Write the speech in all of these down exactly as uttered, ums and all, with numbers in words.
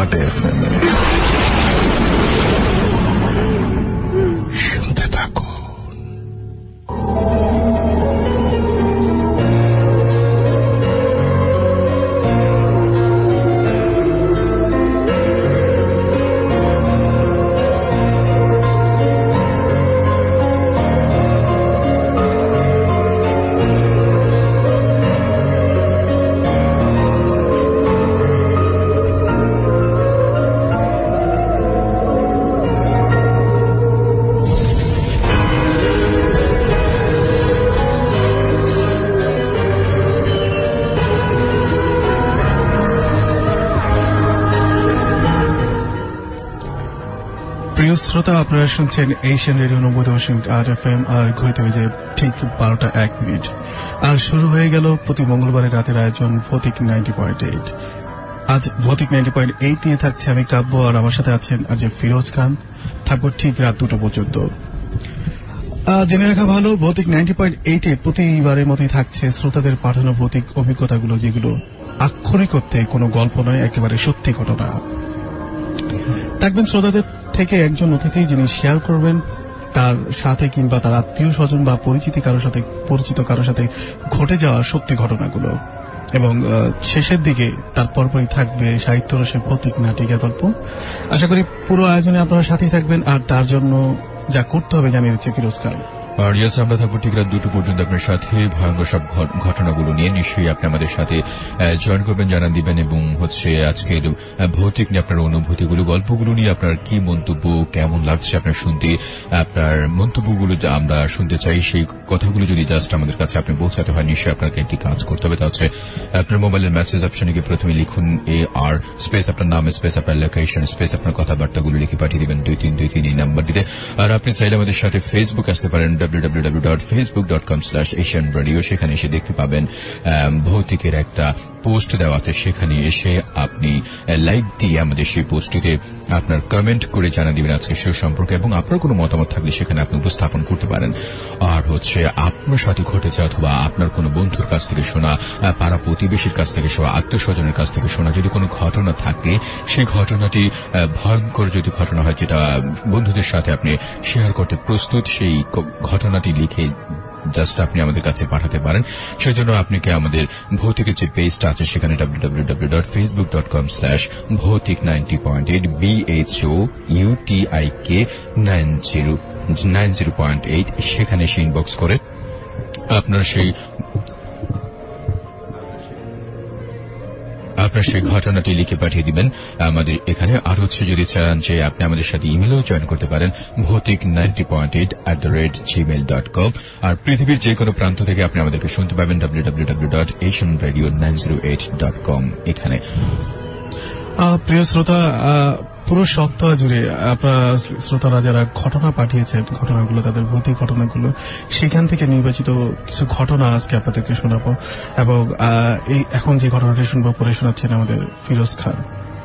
আট F M A শুনতে থাকো। প্রিয় শ্রোতা, আপনারা শুনছেন এশিয়ান রেডিও নব্বই দশমিক আট এফ এম, আর ঘড়িতে বেজে ঠিক বারোটা এক মিনিট। আর শুরু হয়ে গেল প্রতি মঙ্গলবারের রাতের আয়োজন ভৌতিক নাইনটি পয়েন্ট এইট। আজ ভৌতিক নাইনটি পয়েন্ট এইট নিয়ে থাকছে আমি কাব্য, আর আমার সাথে আছেন আজ ফিরোজ খান। থাকবো ঠিক রাত দুটো পর্যন্ত। জেনে রাখা ভালো, ভৌতিক নাইনটি পয়েন্ট এইট এ প্রতিবারের মতোই থাকছে শ্রোতাদের পাঠানো ভৌতিক অভিজ্ঞতাগুলো, যেগুলো আক্ষরিক অর্থে কোনো গল্প নয়, একেবারে সত্যি ঘটনা। থাকবেন শ্রোতাদের থেকে একজন অতিথি, যিনি শেয়ার করবেন তার সাথে কিংবা তার আত্মীয় স্বজন বা পরিচিত কারোর সাথে পরিচিত কারোর সাথে ঘটে যাওয়া সত্যি ঘটনাগুলো। এবং শেষের দিকে তার পরপরই থাকবে সাহিত্য রসে ভৌতিক নাটিকা গল্প। আশা করি পুরো আয়োজনে আপনারা সাথেই থাকবেন, আর তার জন্য যা করতে হবে জানিয়ে দিচ্ছে ফিরোজ খান। আর ইয়াস, আমরা থাকবো ঠিক রাত দুটো পর্যন্ত আপনার সাথে ভয়ঙ্কর সব ঘটনাগুলো নিয়ে। নিশ্চয়ই আপনি আমাদের সাথে জয়েন করবেন, জানান দিবেন, এবং হচ্ছে আজকের ভৌতিক নিয়ে আপনার অনুভূতিগুলো, গল্পগুলো নিয়ে আপনার কি মন্তব্য, কেমন লাগছে আপনার শুনতে, আপনার মন্তব্যগুলো আমরা শুনতে চাই। সেই কথাগুলো যদি জাস্ট আমাদের কাছে আপনি পৌঁছাতে হয়, নিশ্চয়ই আপনাকে একটি কাজ করতে হবে। তা হচ্ছে আপনার মোবাইলের মেসেজ অপশনে গিয়ে প্রথমে লিখুন এ আর স্পেস আপনার নাম স্পেস আপনার লোকেশন স্পেস আপনার কথাবার্তাগুলো লিখে পাঠিয়ে দিবেন দুই তিন দুই তিন এই নাম্বারটিতে। আর আপনি চাইলে আমাদের সাথে ফেসবুক আসতে পারেন, W W W dot Facebook dot com slash Asian radio. সেখানে এসে দেখতে পাবেন ভৌতিকের একটা পোস্ট দেওয়া আছে, সেখানে এসে আপনি লাইক দিয়ে আমাদের সেই পোস্টটিতে আপনার কমেন্ট করে জানা দিবেন আজকে শো সম্পর্কে, এবং আপনার কোনো মতামত থাকলে সেখানে আপনি উপস্থাপন করতে পারেন। আর হচ্ছে আপনার সাথে ঘটেছে অথবা আপনার কোনো বন্ধুর কাছ থেকে শোনা, পাড়া প্রতিবেশীর কাছ থেকে শোনা, আত্মীয় স্বজনের কাছ থেকে শোনা যদি কোনো ঘটনা থাকে, সেই ঘটনাটি ভয়ঙ্কর যদি ঘটনা হয় যেটা বন্ধুদের সাথে আপনি শেয়ার করতে প্রস্তুত, সেই ঘটনাটি লিখে জাস্ট আপনি আমাদের কাছে পাঠাতে পারেন। সেজন্য আপনাকে আমাদের ভৌতিকের যে পেজটা আছে সেখানে W W W dot Facebook dot com slash ভৌতিক ninety point eight B H O U T I K nine zero nine zero point eight সেখানে এসে ইনবক্স করে আপনার সেই আপনার সেই ঘটনাটি লিখে পাঠিয়ে দিবেন আমাদের এখানে। আর হচ্ছে যদি চান যে আপনি আমাদের সাথে ইমেলও জয়েন করতে পারেন, ভৌতিক ninety point eight at the rate Gmail dot com. আর পৃথিবীর যে কোনো প্রান্ত থেকে আপনি আমাদেরকে শুনতে পাবেন W W W dot Asian radio nine zero eight dot com এখানে। প্রিয় শ্রোতা, পুরো সপ্তাহ জুড়ে আপনারা শ্রোতারা যারা ঘটনা পাঠিয়েছেন, ঘটনাগুলো তাদের ভৌতিক ঘটনাগুলো, সেখান থেকে নির্বাচিত কিছু ঘটনা আজকে আপনাদেরকে শোনাবো। এবং এই এখন যে ঘটনাটি শুনবো পরে শোনাচ্ছেন আমাদের ফিরোজ খান।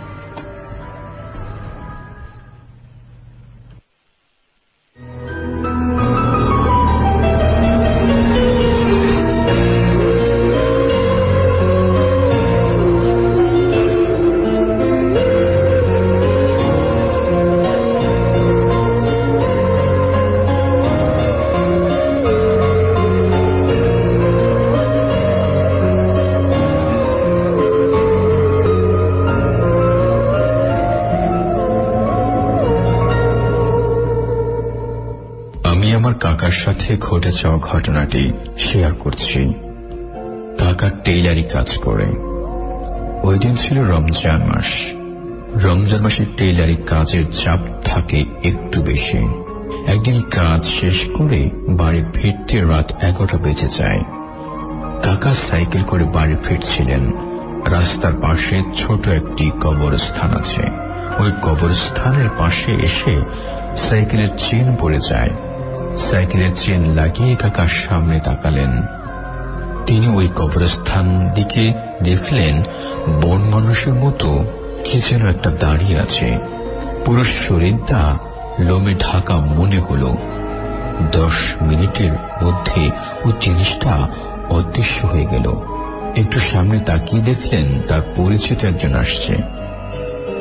কাকার সাথে ঘটে যাওয়া ঘটনাটি শেয়ার করছি। কাকা টেইলারি কাজ করে। ওই দিন ছিল রমজান মাস। রমজান মাসে টেইলারি কাজের চাপ থাকে একটু বেশি। একদিন কাজ শেষ করে বাড়ি ফিরতে রাত এগারোটা বেজে যায়। কাকা সাইকেল করে বাড়ি ফিরছিলেন। রাস্তার পাশে ছোট একটি কবরস্থান আছে। ওই কবরস্থানের পাশে এসে সাইকেলের চেন পড়ে যায়। সাইকেলের চেন লাগিয়ে কাকার সামনে তাকালেন। তিনি ওই কবরস্থান দিকে দেখলেন বন মানুষের মতো কি যেন একটা দাঁড়িয়ে আছে। পুরো শরীরটা লোমে ঢাকা মনে হলো। দশ মিনিটের মধ্যে ওই জিনিসটা অদৃশ্য হয়ে গেল। একটু সামনে তাকিয়ে দেখলেন তার পরিচিত একজন আসছে।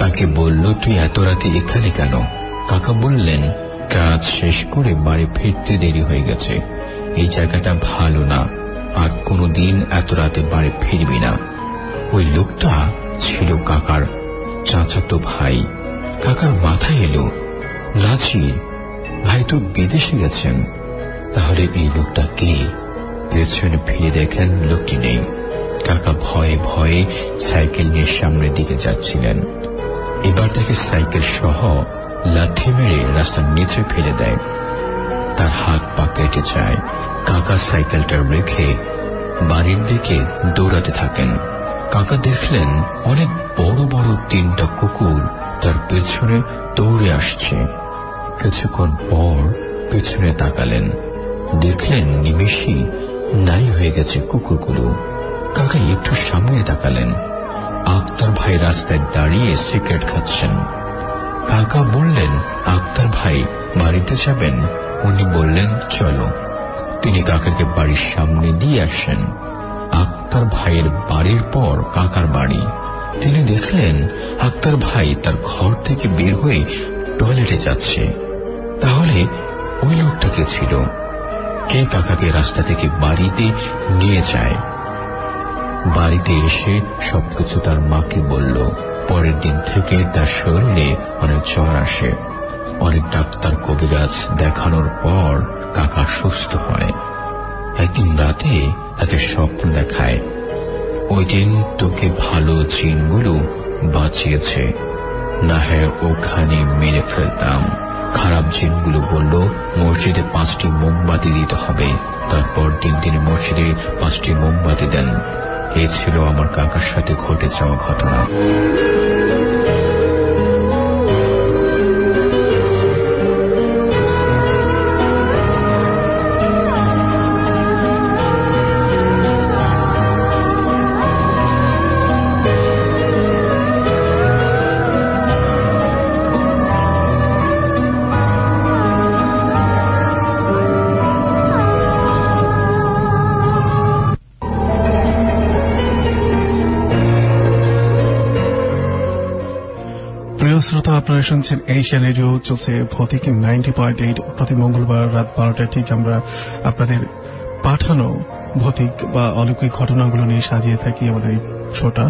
তাকে বলল, তুই এত রাতে এখানে কেন? কাকা বললেন, কাজ শেষ করে বাড়ি ফিরতে দেরি হয়ে গেছে, এই জায়গাটা ভালো না, আর কোনোদিন এত রাতে বাড়ি ফিরবি না। ওই লোকটা ছিল কাকার চাচাতো ভাই। কাকার মাথায় এলো, নাজির ভাই তো বিদেশে গেছেন, তাহলে এই লোকটা কে? পেছনে ফিরে দেখেন লোকটি নেই। কাকা ভয়ে ভয়ে সাইকেল নিয়ে সামনের দিকে যাচ্ছিলেন। এবার তাকে সাইকেল সহ লাথি মেরে রাস্তার নিচে ফেলে দেয়। তার হাত পা কেটে যায়। কাকা সাইকেলটা রেখে বাড়ির দিকে দৌড়াতে থাকেন। কাকা দেখলেন অনেক বড় বড় তিনটা কুকুর তার পেছনে দৌড়ে আসছে। কিছুক্ষণ পর পেছনে তাকালেন, দেখলেন নিমেষেই নাই হয়ে গেছে কুকুরগুলো। কাকা একটু সামনে তাকালেন, আক্তার ভাই রাস্তায় দাঁড়িয়ে সিগারেট খাচ্ছেন। কাকা বললেন, আক্তার ভাই বাড়িতে যাবেন? উনি বললেন, চলো। তিনি কাকাকে বাড়ির সামনে দিয়ে আসেন। আক্তার ভাইয়ের বাড়ির পর কাকার বাড়ি। তিনি দেখলেন আক্তার ভাই তার ঘর থেকে বের হয়ে টয়লেটে যাচ্ছে। তাহলে ওই লোকটা কে ছিল? কে কাকাকে রাস্তা থেকে বাড়িতে নিয়ে যায়? বাড়িতে এসে সবকিছু তার মাকে বলল। পরের দিন থেকে তার শরীরে অনেক জ্বর আসে। অনেক ডাক্তার কবিরাজ দেখানোর পর কাকা সুস্থ হয়। একদিন রাতে তাকে স্বপ্ন দেখায়, ওই দিন তোকে ভালো জিনগুলো বাঁচিয়েছে, না হ্যাঁ ওখানে মেরে ফেলতাম। খারাপ জিনগুলো বলল মসজিদে পাঁচটি মোমবাতি দিতে হবে। তারপর দিন তিনি মসজিদে পাঁচটি মোমবাতি দেন। এই ছিল আমার কাকার সাথে ঘটে যাওয়া ঘটনা। শ্রোতা, আপনারা শুনছেন এশিয়ান রেডিও, চলছে ভৌতিক নাইনটি পয়েন্ট এইট। প্রতি মঙ্গলবার রাত বারোটায় ঠিক আমরা আপনাদের পাঠানো ভৌতিক বা অলৌকিক ঘটনাগুলো নিয়ে সাজিয়ে থাকি আমাদের এই শোটা।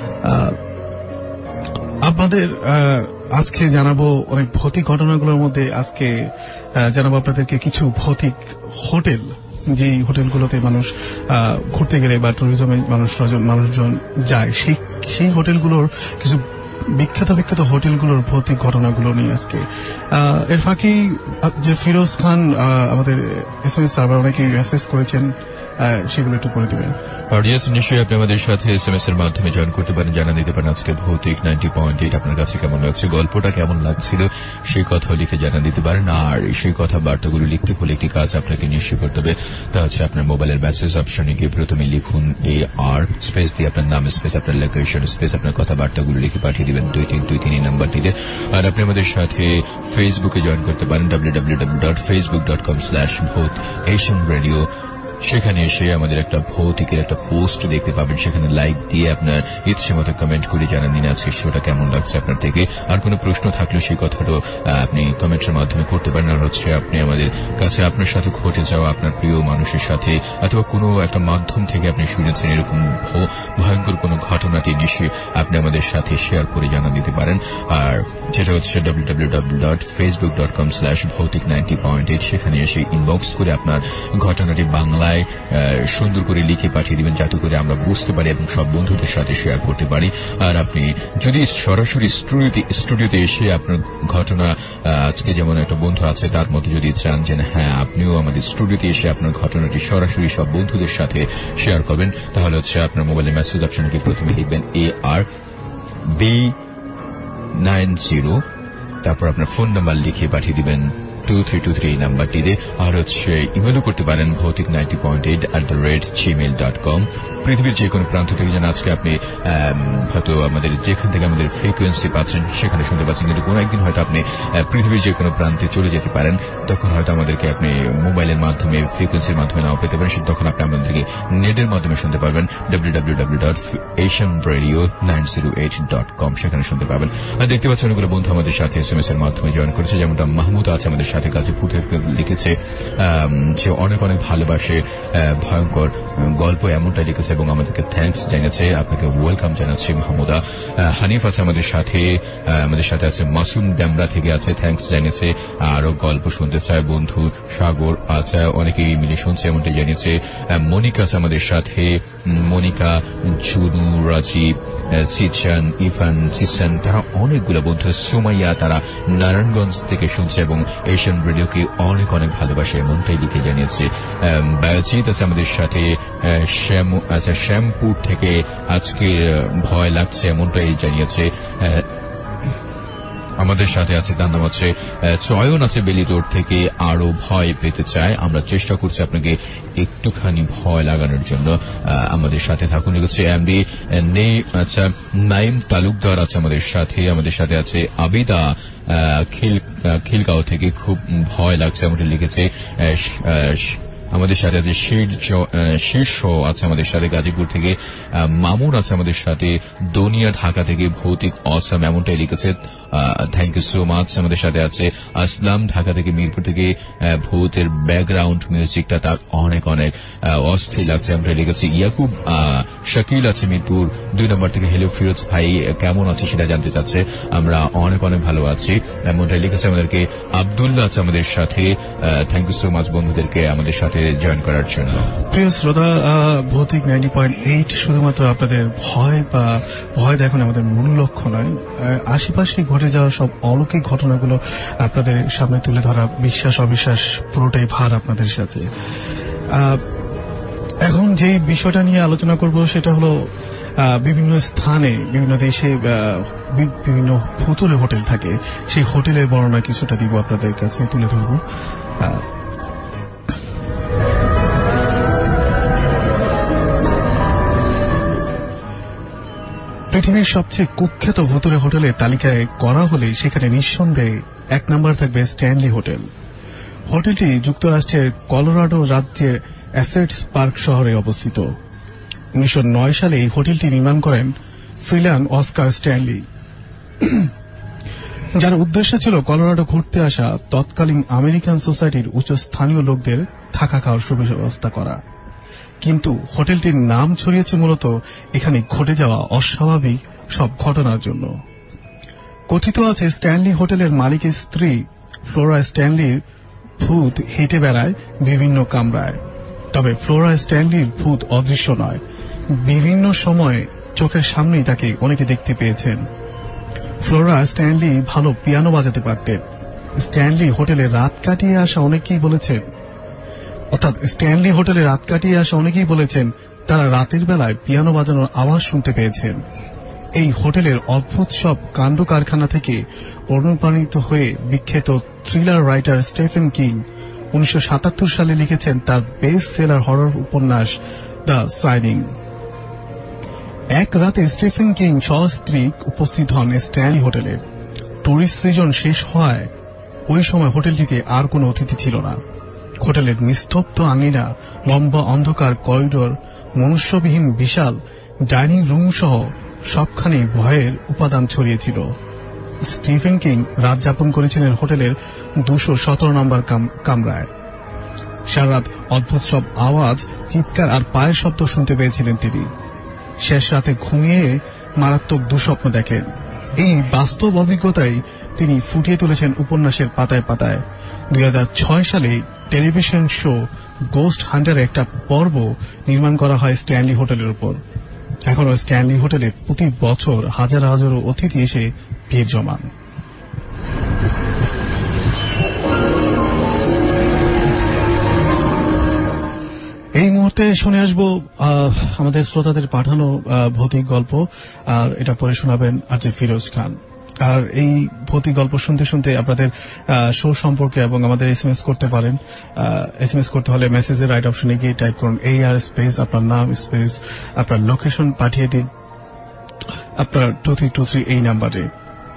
আপনাদের আজকে জানাবো অনেক ভৌতিক ঘটনাগুলোর মধ্যে আজকে জানাবো আপনাদেরকে কিছু ভৌতিক হোটেল, যে হোটেলগুলোতে মানুষ ঘুরতে গেলে বা ট্যুরিজমে মানুষ মানুষজন যায়, সেই সেই হোটেলগুলোর কিছু বিখ্যাত বিখ্যাত হোটেলগুলোর ভৌতিক ঘটনাগুলো নিয়ে আজকে। এর ফাঁকি যে ফিরোজ খান আমাদের এস এম এস সার্ভার অনেকে মেসেজ করেছেন, সেগুলো একটু করে দেবেন। নিশ্চয়ই আপনি আমাদের সাথে এস এম এস এর মাধ্যমে জয়েন করতে পারেন, জানা দিতে পারেন আজকে ভৌতিক নাইনটি পয়েন্ট এইট আপনার কাছে কেমন লাগছে, গল্পটা কেমন লাগছিল সেই কথাও লিখে জানা দিতে পারেন। আর সেই কথা বার্তাগুলো লিখতে হলে একটি কাজ আপনাকে নিশ্চয় করতে হবে, তা হচ্ছে আপনার মোবাইলের মেসেজ অপশনে গিয়ে প্রথমে লিখুন এ আর স্পেস দিয়ে আপনার নাম স্পেস আপনার লোকেশন স্পেস আপনার কথাবার্তাগুলো লিখে পাঠিয়ে দিবেন দুই তিন দুই তিন এই নাম্বারটিতে। আর আপনি আমাদের সাথে ফেসবুকে জয়েন করতে পারেন W W W dot Facebook dot com slash ভূত এশিয়ান রেডিও। সেখানে এসে আমাদের একটা ভৌতিকের একটা পোস্ট দেখতে পাবেন, সেখানে লাইক দিয়ে আপনার ইচ্ছে মতো কমেন্ট করে জানান দিন আজকে শোটা কেমন লাগছে আপনার থেকে। আর কোনো প্রশ্ন থাকলে সেই কথাটা আপনি কমেন্টের মাধ্যমে করতে পারেন। আর হচ্ছে আপনি আমাদের কাছে আপনার সাথে ঘটে যাওয়া আপনার প্রিয় মানুষের সাথে অথবা কোনো একটা মাধ্যম থেকে আপনি শুনেছেন এরকম ভয়ঙ্কর কোনো ঘটনাটি নিশ্চয়ই আপনি আমাদের সাথে শেয়ার করে জানান দিতে পারেন। আর যেটা হচ্ছে W W W dot Facebook dot com slash ভৌতিক নাইনটি পয়েন্ট এইট, সেখানে এসে ইনবক্স করে আপনার ঘটনাটি বাংলায় সুন্দর করে লিখে পাঠিয়ে দিবেন, যাতে করে আমরা বুঝতে পারি এবং সব বন্ধুদের সাথে শেয়ার করতে পারি। আর আপনি যদি সরাসরি স্টুডিওতে স্টুডিওতে এসে আপনার ঘটনা, আজকে যেমন একটা বন্ধু আছে তার মতো যদি চান যে হ্যাঁ আপনিও আমাদের স্টুডিওতে এসে আপনার ঘটনাটি সরাসরি সব বন্ধুদের সাথে শেয়ার করবেন, তাহলে হচ্ছে আপনার মোবাইলের মেসেজ অপশনকে প্রথমে লিখবেন A R B nine zero, তারপর আপনার ফোন নাম্বার লিখে পাঠিয়ে দিবেন টু থ্রি টু থ্রি নাম্বারটিতে, আর হচ্ছে ইমেলও করতে পারেন ভৌতিক ninety point eight at the rate Gmail dot com. পৃথিবীর যে কোনো প্রান্ত থেকে যেন আজকে আপনি হয়তো আমাদের যেখান থেকে আমাদের ফ্রিকোয়েন্সি পাচ্ছেন সেখানে শুনতে পাচ্ছেন, কিন্তু কোনো একদিন হয়তো আপনি পৃথিবীর যে কোনো প্রান্তে চলে যেতে পারেন, তখন হয়তো আমাদেরকে আপনি মোবাইলের মাধ্যমে ফ্রিকোয়েন্সির মাধ্যমে নাও পেতে পারেন, তখন আপনি আমাদেরকে নেটের মাধ্যমে শুনতে পারবেন W W W dot Asian radio nine zero eight dot com, সেখানে শুনতে পাবেন। আর দেখতে পাচ্ছেন অনেকগুলো বন্ধু আমাদের সাথে এস এম এস এর মাধ্যমে জয়েন করেছে, যেমনটা মাহমুদ আছে আমাদের সাথে গাজীপুর থেকে লিখেছে যে অনেক অনেক ভালোবাসে, ভয়ঙ্কর গল্প এমনটাই লিখেছে এবং আমাদেরকে থ্যাঙ্কস জানিয়েছে। আপনাকে ওয়েলকাম জানাচ্ছি মাহমুদা। হানিফ আছে আমাদের সাথে, আমাদের সাথে আছে মাসুম ড্যামরা থেকে আছে, থ্যাঙ্কস জানিয়েছে। আরো গল্প শুনতে চায় বন্ধু সাগর আছে, অনেকেই মিলে শুনছে এমনটাই জানিয়েছে। মনিকা আছে আমাদের সাথে, মনিকা, জুনু, রাজীব, সিচান, ইফান, সিসান, তারা অনেকগুলো বন্ধু। সুমাইয়া তারা নারায়ণগঞ্জ থেকে শুনছে এবং এশিয়ান রেডিওকে অনেক অনেক ভালোবাসে এমনটাই লিখে জানিয়েছে। বায়োজিৎ আছে আমাদের সাথে, আচ্ছা শ্যামপুর থেকে আজকে ভয় লাগছে এমনটাই জানিয়েছে। আমাদের সাথে আছে, তার নাম আছে চয়ন আছে বেলি রোড থেকে, আরো ভয় পেতে চায়। আমরা চেষ্টা করছি আপনাকে একটুখানি ভয় লাগানোর জন্য, আমাদের সাথে থাকুন। লিখেছে এমডি নে, আচ্ছা নাইম তালুকদার আছে আমাদের সাথে, আমাদের সাথে আছে আবিদা খিলগাঁও থেকে, খুব ভয় লাগছে এমনটা লিখেছে। আমাদের সাথে আছে শীর্ষ আছে আমাদের সাথে গাজীপুর থেকে, মামুন আছে আমাদের সাথে দনিয়া ঢাকা থেকে, ভৌতিক অসাম এমনটাই লিখেছে, থ্যাংক ইউ সো মাচ। আমাদের সাথে আছে আসলাম ঢাকা থেকে, মিরপুর থেকে, ভৌতের ব্যাকগ্রাউন্ড মিউজিকটা তার অনেক অনেক অস্থির লাগছে এমনটাই লিখেছে। ইয়াকুব শাকিল আছে মিরপুর দুই নম্বর থেকে, হ্যালো ফিরোজ ভাই কেমন আছে সেটা জানতে চাচ্ছে। আমরা অনেক অনেক ভালো আছি এমনটাই লিখেছে আমাদেরকে। আবদুল্লাহ আছে আমাদের সাথে, থ্যাংক ইউ সো মাচ বন্ধুদেরকে আমাদের সাথে জয়েন করার জন্য। প্রিয় শ্রোতা, ভৌতিক নাইনটি পয়েন্ট এইট শুধুমাত্র আপনাদের ভয় বা ভয় দেখানো আমাদের মূল লক্ষ্য নয়, আশেপাশে ঘটে যাওয়া সব অলৌকিক ঘটনাগুলো আপনাদের সামনে তুলে ধরা, বিশ্বাস অবিশ্বাস পুরোটাই ভার আপনাদের সাথে। এখন যে বিষয়টা নিয়ে আলোচনা করব সেটা হলো বিভিন্ন স্থানে বিভিন্ন দেশে বিভিন্ন ভুতুড়ে হোটেল থাকে, সেই হোটেলের বর্ণনা কিছুটা দিব আপনাদের কাছে তুলে ধরব। পৃথিবীর সবচেয়ে কুখ্যাত ভুতুড়ে হোটেলের তালিকায় করা হলে সেখানে নিঃসন্দেহে এক নম্বর থাকবে স্ট্যানলি হোটেল। হোটেলটি যুক্তরাষ্ট্রের কলোরাডো রাজ্যের অ্যাসেটস পার্ক শহরে অবস্থিত। উনিশশো নয় সালে এই হোটেলটি নির্মাণ করেন ফ্রিল্যান অস্কার স্ট্যানলি, যার উদ্দেশ্য ছিল কলোরাডো ঘুরতে আসা তৎকালীন আমেরিকান সোসাইটির উচ্চ স্থানীয় লোকদের থাকা খাওয়ার সুব্যবস্থা করা। কিন্তু হোটেলটির নাম ছড়িয়েছে মূলত এখানে ঘটে যাওয়া অস্বাভাবিক সব ঘটনার জন্য। কথিত আছে স্ট্যানলি হোটেলের মালিকের স্ত্রী ফ্লোরা স্ট্যানলির ভূত হেঁটে বেড়ায় বিভিন্ন কামরায়, তবে ফ্লোরা স্ট্যানলির ভূত অদৃশ্য নয়, বিভিন্ন সময়ে চোখের সামনেই তাকে অনেকে দেখতে পেয়েছেন। ফ্লোরা স্ট্যানলি ভালো পিয়ানো বাজাতে পারতেন। স্ট্যানলি হোটেলে রাত কাটিয়ে আসা অনেকেই বলেছেন অর্থাৎ স্ট্যানলি হোটেলে রাত কাটিয়ে আসা অনেকেই বলেছেন তারা রাতের বেলায় পিয়ানো বাজানোর আওয়াজ শুনতে পেয়েছেন। এই হোটেলের অদ্ভুত সব কাণ্ড কারখানা থেকে অনুপ্রাণিত হয়ে বিখ্যাত থ্রিলার রাইটার স্টিফেন কিং উনিশশো সাতাত্তর সালে লিখেছেন তার বেস্ট সেলার হরর উপন্যাস দ্য সাইনিং। এক রাতে স্টিফেন কিং সস্ত্রী উপস্থিত হন স্ট্যানলি হোটেলে। টুরিস্ট সিজন শেষ হওয়ায় ওই সময় হোটেলটিতে আর কোনো অতিথি ছিল না। হোটেলের নিস্তব্ধ আঙিনা, লম্বা অন্ধকার করিডোর, মনুষ্যবিহীন বিশাল ডাইনিং রুম সহ সবখানে ভয়ের উপাদান ছড়িয়েছিল। স্টিফেন কিং রাত যাপন করেছিলেন হোটেলের দুশো সতেরো নম্বর কামরায়। সারা রাত অদ্ভুত সব আওয়াজ, চিৎকার আর পায়ের শব্দ শুনতে পেয়েছিলেন তিনি। শেষ রাতে ঘুমিয়ে মারাত্মক দুঃস্বপ্ন দেখেন। এই বাস্তব অভিজ্ঞতাই তিনি ফুটিয়ে তুলেছেন উপন্যাসের পাতায় পাতায়। দুই হাজার ছয় সালে টেলিভিশন শো গোস্ট হান্টারে একটা পর্ব নির্মাণ করা হয় স্ট্যানলি হোটেলের উপর। এখনো স্ট্যানলি হোটেলে প্রতি বছর হাজার হাজারো অতিথি এসে ভিড় জমান। এই মুহূর্তে শুনে আসব আমাদের শ্রোতাদের পাঠানো ভৌতিক গল্প, আর এটা পড়ে শোনাবেন আরজে ফিরোজ খান। আর এই ভৌতিক গল্প শুনতে শুনতে আপনাদের শো সম্পর্কে এবং আমাদের এস এম এস করতে পারেন। এস এম এস করতে হলে মেসেজের রাইট অপশনে গিয়ে টাইপ করুন এই আর স্পেস আপনার নাম স্পেস আপনার লোকেশন পাঠিয়ে দিন আপনার টু থ্রি টু থ্রি এই নাম্বারে।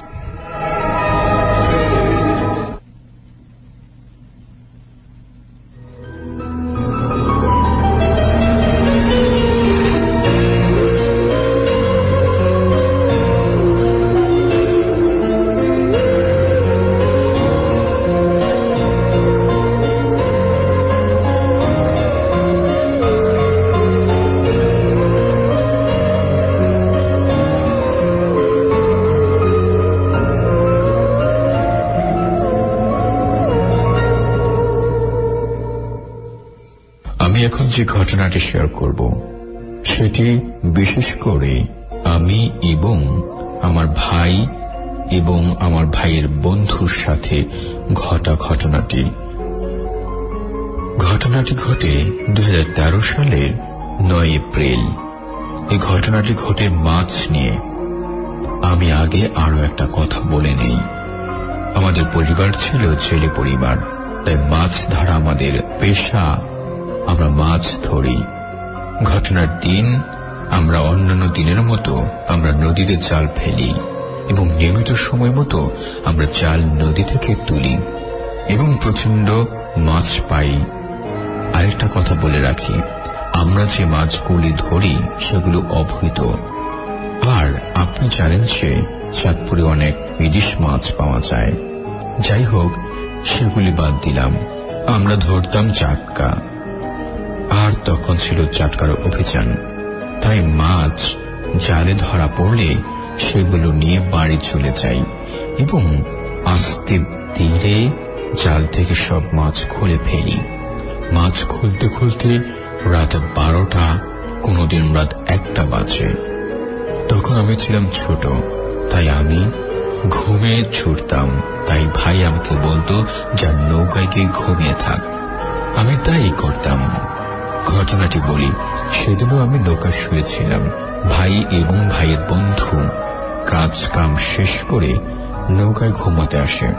এখন যে ঘটনাটি শেয়ার করব সেটি বিশেষ করে আমি এবং আমার ভাই এবং আমার ভাইয়ের বন্ধুর সাথে ঘটা ঘটনাটি ঘটনাটি ঘটে দুই হাজার তেরো সালের নয় এপ্রিল। এই ঘটনাটি ঘটে মাছ নিয়ে। আমি আগে আরো একটা কথা বলে নেই। আমাদের পরিবার ছিল ছেলে পরিবার, তাই মাছ ধরা আমাদের পেশা। আমরা মাছ ধরি। ঘটনার দিন আমরা অন্যান্য দিনের মতো আমরা নদীতে জাল ফেলি এবং নিয়মিত সময় মতো আমরা জাল নদী থেকে তুলি এবং প্রচন্ড মাছ পাই। আরেকটা কথা বলে রাখি, আমরা যে মাছগুলি ধরি সেগুলো অবৈধ। আর আপনি জানেন যে চাঁদপুরে অনেক ইলিশ মাছ পাওয়া যায়। যাই হোক, সেগুলি বাদ দিলাম। আমরা ধরতাম চাটকা, আর তখন ছিল চাটকার অভিযান। তাই মাছ জালে ধরা পড়লে সেগুলো নিয়ে বাড়ি চলে যাই এবং আস্তে ধীরে জাল থেকে সব মাছ খুলে ফেলি। মাছ খুলতে খুলতে রাত বারোটা, কোনোদিন রাত একটা বাজে। তখন আমি ছিলাম ছোট, তাই আমি ঘুমে ছুটতাম। তাই ভাই আমাকে বলতো যা নৌকায় গিয়ে ঘুমিয়ে থাক। আমি তাই করতাম। ঘটনাটি বলি, সেদিনও আমি নৌকা শুয়েছিলাম। ভাই এবং ভাইয়ের বন্ধু কাজ কাম শেষ করে নৌকায় ঘুমাতে আসে।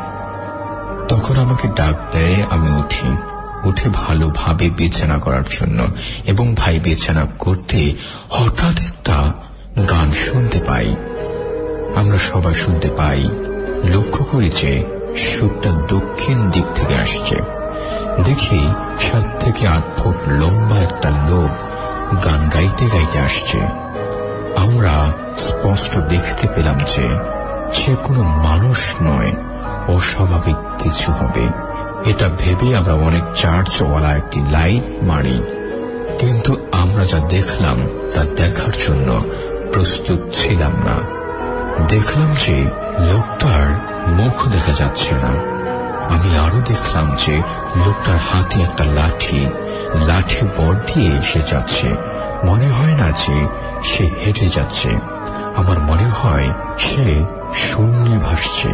তখন আমাকে ডাক দেয়। আমি উঠি, উঠে ভালোভাবে বিছানা করার জন্য, এবং ভাই বিছানা করতে হঠাৎ একটা গান শুনতে পাই। আমরা সবাই শুনতে পাই। লক্ষ্য করি যে সুরটা দক্ষিণ দিক থেকে আসছে। দেখি সাত থেকে আট ফুট লম্বা একটা লোক গান গাইতে গাইতে আসছে। আমরা স্পষ্ট দেখতে পেলাম যে সে কোনো মানুষ নয়, অস্বাভাবিক কিছু হবে। এটা ভেবে আমরা অনেক চার্চওয়ালা একটি লাইট মারি, কিন্তু আমরা যা দেখলাম তা দেখার জন্য প্রস্তুত ছিলাম না। দেখলাম যে লোকটার মুখ দেখা যাচ্ছে না। আমি আরো দেখলাম যে লোকটার হাতে একটা লাঠি, লাঠি বর দিয়ে এসে যাচ্ছে। মনে হয় না যে সে হেঁটে যাচ্ছে, আমার মনে হয় সে শূন্যে ভাসছে।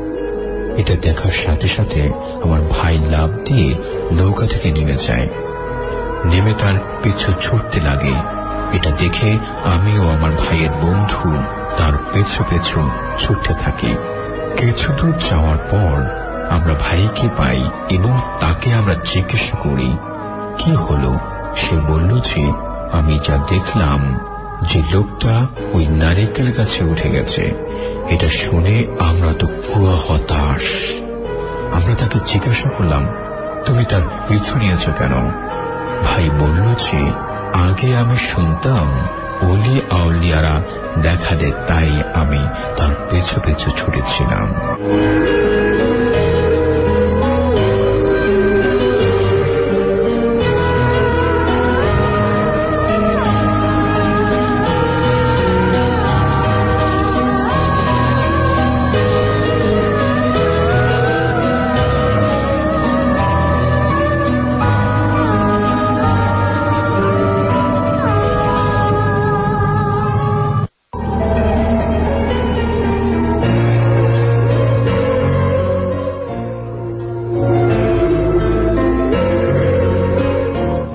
এটা দেখার সাথে সাথে আমার ভাই লাফ দিয়ে নৌকা থেকে নেমে যায়, নেমে তার পিছু ছুটতে লাগে। এটা দেখে আমি ও আমার ভাইয়ের বন্ধু তার পেছু পেছু ছুটতে থাকি। কিছু দূর যাওয়ার পর আমরা ভাইকে পাই এবং তাকে আমরা জিজ্ঞাসা করি কি হলো। সে বলল যে আমি যা দেখলাম যে লোকটা ওই নারিকেল গাছে উঠে গেছে। এটা শুনে আমরা তো পুরো হতাশ। আমরা তাকে জিজ্ঞাসা করলাম, তুমি তার পিছু নিয়েছ কেন? ভাই বলল যে আগে আমি শুনতাম ওলি আউলিয়ারা দেখা দেয়, তাই আমি তার পেছু পেছু ছুটেছিলাম।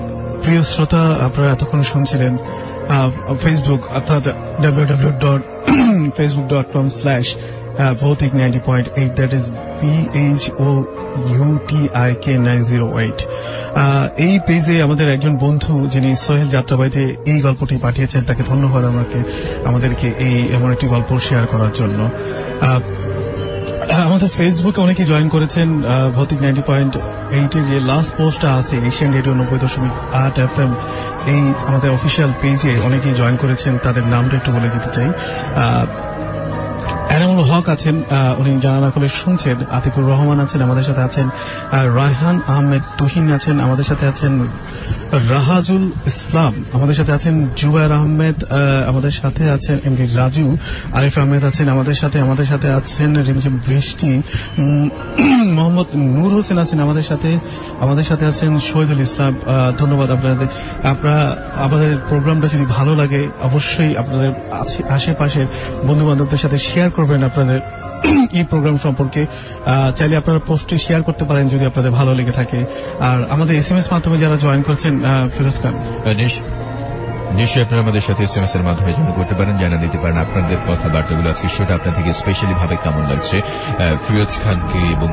প্রিয় শ্রোতা, আপনারা এতক্ষণ শুনছিলেন ফেসবুক অর্থাৎ W W W dot Facebook dot com slash ভৌতিক ninety point eight, that is V H O U T I K nine zero eight. এই পেজে আমাদের একজন বন্ধু যিনি সোহেল যাত্রাবাড়িতে এই গল্পটি পাঠিয়েছেন, তাকে ধন্যবাদ আমাকে আমাদেরকে এই এমন একটি গল্প শেয়ার করার জন্য। আমাদের ফেসবুকে অনেকেই জয়েন করেছেন। ভৌতিক নাইনটি পয়েন্ট এইটের যে লাস্ট পোস্টটা আছে এশিয়ান রেডিও নব্বই দশমিক আট এফ এম, এই আমাদের অফিসিয়াল পেজে অনেকেই জয়েন করেছেন। তাদের নামটা একটু বলে দিতে চাই। এনামুল হক আছেন, উনি জানালা করে শুনছেন। আতিকুর রহমান আছেন, আমাদের সাথে আছেন। রায়হান আহমেদ তুহিন আছেন, আমাদের সাথে আছেন। রাহাজুল ইসলাম আমাদের সাথে আছেন। জুবায়ের আহমেদ আমাদের সাথে আছেন। এমডি রাজু আরিফ আহমেদ আছেন আমাদের সাথে। আমাদের সাথে আছেন রিমঝিম বৃষ্টি। মোহাম্মদ নূর হোসেন আছেন আমাদের সাথে। আমাদের সাথে আছেন শহীদুল ইসলাম। ধন্যবাদ আপনাদের। আপনারা আমাদের প্রোগ্রামটা যদি ভালো লাগে অবশ্যই আপনাদের আশেপাশের বন্ধু বান্ধবদের সাথে শেয়ার করবেন আপনাদের এই প্রোগ্রাম সম্পর্কে। চাইলে আপনারা পোস্টে শেয়ার করতে পারেন যদি আপনাদের ভালো লেগে থাকে। আর আমাদের এস এম এস মাধ্যমে যারা জয়েন করছেন, ফিরোজ খান নিশ্চয়ই আপনারা আমাদের সাথে এস এম এস এর মাধ্যমে জয়েন করতে পারেন, জানা দিতে পারেন আপনাদের কথাবার্তাগুলো আজকে সেটা আপনার থেকে স্পেশালি ভাবে কেমন লাগছে। ফিরোজ খানকে এবং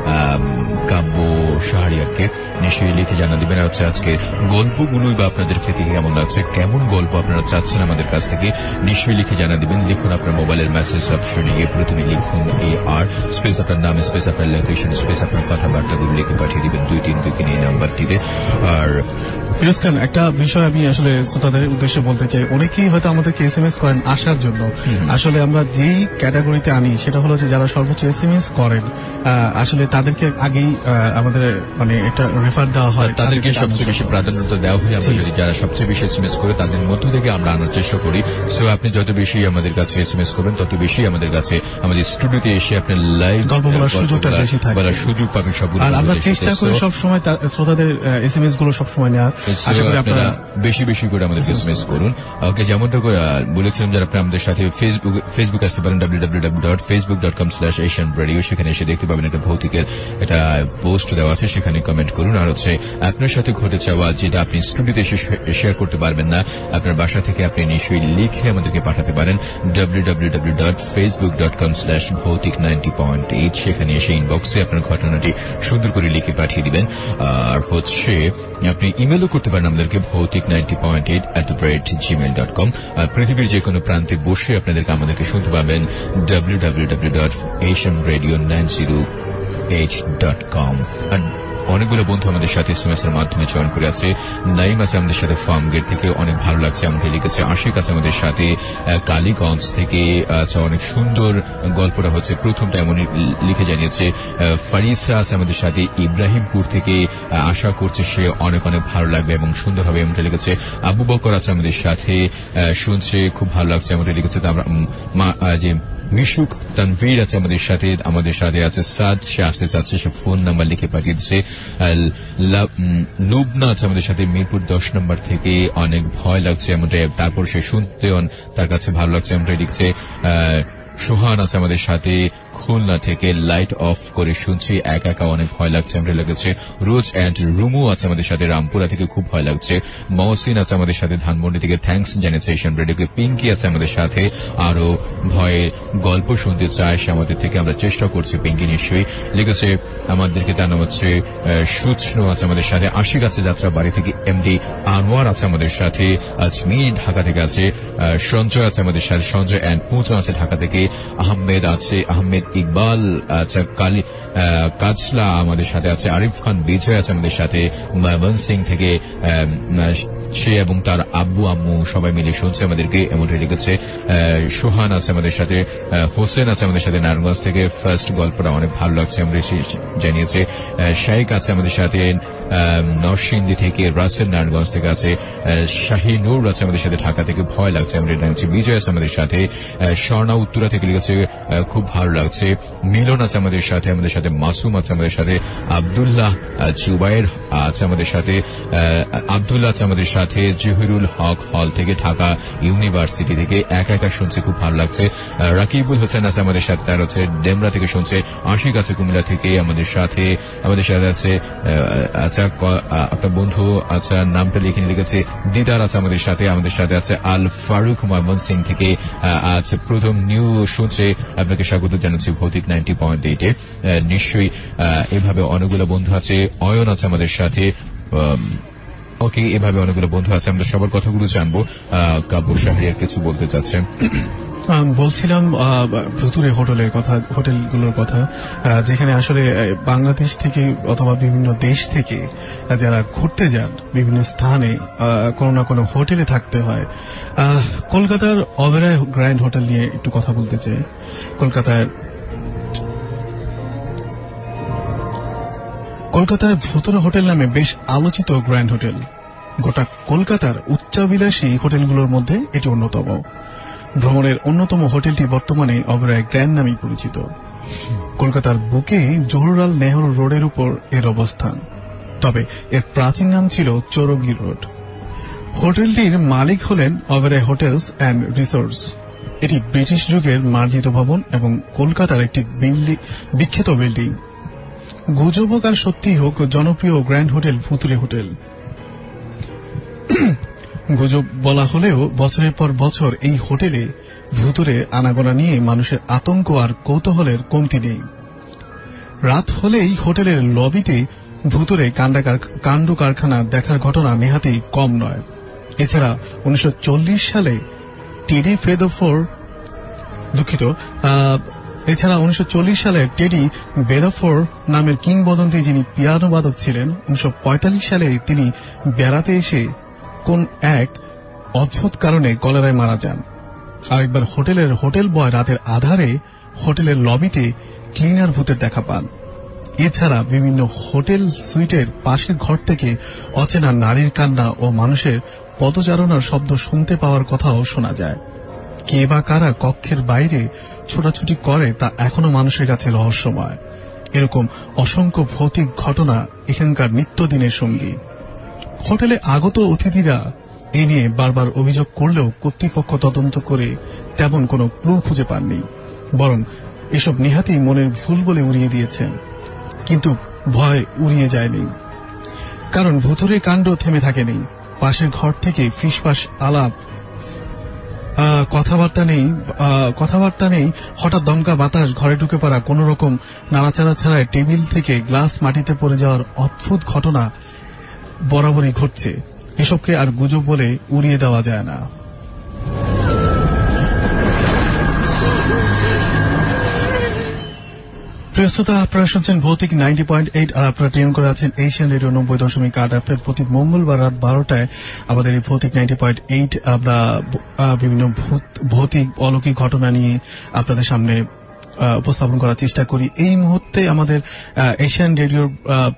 কাব্য শাহরিয়ারকে নিশ্চয়ই লিখে জানা দিবেন। হচ্ছে আজকে গল্পগুলোই বা আপনাদের থেকে কেমন লাগছে, কেমন গল্প আপনারা চাচ্ছেন আমাদের কাছ থেকে নিশ্চয়ই লিখে জানা দিবেন। লিখুন আপনার মোবাইলের মেসেজ অপশনে গিয়ে প্রথমে লিখুন এ আর স্পেস আপনার নাম স্পেস আপনার লোকেশন স্পেস আপনার কথাবার্তাগুলো লিখে পাঠিয়ে দিবেন দুই তিন দুই তিন এই নাম্বারটিতে। আর ফিরোজ খান, একটা বিষয় আমি আসলে শ্রোতাদের উদ্দেশ্যে বলতে চাই। অনেকেই হয়তো আমাদেরকে এস এম এস করেন আসার জন্য। আসলে আমরা যেই ক্যাটাগরিতে আনি সেটা হলো যে যারা সর্বোচ্চ এস এম এস করেন, আসলে তাদেরকে আগেই আমাদের মানে এটা রেফার দেওয়া হয়, তাদেরকে সবচেয়ে বেশি প্রাধান্য দেওয়া হয়। আমরা যদি যারা সবচেয়ে বেশি এস এম এস করে তাদের মধ্য থেকে আমরা আনার চেষ্টা করি। সো আপনি যত বেশি আমাদের কাছে এস এম এস করবেন তত বেশি আমাদের কাছে আমাদের স্টুডিওতে এসে আপনি লাইভ গল্প বলার সুযোগটা বেশি থাকে, বলার সুযোগ পাবেন সবগুলো। আর আমরা চেষ্টা করি সবসময় শ্রোতাদের এস এম এস গুলো সবসময় নেওয়ার। আপনারা বেশি বেশি করে আমাদের এস এম এস করুন। ওকে, যেমনটা বলেছিলাম যারা আপনি আমাদের সাথে ফেসবুক ফেসবুক আসতে পারেন W W W dot Facebook dot com slash Asian radio. সেখানে এসে দেখতে পাবেন একটা ভৌতিকের একটা পোস্ট দেওয়া আছে, সেখানে কমেন্ট করুন। আর হচ্ছে আপনার সাথে ঘটে যাওয়া যেটা আপনি স্টুডিওতে এসে শেয়ার করতে পারবেন না, আপনার বাসা থেকে আপনি নিশ্চয়ই লিখে আমাদেরকে পাঠাতে পারেন W W W dot Facebook dot com slash ভৌতিক নাইনটি পয়েন্ট এইট। সেখানে এসে ইনবক্সে আপনার ঘটনাটি সুন্দর করে লিখে পাঠিয়ে দিবেন। আর হচ্ছে আপনি ইমেলও করতে পারেন আমাদেরকে ভৌতিক ninety point eight at the rate Gmail dot com. আর পৃথিবীর যে কোনো প্রান্তে বসে আপনাদেরকে আমাদেরকে শুনতে পাবেন W W W dot Asian radio nine zero eight dot com. আর অনেকগুলো বন্ধু আমাদের সাথে এস এম এস এর মাধ্যমে জয়েন করে আছে। নাইম আছে আমাদের সাথে ফার্ম গেট থেকে, অনেক ভালো লাগছে আমাকে লিখেছে। আশিক আছে আমাদের সাথে কালীগঞ্জ থেকে, আচ্ছা অনেক সুন্দর গল্পটা হচ্ছে প্রথমটা এমন লিখে জানিয়েছে। ফারিসা আছে আমাদের সাথে ইব্রাহিমপুর থেকে, আশা করছে সে অনেক অনেক ভালো লাগবে এবং সুন্দর হবে এমনটা লিখেছে। আবু বকর আছে আমাদের সাথে, শুনছে খুব ভালো লাগছে এমনটা লিখেছে। যে মিশুক তানভীর আছে আমাদের সাথে, আমাদের সাথে আছে সাদ, সে আসতে চাচ্ছে, সে ফোন নাম্বার লিখে পাঠিয়ে দিচ্ছে। লুবনা আছে আমাদের সাথে মিরপুর দশ নম্বর থেকে, অনেক ভয় লাগছে এমনটা, তারপর সে শুনতে তার কাছে ভালো লাগছে এমনটাই লিখছে। সোহান আছে আমাদের সাথে খুলনা থেকে, লাইট অফ করে শুনছি, একা একা অনেক ভয় লাগছে এমনটা লেগেছে। রোজ অ্যান্ড রুমু আছে আমাদের সাথে রামপুরা থেকে, খুব ভয় লাগছে। মহসিন আছে আমাদের সাথে ধানমন্ডি থেকে, থ্যাঙ্কস জানিয়েছে এশিয়ান রেডিওকে। পিঙ্কি আছে আমাদের সাথে, আরো ভয়ে গল্প শুনতে চায় সে আমাদের থেকে, আমরা চেষ্টা করছি। পিঙ্কি নিশ্চয়ই লিখেছে আমাদেরকে, তার নাম হচ্ছে সুচ্ন আছে আমাদের সাথে। আশিক আছে যাত্রা বাড়ি থেকে, এমডি আনোয়ার আছে আমাদের সাথে, আজমির ঢাকা থেকে আছে। সঞ্জয় আছে আমাদের সাথে, সঞ্জয় অ্যান্ড পুঁচ আছে ঢাকা থেকে। আহমেদ আছে, আহমেদ ইকবাল আচ্ছা কালী কাজলা আমাদের সাথে আছে। আরিফ খান বিজয় আছে আমাদের সাথে ময়মন সিং থেকে, সে এবং তার আব্বু আম্মু সবাই মিলে শুনছে আমাদেরকে এমনটা লিখেছে। সোহান আছে আমাদের সাথে, হোসেন আছে আমাদের সাথে নারায়ণগঞ্জ থেকে, ফার্স্ট গল্পটা অনেক ভালো লাগছে আমরা জানিয়েছে। শাইক আছে আমাদের সাথে নরসিংদী থেকে, রাসেল নারায়ণগঞ্জ থেকে আছে। শাহিনুর আছে আমাদের সাথে ঢাকা থেকে, ভয় লাগছে আমরা জানিয়েছি। বিজয় আছে আমাদের সাথে, স্বর্ণা উত্তরা থেকে লিখেছে খুব ভালো লাগছে। মিলন আছে আমাদের সাথে, আমাদের সাথে মাসুম আছে আমাদের সাথে। আবদুল্লাহ জুবাইর আছে আমাদের সাথে, আবদুল্লাহ আছে আমাদের সাথে। সাথে জহিরুল হক হল থেকে, ঢাকা ইউনিভার্সিটি থেকে একা একা শুনছে, খুব ভালো লাগছে। রাকিবুল হোসেন আছে আমাদের সাথে, তার হচ্ছে ডেমরা থেকে শুনছে। আশিক আছে কুমিল্লা থেকে আমাদের সাথে, আমাদের সাথে আছে আচ্ছা আপনার বন্ধু, আচ্ছা নামটা লিখে লিখেছে। দিদার আছে আমাদের সাথে, আমাদের সাথে আছে আল ফারুক ময়মনসিং থেকে আজ প্রথম নিউ শুনছে। আপনাকে স্বাগত জানাচ্ছি ভৌতিক নাইনটি পয়েন্ট এইটে। নিশ্চয়ই এভাবে অনেকগুলো বন্ধু আছে। অয়ন আছে আমাদের সাথে। ওকে, এভাবে অনেকগুলো বন্ধু আছে, আমরা সবার কথাগুলো জানবো। কাব্য শাহরিয়ার কিছু বলতে চাচ্ছেন? বলছিলাম ভুতুরে হোটেলের কথা, হোটেলগুলোর কথা, যেখানে আসলে বাংলাদেশ থেকে অথবা বিভিন্ন দেশ থেকে যারা ঘুরতে যান বিভিন্ন স্থানে কোনো না কোনো হোটেলে থাকতে হয়। কলকাতার ওবেরয় গ্র্যান্ড হোটেল নিয়ে একটু কথা বলতে চাই। কলকাতায় কলকাতায় ভুতুরে হোটেল নামে বেশ আলোচিত গ্র্যান্ড হোটেল। গোটা কলকাতার উচ্চাভিলাষী হোটেলগুলোর মধ্যে এটি অন্যতম। ভ্রমণের অন্যতম হোটেলটি বর্তমানে ওবেরয় গ্র্যান্ড নামেই পরিচিত। কলকাতার বুকে জওহরলাল নেহরু রোডের উপর এর অবস্থান, তবে এর প্রাচীন নাম ছিল চৌরঙ্গি রোড। হোটেলটির মালিক হলেন ওবেরয় হোটেলস অ্যান্ড রিসোর্টস। এটি ব্রিটিশ যুগের মার্জিত ভবন এবং কলকাতার একটি বিখ্যাত বিল্ডিং। গুজব হোক আর সত্যি হোক, জনপ্রিয় গ্র্যান্ড হোটেল ভুতুরে হোটেল। গুজব বলা হলেও বছরের পর বছর এই হোটেলে ভুতুরে আনাগোনা নিয়ে মানুষের আতঙ্ক আর কৌতূহলের কমতি নেই। রাত হলেই হোটেলের লবিতে ভুতুরে কাণ্ড কারখানা দেখার ঘটনা নেহাতেই কম নয়। এছাড়া উনিশশো চল্লিশ সালে টেডি ফেদোফোর দুঃখিত এছাড়া উনিশশো চল্লিশ সালে টেডি বেদাফোর নামের কিংবদন্তি যিনি পিয়ানো বাদক ছিলেন, উনিশশো পঁয়তাল্লিশ সালে তিনি বেড়াতে এসে কোন এক অদ্ভুত কারণে কলেরায় মারা যান। আরেকবার হোটেলের হোটেল বয় রাতের আধারে হোটেলের লবিতে ক্লিনার ভূতের দেখা পান। এছাড়া বিভিন্ন হোটেল সুইটের পাশের ঘর থেকে অচেনা নারীর কান্না ও মানুষের পদচারণার শব্দ শুনতে পাওয়ার কথাও শোনা যায়। কে বা কারা কক্ষের বাইরে ছোটাছুটি করে তা এখনো মানুষের কাছে রহস্যময়। এরকম অসংখ্য ভৌতিক ঘটনা এখানকার নিত্যদিনের সঙ্গী। হোটেলে আগত অতিথিরা এ নিয়ে বারবার অভিযোগ করলেও কর্তৃপক্ষ তদন্ত করে তেমন কোনো ক্লু খুঁজে পাননি, বরং এসব নেহাতেই মনের ভুল বলে উড়িয়ে দিয়েছেন। কিন্তু ভয় উড়িয়ে যায়নি, কারণ ভুতুরে কাণ্ড থেমে থাকেনি। পাশের ঘর থেকে ফিসফাস আলাপ, কথাবার্তা নেই কথাবার্তা নেই হঠাৎ দমকা বাতাস, ঘরে ঢুকে পড়া, কোন রকম নাড়াচাড়া ছাড়াই টেবিল থেকে গ্লাস মাটিতে পড়ে যাওয়ার অদ্ভুত ঘটনা বরাবরই ঘটছে। এসবকে আর গুজব বলে উড়িয়ে দেওয়া যায় না। প্রিয় শ্রোতা, আপনারা শুনছেন ভৌতিক নাইনটি পয়েন্ট এইট আর আপনারা ট্রেন করে আছেন এশিয়ান রেডিও নব্বই দশমিক আট এফ এম। প্রতি মঙ্গলবার রাত বারোটায় আমাদের এই ভৌতিক নাইনটি পয়েন্ট এইট আমরা বিভিন্ন ভৌতিক অলৌকিক ঘটনা নিয়ে আপনাদের সামনে উপস্থাপন করার চেষ্টা করি। এই মুহূর্তে আমাদের এশিয়ান রেডিওর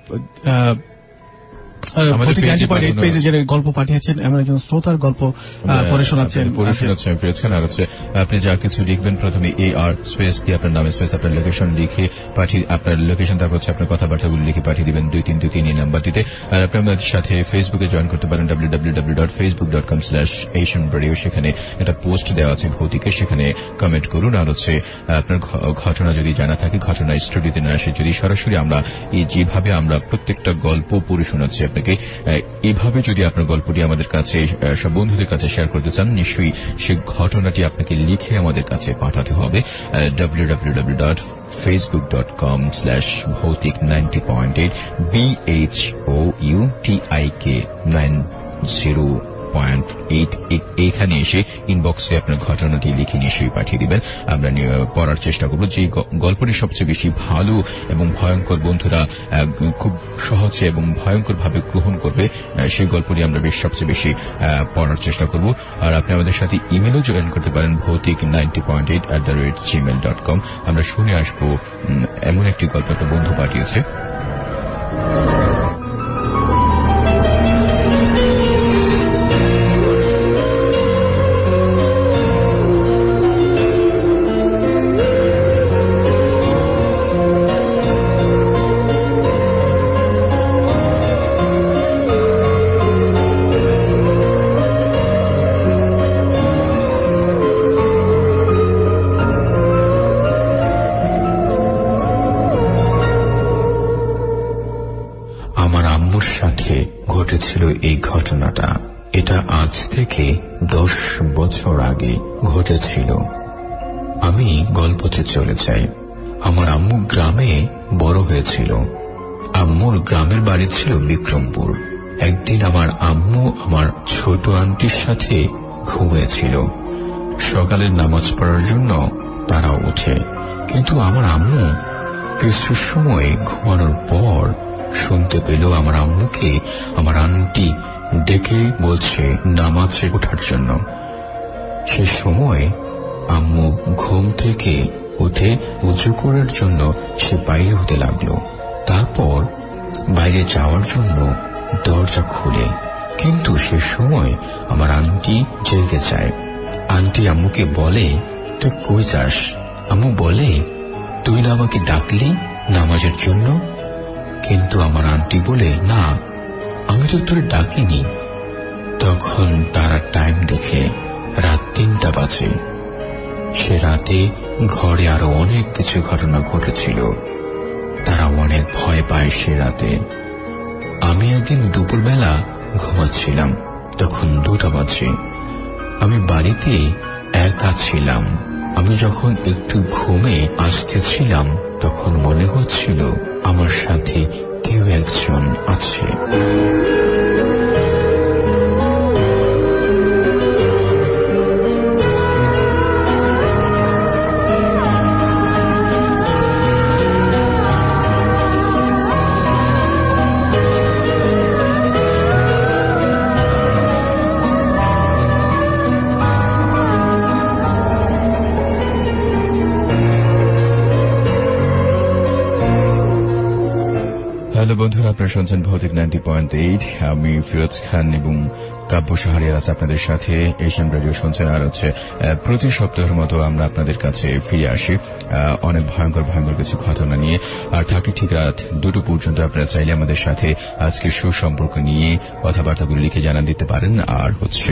পেজে যে গল্প পাঠিয়েছেন, এমন একজন শ্রোতার গল্প পড়ে শোনাচ্ছেন। আপনি যা কিছু লিখবেন প্রথমে এ আর স্পেস দিয়ে আপনার নামে স্পেস আপনার লোকেশন লিখে পাঠিয়ে, আপনার লোকেশন তারপর হচ্ছে আপনার কথাবার্তাগুলো লিখে পাঠিয়ে দিবেন দুই তিন দুই তিন এই নাম্বারটিতে। আর আপনি আমাদের সাথে ফেসবুকে জয়েন করতে পারেন W W W dot Facebook dot com slash Asian radio. সেখানে একটা পোস্ট দেওয়া আছে ভৌতিকে, সেখানে কমেন্ট করুন। আর হচ্ছে আপনার ঘটনা যদি জানা থাকে, ঘটনা স্টুডিওতে না আসে, যদি সরাসরি আমরা এই যেভাবে আমরা প্রত্যেকটা গল্প পড়ে শোনাচ্ছি আপনাকে, এভাবে যদি আপনার গল্পটি আমাদের কাছে সব বন্ধুদের কাছে শেয়ার করতে চান, নিশ্চয়ই সেই ঘটনাটি আপনাকে লিখে আমাদের কাছে পাঠাতে হবে W W W dot Facebook dot com slash ভৌতিক ninety point eight B H O U T I K nine zero point eight এইখানে এসে ইনবক্সে আপনার ঘটনাটি লিখে নিশ্চয়ই পাঠিয়ে দিবেন। আমরা পড়ার চেষ্টা করব। যে গল্পটি সবচেয়ে বেশি ভালো এবং ভয়ঙ্কর বন্ধুরা খুব সহজে এবং ভয়ঙ্কর ভাবে গ্রহণ করবে, সেই গল্পটি আমরা বেশ সবচেয়ে বেশি পড়ার চেষ্টা করব। আর আপনি আমাদের সাথে ইমেলও জয়েন করতে পারেন ভৌতিক ninety point eight at the rate Gmail dot com. আমরা শুনে আসবো এমন একটি গল্প একটা বন্ধু পাঠিয়েছে। ঘটেছিল এই ঘটনাটা। এটা আজ থেকে দশ বছর আগে ঘটেছিল। আমি গল্পতে চলে যাই। আমার আম্মু গ্রামে বড় হয়েছিল। আম্মুর গ্রামের বাড়ি ছিল বিক্রমপুর। একদিন আমার আম্মু আমার ছোট আন্টির সাথে ঘুমিয়েছিল। সকালের নামাজ পড়ার জন্য তারা ওঠে, কিন্তু আমার আম্মু কিছু সময় ঘুমানোর পর শুনতে পেল আমার আম্মুকে আমার আন্টি ডেকে বলছে নামাজে ওঠার জন্য। সে সময় আম্মু ঘুম থেকে উঠে উজু করার জন্য সে বাইরে হতে লাগলো। তারপর বাইরে যাওয়ার জন্য দরজা খুলে, কিন্তু সে সময় আমার আন্টি জেগে যায়। আন্টি আম্মুকে বলে, তুই কই যাস? আম্মু বলে, তুই না আমাকে ডাকলি নামাজের জন্য? কিন্তু আমার আন্টি বলে, না, আমি তো তোর ডাকিনি। তখন তারা টাইম দেখে রাত তিনটা বাজে। সে রাতে ঘরে আরো অনেক কিছু ঘটনা ঘটেছিল। তারা অনেক ভয় পায় সে রাতে। আমি একদিন দুপুরবেলা ঘুমাচ্ছিলাম, তখন দুটা বাজে। আমি বাড়িতে একা ছিলাম। আমি যখন একটু ঘুমে আসতেছিলাম তখন মনে হচ্ছিল আমার সাথে কেউ একজন আছে। হ্যালো বন্ধুরা, আপনারা শুনছেন ভৌতিক নাইনটি পয়েন্ট এইট। আমি ফিরোজ খান এবং কাব্য সাহারিয়ার আছে আপনাদের সাথে। এশিয়ান রেডিও শুনছেন। আর হচ্ছে প্রতি সপ্তাহের মতো আমরা আপনাদের কাছে ফিরে আসি অনেক ভয়ঙ্কর ভয়ঙ্কর কিছু ঘটনা নিয়ে। আর থাকি ঠিক রাত দুটো পর্যন্ত। আপনারা চাইলে আমাদের সাথে আজকে সুসম্পর্ক নিয়ে কথাবার্তাগুলো লিখে জানান দিতে পারেন। আর হচ্ছে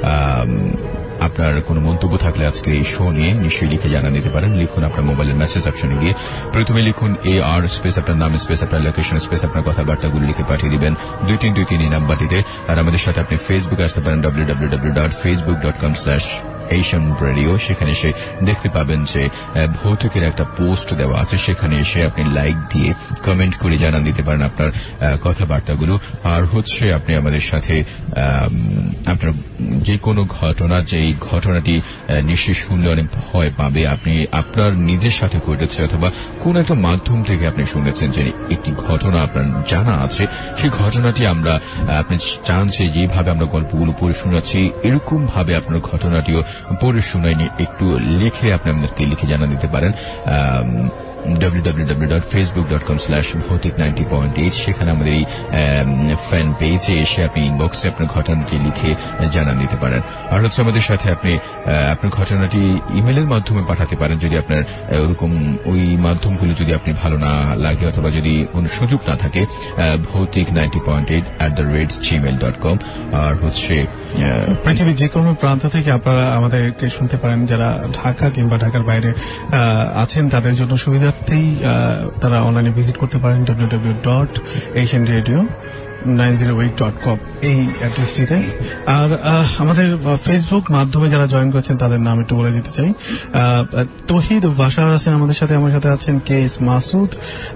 আপনার কোনো মন্তব্য থাকলে আজকে এই শো নিয়ে নিশ্চয়ই লিখে জানান দিতে পারেন। লিখুন আপনার মোবাইলের মেসেজ অপশনে গিয়ে প্রথমে লিখুন এ আর স্পেস আপনার নাম স্পেস আপনার লোকেশন স্পেস আপনার কথাবার্তাগুলো লিখে পাঠিয়ে দিবেন দুই তিন দুই তিন এই নাম্বারটিতে। আর আমাদের সাথে আপনি ফেসবুকে আসতে পারেন W W W dot Facebook dot com slash Asian radio. সেখানে এসে দেখতে পাবেন যে ভৌতিকের একটা পোস্ট দেওয়া আছে, সেখানে এসে আপনি লাইক দিয়ে কমেন্ট করে জানান দিতে পারেন আপনার কথাবার্তাগুলো। আর হচ্ছে আপনি আমাদের সাথে আপনার যে কোনো ঘটনা, যে ঘটনাটি নিশ্চয়ই শুনলে অনেক ভয় পাবে, আপনি আপনার নিজের সাথে ঘটেছে অথবা কোন একটা মাধ্যম থেকে আপনি শুনেছেন যে একটি ঘটনা আপনার জানা আছে, সেই ঘটনাটি আমরা আপনি চান যে যেভাবে আমরা গল্পগুলো পড়ে শোনাচ্ছি এরকম ভাবে আপনার ঘটনাটিও পড়ে শুনাইনি একটু লিখে আপনি আমাদেরকে লিখে জানা দিতে পারেন W W W dot Facebook dot com slash ভৌতিক নাইনটি পয়েন্ট এইট। সেখানে আমাদের এই ফ্যান পেজে এসে আপনি ইনবক্সে আপনার ঘটনাটি লিখে জানান দিতে পারেন। আর হচ্ছে আমাদের সাথে আপনি আপনার ঘটনাটি ইমেলের মাধ্যমে পাঠাতে পারেন যদি আপনার ওরকম ওই মাধ্যমগুলো যদি আপনি ভালো না লাগে অথবা যদি কোন সুযোগ না থাকে। ভৌতিক ninety point eight at the rate Gmail dot com. আর হচ্ছে পৃথিবীর যে কোনো প্রান্ত থেকে আপনারা আমাদেরকে শুনতে পারেন। যারা ঢাকা কিংবা ঢাকার বাইরে আছেন তাদের জন্য সুবিধার্থেই তারা অনলাইনে ভিজিট করতে পারেন W W W dot Asian radio nine zero eight dot com এই অ্যাড্রেসটিতে। আর আমাদের ফেসবুক মাধ্যমে যারা জয়েন করেছেন তাদের নাম একটু বলে দিতে চাই। তহিদ বাশার আছেন আমাদের সাথে, আমার সাথে আছেন কে এস মাসুদ,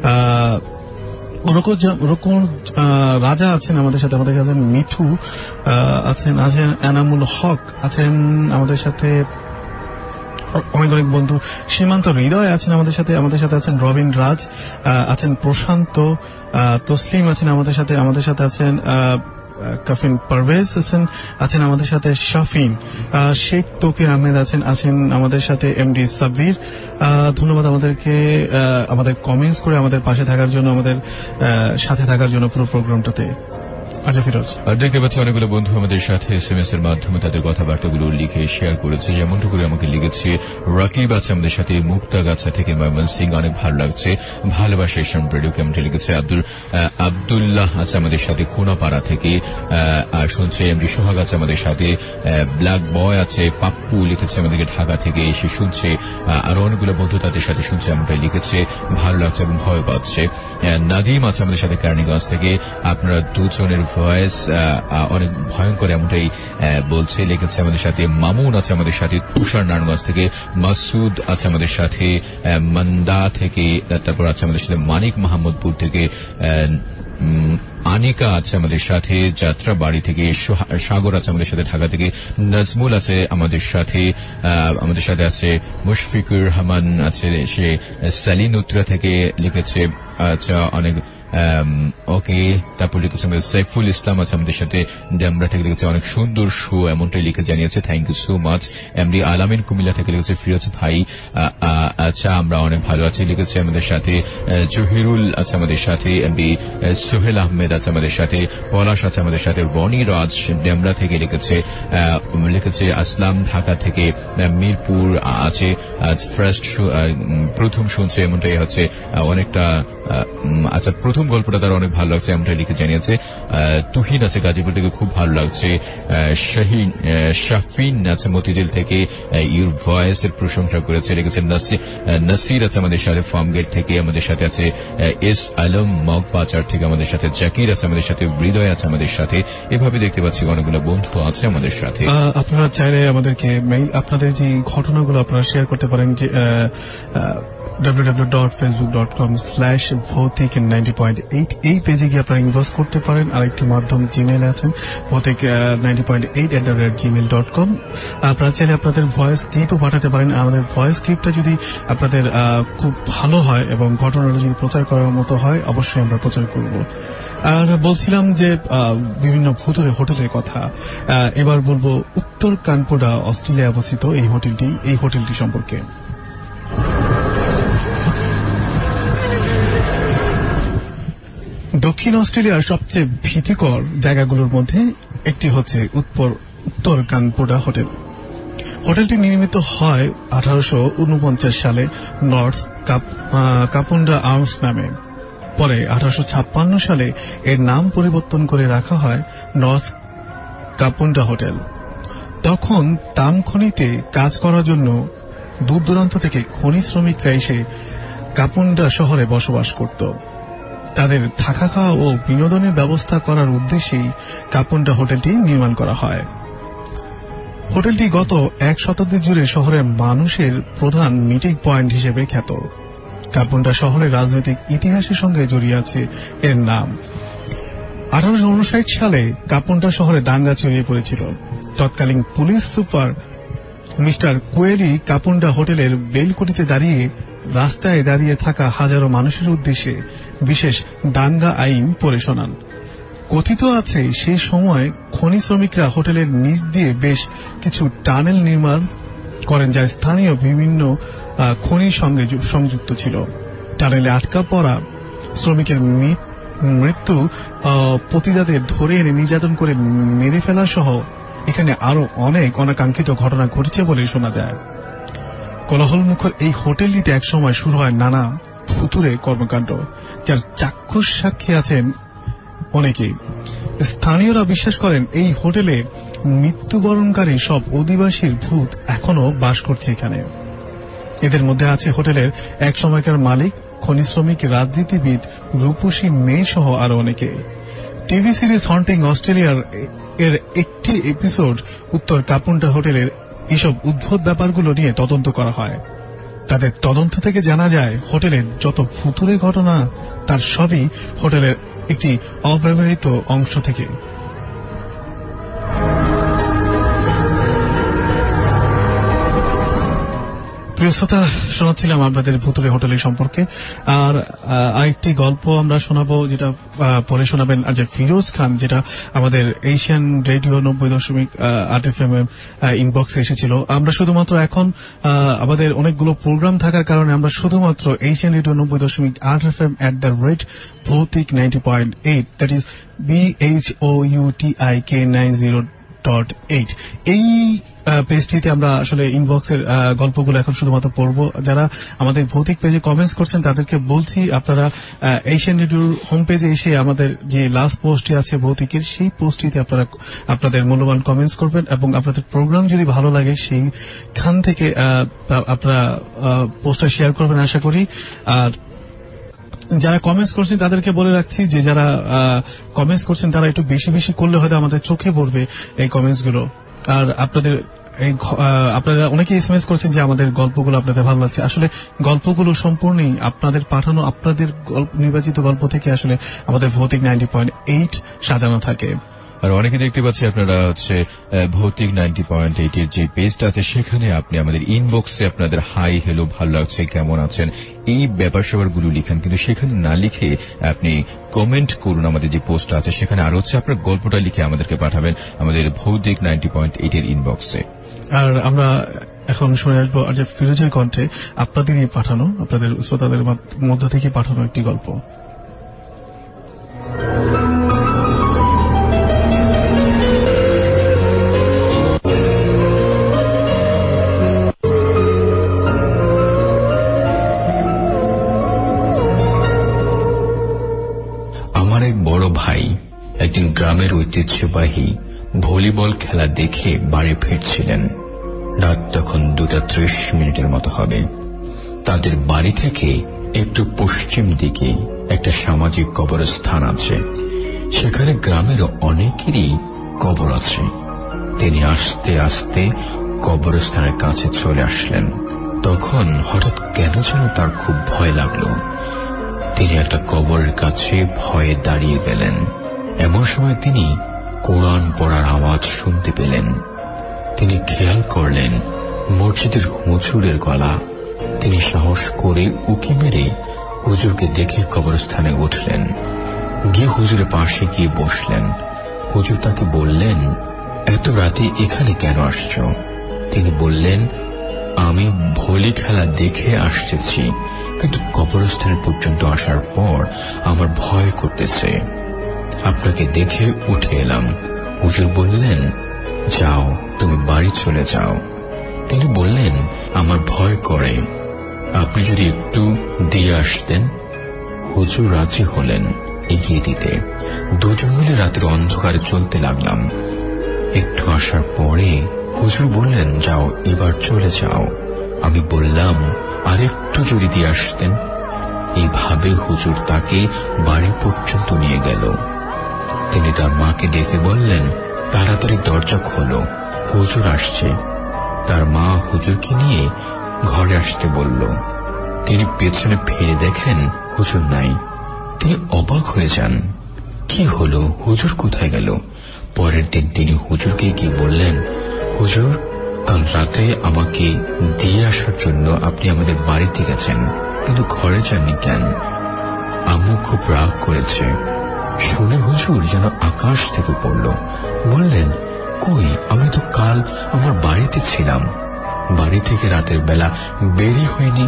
ওরকম রাজা আছেন আমাদের সাথে, আমাদের কাছে মিথু আছেন, আছেন এনামুল হক আছেন আমাদের সাথে, অনেক অনেক বন্ধু সীমান্ত হৃদয় আছেন আমাদের সাথে, আমাদের সাথে আছেন রবিন রাজ আছেন, প্রশান্ত তসলিম আছেন আমাদের সাথে, আমাদের সাথে আছেন কাফিন পারভেজ আছেন আছেন আমাদের সাথে, শাফিন শেখ তকির আহমেদ আছেন আছেন আমাদের সাথে, এমডি সাব্বির। ধন্যবাদ আমাদেরকে আমাদের কমেন্টস করে আমাদের পাশে থাকার জন্য, আমাদের সাথে থাকার জন্য পুরো প্রোগ্রামটাতে। আচ্ছা ফিরোজ, আর দেখতে পাচ্ছি অনেকগুলো বন্ধু আমাদের সাথে এস এম এস এর মাধ্যমে তাদের কথাবার্তাগুলো লিখে শেয়ার করেছে। যেমনটা করে আমাকে লিখেছে রাকিব আছে আমাদের সাথে মুক্তাগাছা থেকে, ময়মনসিংহ, অনেক ভালো লাগছে, ভালোবাসা এশিয়ান রেডিও কেমনটা লিখেছে। আব্দুল আব্দুল্লাহ আছে আমাদের সাথে কোনাপাড়া থেকে, আর শুনছে এমডি সোহাগ আছে আমাদের সাথে, ব্ল্যাক বয় আছে, পাপ্পু লিখেছে আমাদেরকে ঢাকা থেকে এসে শুনছে, আরো অনেকগুলো বন্ধু তাদের সাথে শুনছে এমনটাই লিখেছে, ভালো লাগছে এবং ভয় পাচ্ছে। নাদিম আছে আমাদের সাথে কেরানীগঞ্জ থেকে। আপনারা দুজনের আপনার ভয়েস অনেক ভয়ঙ্কর, এমনটাই বলছে। লিখেছে আমাদের সাথে মামুন আছে আমাদের সাথে, তুষার নারায়ণগঞ্জ থেকে, মাসুদ আছে আমাদের সাথে মান্দা থেকে, তারপর আছে আমাদের সাথে মানিক মাহমুদপুর থেকে, আনিকা আছে আমাদের সাথে যাত্রা বাড়ি থেকে, সাগর আছে আমাদের সাথে ঢাকা থেকে, নাজমুল আছে আমাদের সাথে, আমাদের সাথে আছে মুশফিকুর রহমান আছে সে সালিন উত্তরা থেকে লিখেছে। আচ্ছা, অনেক ওকে। তারপর লিখেছে আমাদের সাইফুল ইসলাম আছে আমাদের সাথে ডেমরা থেকে লিখেছে অনেক সুন্দর শো, এমনটাই লিখে জানিয়েছে। Thank you so much. MD Alamin Comilla থেকে লিখেছে ফিরোজ ভাই আচ্ছা আমরা অনেক ভালো আছি লিখেছে আমাদের সাথে। জহিরুল আছে আমাদের সাথে, এমডি সোহেল আহমেদ আছে আমাদের সাথে, পলাশ আছে আমাদের সাথে, রনি রাজ ডেমরা থেকে লিখেছে লিখেছে আসলাম ঢাকা থেকে, মিরপুর আছে আজ ফার্স্ট প্রথম শুনছে, এমনটাই হচ্ছে অনেকটা। আচ্ছা, প্রথম গল্পটা তার অনেক ভালো লাগছে এমনটাই লিখে জানিয়েছে। তুহিন আছে গাজীপুর থেকে, খুব ভালো লাগছে। শাহিন শাফিন আছে মতিঝিল থেকে, ইউর ভয়েস এর প্রশংসা করেছে লিখেছে। নাসির আছে আমাদের সাথে ফার্মগেট থেকে, আমাদের সাথে আছে এস আলম মগবাজার থেকে, আমাদের সাথে জাকির আছে আমাদের সাথে, হৃদয় আছে আমাদের সাথে। এভাবে দেখতে পাচ্ছি অনেকগুলো বন্ধু আছে আমাদের সাথে। আপনারা চাইলে আমাদেরকে আপনাদের যে ঘটনাগুলো আপনারা শেয়ার করতে পারেন, যে W W W dot Facebook dot com slash ভৌতিক নাইনটি পয়েন্ট এইট এই পেজে গিয়ে আপনারা ইনবক্স করতে পারেন। আরেকটি মাধ্যম জিমেল আছেন ভৌতিক ninety point eight at the rate Gmail dot com. আপনারা চাইলে আপনাদের ভয়েস ক্লিপও পাঠাতে পারেন। আমাদের ভয়েস ক্লিপটা যদি আপনাদের খুব ভালো হয় এবং ঘটনাটা যদি প্রচার করার মতো হয়, অবশ্যই আমরা প্রচার করব। আর বলছিলাম যে বিভিন্ন ভুতুরে হোটেলের কথা। এবার বলবো উত্তর কানপুরা অস্ট্রেলিয়া অবস্থিত এই হোটেলটি এই হোটেলটি সম্পর্কে। দক্ষিণ অস্ট্রেলিয়ার সবচেয়ে ভীতিকর জায়গাগুলোর মধ্যে একটি হচ্ছে উত্তর কানপুরা হোটেল। হোটেলটি নির্মিত হয় আঠারোশো উনপঞ্চাশ সালে নর্থ কাপুন্ডা আর্মস নামে। পরে আঠারোশো ছাপ্পান্ন সালে এর নাম পরিবর্তন করে রাখা হয় নর্থ কাপুন্ডা হোটেল। তখন তাম খনিতে কাজ করার জন্য দূর দূরান্ত থেকে খনি শ্রমিকরা এসে কাপুন্ডা শহরে বসবাস করত। তাদের থাকা খাওয়া ও বিনোদনের ব্যবস্থা করার উদ্দেশ্যেই কাপুন্ডা হোটেলটি নির্মাণ করা হয়। হোটেলটি গত এক শতাব্দী জুড়ে শহরের মানুষের প্রধান মিটিং পয়েন্ট হিসেবে খ্যাত। কাপুন্ডা শহরের রাজনৈতিক ইতিহাসের সঙ্গে জড়িয়ে আছে এর নাম। আঠারোশো উনষাট সালে কাপুন্ডা শহরে দাঙ্গা ছড়িয়ে পড়েছিল। তৎকালীন পুলিশ সুপার মিস্টার কোয়েলি কাপুন্ডা হোটেলের বেলকনিতে দাঁড়িয়ে রাস্তায় দাঁড়িয়ে থাকা হাজারো মানুষের উদ্দেশ্যে বিশেষ দাঙ্গা আইন পড়ে শোনান। কথিত আছে সেই সময় খনি শ্রমিকরা হোটেলের নিচ দিয়ে বেশ কিছু টানেল নির্মাণ করেন, যা স্থানীয় বিভিন্ন খনির সঙ্গে সংযুক্ত ছিল। টানেলে আটকা পড়া শ্রমিকের মৃত্যু পতিতাদের ধরে এনে নির্যাতন করে মেরে ফেলা সহ এখানে আরো অনেক অনাকাঙ্ক্ষিত ঘটনা ঘটেছে বলে শোনা যায়। কোলাহলমুখর এই হোটেলটিতে একসময় শুরু হয় নানা ভুতুরে কর্মকাণ্ড, যার চাক্ষুষ সাক্ষী আছেন অনেকেই। স্থানীয়রা বিশ্বাস করেন এই হোটেলে মৃত্যুবরণকারী সব অধিবাসীর ভূত এখনো বাস করছে এখানে। এদের মধ্যে আছে হোটেলের এক সময়কার মালিক, খনি শ্রমিক, রাজনীতিবিদ, রূপসী মেয়ে সহ আরো অনেকে। টিভি সিরিজ হন্টিং অস্ট্রেলিয়ার এর একটি এপিসোড উত্তর কাপুন্ডা হোটেলের এসব উদ্ভট ব্যাপারগুলো নিয়ে তদন্ত করা হয়। তাদের তদন্ত থেকে জানা যায় হোটেলের যত ভুতুরে ঘটনা তার সবই হোটেলের একটি অব্যবহৃত অংশ থেকে। প্রিয় শ্রোতা, শোনাচ্ছিলাম আপনাদের ভুতুরে হোটেলের সম্পর্কে। আর আরেকটি গল্প আমরা শোনাবো, যেটা পরে শোনাবেন আর যে ফিরোজ খান, যেটা আমাদের এশিয়ান রেডিও নব্বই দশমিক আট এফ এম ইনবক্সে এসেছিল। আমরা শুধুমাত্র এখন আমাদের অনেকগুলো প্রোগ্রাম থাকার কারণে আমরা শুধুমাত্র এশিয়ান রেডিও নব্বই দশমিক আট F M at the rate Bhoutik ninety point eight, that is B H O U T I K nine zero dot eight এই পেজটিতে আমরা আসলে ইনবক্সের গল্পগুলো এখন শুধুমাত্র পড়বো। যারা আমাদের ভৌতিক পেজে কমেন্টস করছেন তাদেরকে বলছি, আপনারা এশিয়ান রেডিওর হোম পেজে এসে আমাদের যে লাস্ট পোস্টটি আছে ভৌতিকের, সেই পোস্টটিতে আপনারা আপনাদের মূল্যবান কমেন্টস করবেন এবং আপনাদের প্রোগ্রাম যদি ভালো লাগে সেইখান থেকে আপনারা পোস্টটা শেয়ার করবেন আশা করি। আর যারা কমেন্টস করছেন তাদেরকে বলে রাখছি যে যারা কমেন্টস করছেন তারা একটু বেশি বেশি করলে হয়তো আমাদের চোখে পড়বে এই কমেন্টস গুলো। আর আপনাদের এই আপনারা অনেকে এসএমএস করছেন যে আমাদের গল্পগুলো আপনাদের ভালো লাগছে। আসলে গল্পগুলো সম্পূর্ণই আপনাদের পাঠানো আপনাদের নির্বাচিত গল্প থেকে আসলে আমাদের ভৌতিক নাইনটি পয়েন্ট এইট সাজানো থাকে। আর অনেকে দেখতে পাচ্ছি আপনারা হচ্ছে ভৌতিক নাইনটি পয়েন্ট এইট এর যে পেজটা আছে সেখানে আপনি আমাদের ইনবক্সে আপনাদের হাই হ্যালো ভালো লাগছে কেমন আছেন এই ব্যাপার স্যাপার গুলো লিখেন, কিন্তু সেখানে না লিখে আপনি কমেন্ট করুন আমাদের যে পোস্ট আছে সেখানে, আর হচ্ছে আপনার গল্পটা লিখে আমাদেরকে পাঠাবেন আমাদের ভৌতিক নাইনটি পয়েন্ট এইট এর ইনবক্সে। আর আমরা এখন শুনে আসবো আর যে ফিরোজের কণ্ঠে আপনাদেরই পাঠানো আপনাদের শ্রোতাদের মধ্য থেকে পাঠানো একটি গল্প। আমার এক বড় ভাই একদিন গ্রামের ঐতিহ্যবাহী ভলিবল খেলা দেখে বাড়ি ফিরছিলেন। রাত তখন দুটা ত্রিশ মিনিটের মতো হবে। তাদের বাড়ি থেকে একটু পশ্চিম দিকে একটা সামাজিক কবরস্থান আছে, সেখানে গ্রামের অনেকেরই কবর আছে। তিনি আস্তে আস্তে কবরস্থানের কাছে চলে আসলেন। তখন হঠাৎ কেন যেন তার খুব ভয় লাগলো। তিনি একটা কবরের কাছে ভয়ে দাঁড়িয়ে গেলেন। এমন সময় তিনি কোরআন পড়ার আওয়াজ শুনতে পেলেন। তিনি খেয়াল করলেন মসজিদের হুজুরের গলা। তিনি সাহস করে উকি মেরে হুজুরকে দেখে কবরস্থানে উঠলেন। গিয়ে হুজুরের পাশে গিয়ে বসলেন। হুজুর তাকে বললেন, এত রাতে এখানে কেন আসছ? তিনি বললেন, আমি ভলি খেলা দেখে আসতেছি, কিন্তু কবরস্থান পর্যন্ত আসার পর আমার ভয় করতেছে। আপনাকে দেখে উঠে এলাম। হুজুর বললেন, যাও তুমি বাড়ি চলে যাও। তিনি বললেন, আমার ভয় করে, আপনি যদি একটু দিয়ে আসতেন। হুজুর রাজি হলেন এগিয়ে দিতে। দুজন মিলে রাতের অন্ধকারে চলতে লাগলাম। একটু আসার পরে হুজুর বললেন, যাও এবার চলে যাও। আমি বললাম, আর একটু যদি দিয়ে আসতেন। এইভাবে হুজুর তাকে বাড়ি পর্যন্ত নিয়ে গেল। তিনি তার মাকে ডেকে বললেন, তাড়াতাড়ি দরজা খোলো, হুজুর আসছে। তার মা হুজুরকে নিয়ে ঘরে আসতে বলল। তিনি পেছনে ফিরে দেখেন হুজুর নাই। তিনি অবাক হয়ে যান, কি হলো, হুজুর কোথায় গেল? পরের দিন তিনি হুজুরকে গিয়ে বললেন, হুজুর, কাল রাতে আমাকে দিয়ে আসার জন্য আপনি আমাদের বাড়িতে গেছেন, কিন্তু ঘরে যাননি কেন? আম্মু খুব রাগ করেছে। শুনে হুজুর যেন আকাশ থেকে পড়ল। বললেন, কই, আমি তো কাল আমার বাড়িতে ছিলাম, বাড়ি থেকে রাতের বেলা বেরি হয়নি।